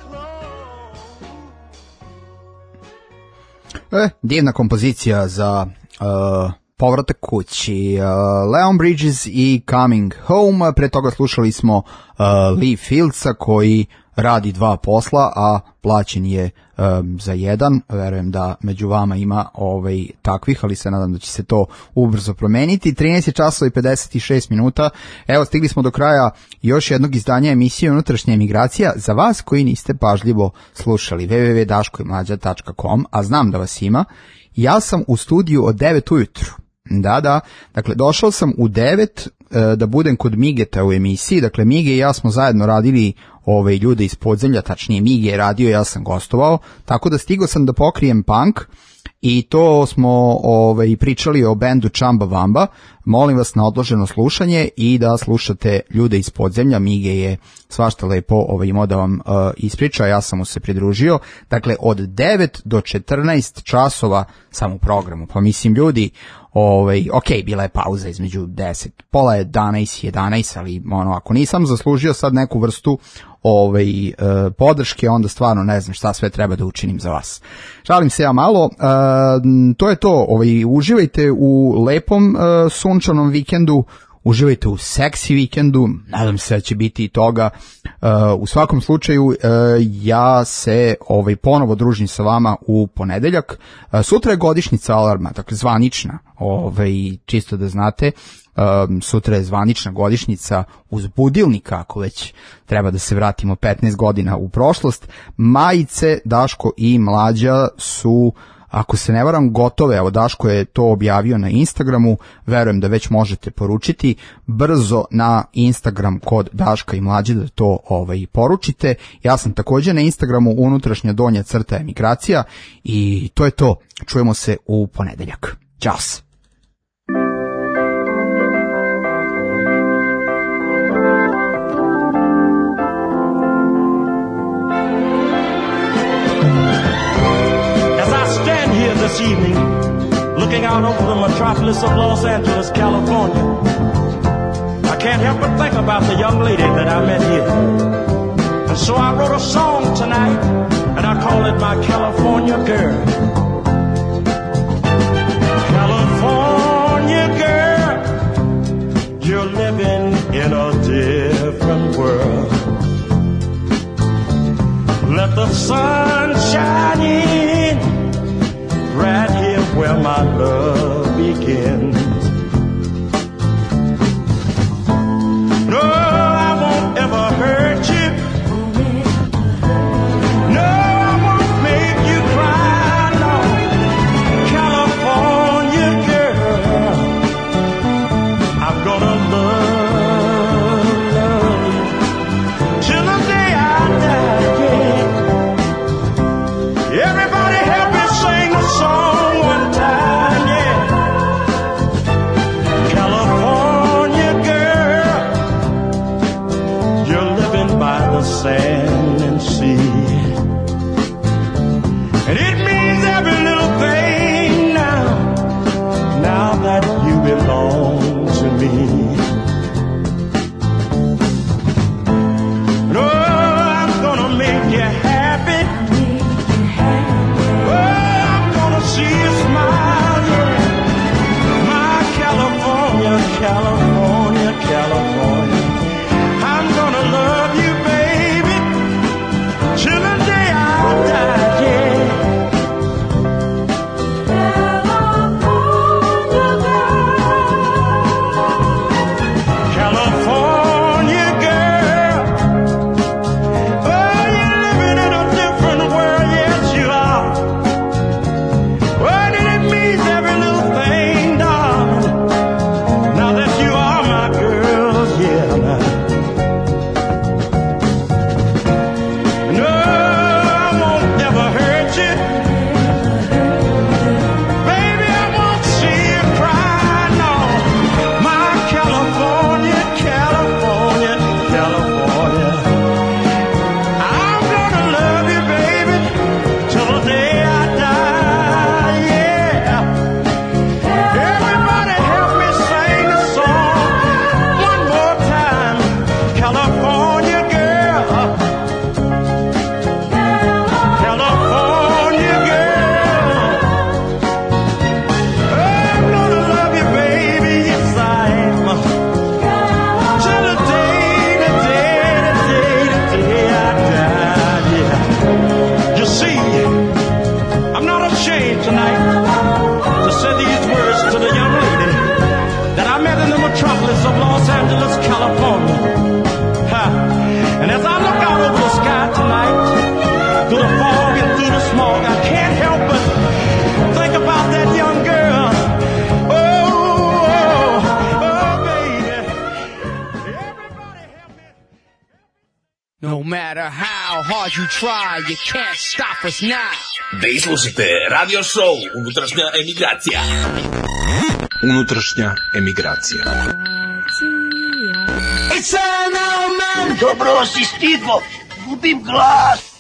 close. Divna kompozicija za povratak kući. Leon Bridges i Coming Home. Pre toga slušali smo Lee Fieldsa koji radi 2 posla, a plaćen je za 1. Verujem da među vama ima takvih, ali se nadam da će se to ubrzo promeniti. 13 časova i 56 minuta. Evo, stigli smo do kraja još jednog izdanja emisije Unutrašnja emigracija. Za vas koji niste pažljivo slušali www.daškoimlađa.com, a znam da vas ima, ja sam u studiju od 9 ujutru. Da, dakle, došao sam u 9, da budem kod Migeta u emisiji. Dakle, Mige i ja smo zajedno radili Ljude iz podzemlja, tačnije Mige je radio, ja sam gostovao, tako da stigao sam da pokrijem punk i to smo pričali o bendu Chamba Wamba. Molim vas na odloženo slušanje i da slušate Ljude iz podzemlja. Mige je svašta lepo imao da vam ispriča, ja sam mu se pridružio. Dakle, od 9 do 14 časova sam u programu, pa mislim ljudi, ok, bila je pauza između 10, pola 11, 11, ali ako nisam zaslužio sad neku vrstu podrške, onda stvarno ne znam šta sve treba da učinim za vas. Šalim se ja malo, to je to, uživajte u lepom sunčanom vikendu, uživajte u seksi vikendu, nadam se da će biti i toga. U svakom slučaju ja se ponovo družim sa vama u ponedeljak. Sutra je godišnjica Alarma, dakle zvanična, čisto da znate. Sutra je zvanična godišnjica uz budilnika, ako već treba da se vratimo 15 godina u prošlost. Majice Daško i Mlađa su, ako se ne varam, gotove. Evo, Daško je to objavio na Instagramu, verujem da već možete poručiti brzo na Instagram kod Daška i Mlađe da to poručite. Ja sam također na Instagramu __ emigracija i to je to. Čujemo se u ponedeljak. Ćao se. This evening, looking out over the metropolis of Los Angeles, California, I can't help but think about the young lady that I met here. And so I wrote a song tonight, and I call it my California Girl. California girl, you're living in a different world. Let the sun shine in right here where my love begins. No, I won't ever hurt you. No, I won't make you cry, no. California girl, I'm gonna love you till the day I die, yeah. Everybody help me sing the song one time, yeah. California girl, you're living by the sand and sea, and it means every little thing now that you belong to me. No, I'm gonna make you happy. See you smile, yeah. My California, California, California. I'm gonna love you, baby, No matter how hard you try, you can't stop us now. Da slušate radio show Unutrašnja emigracija. Unutrašnja emigracija. Dobro si stigo, gubim glas.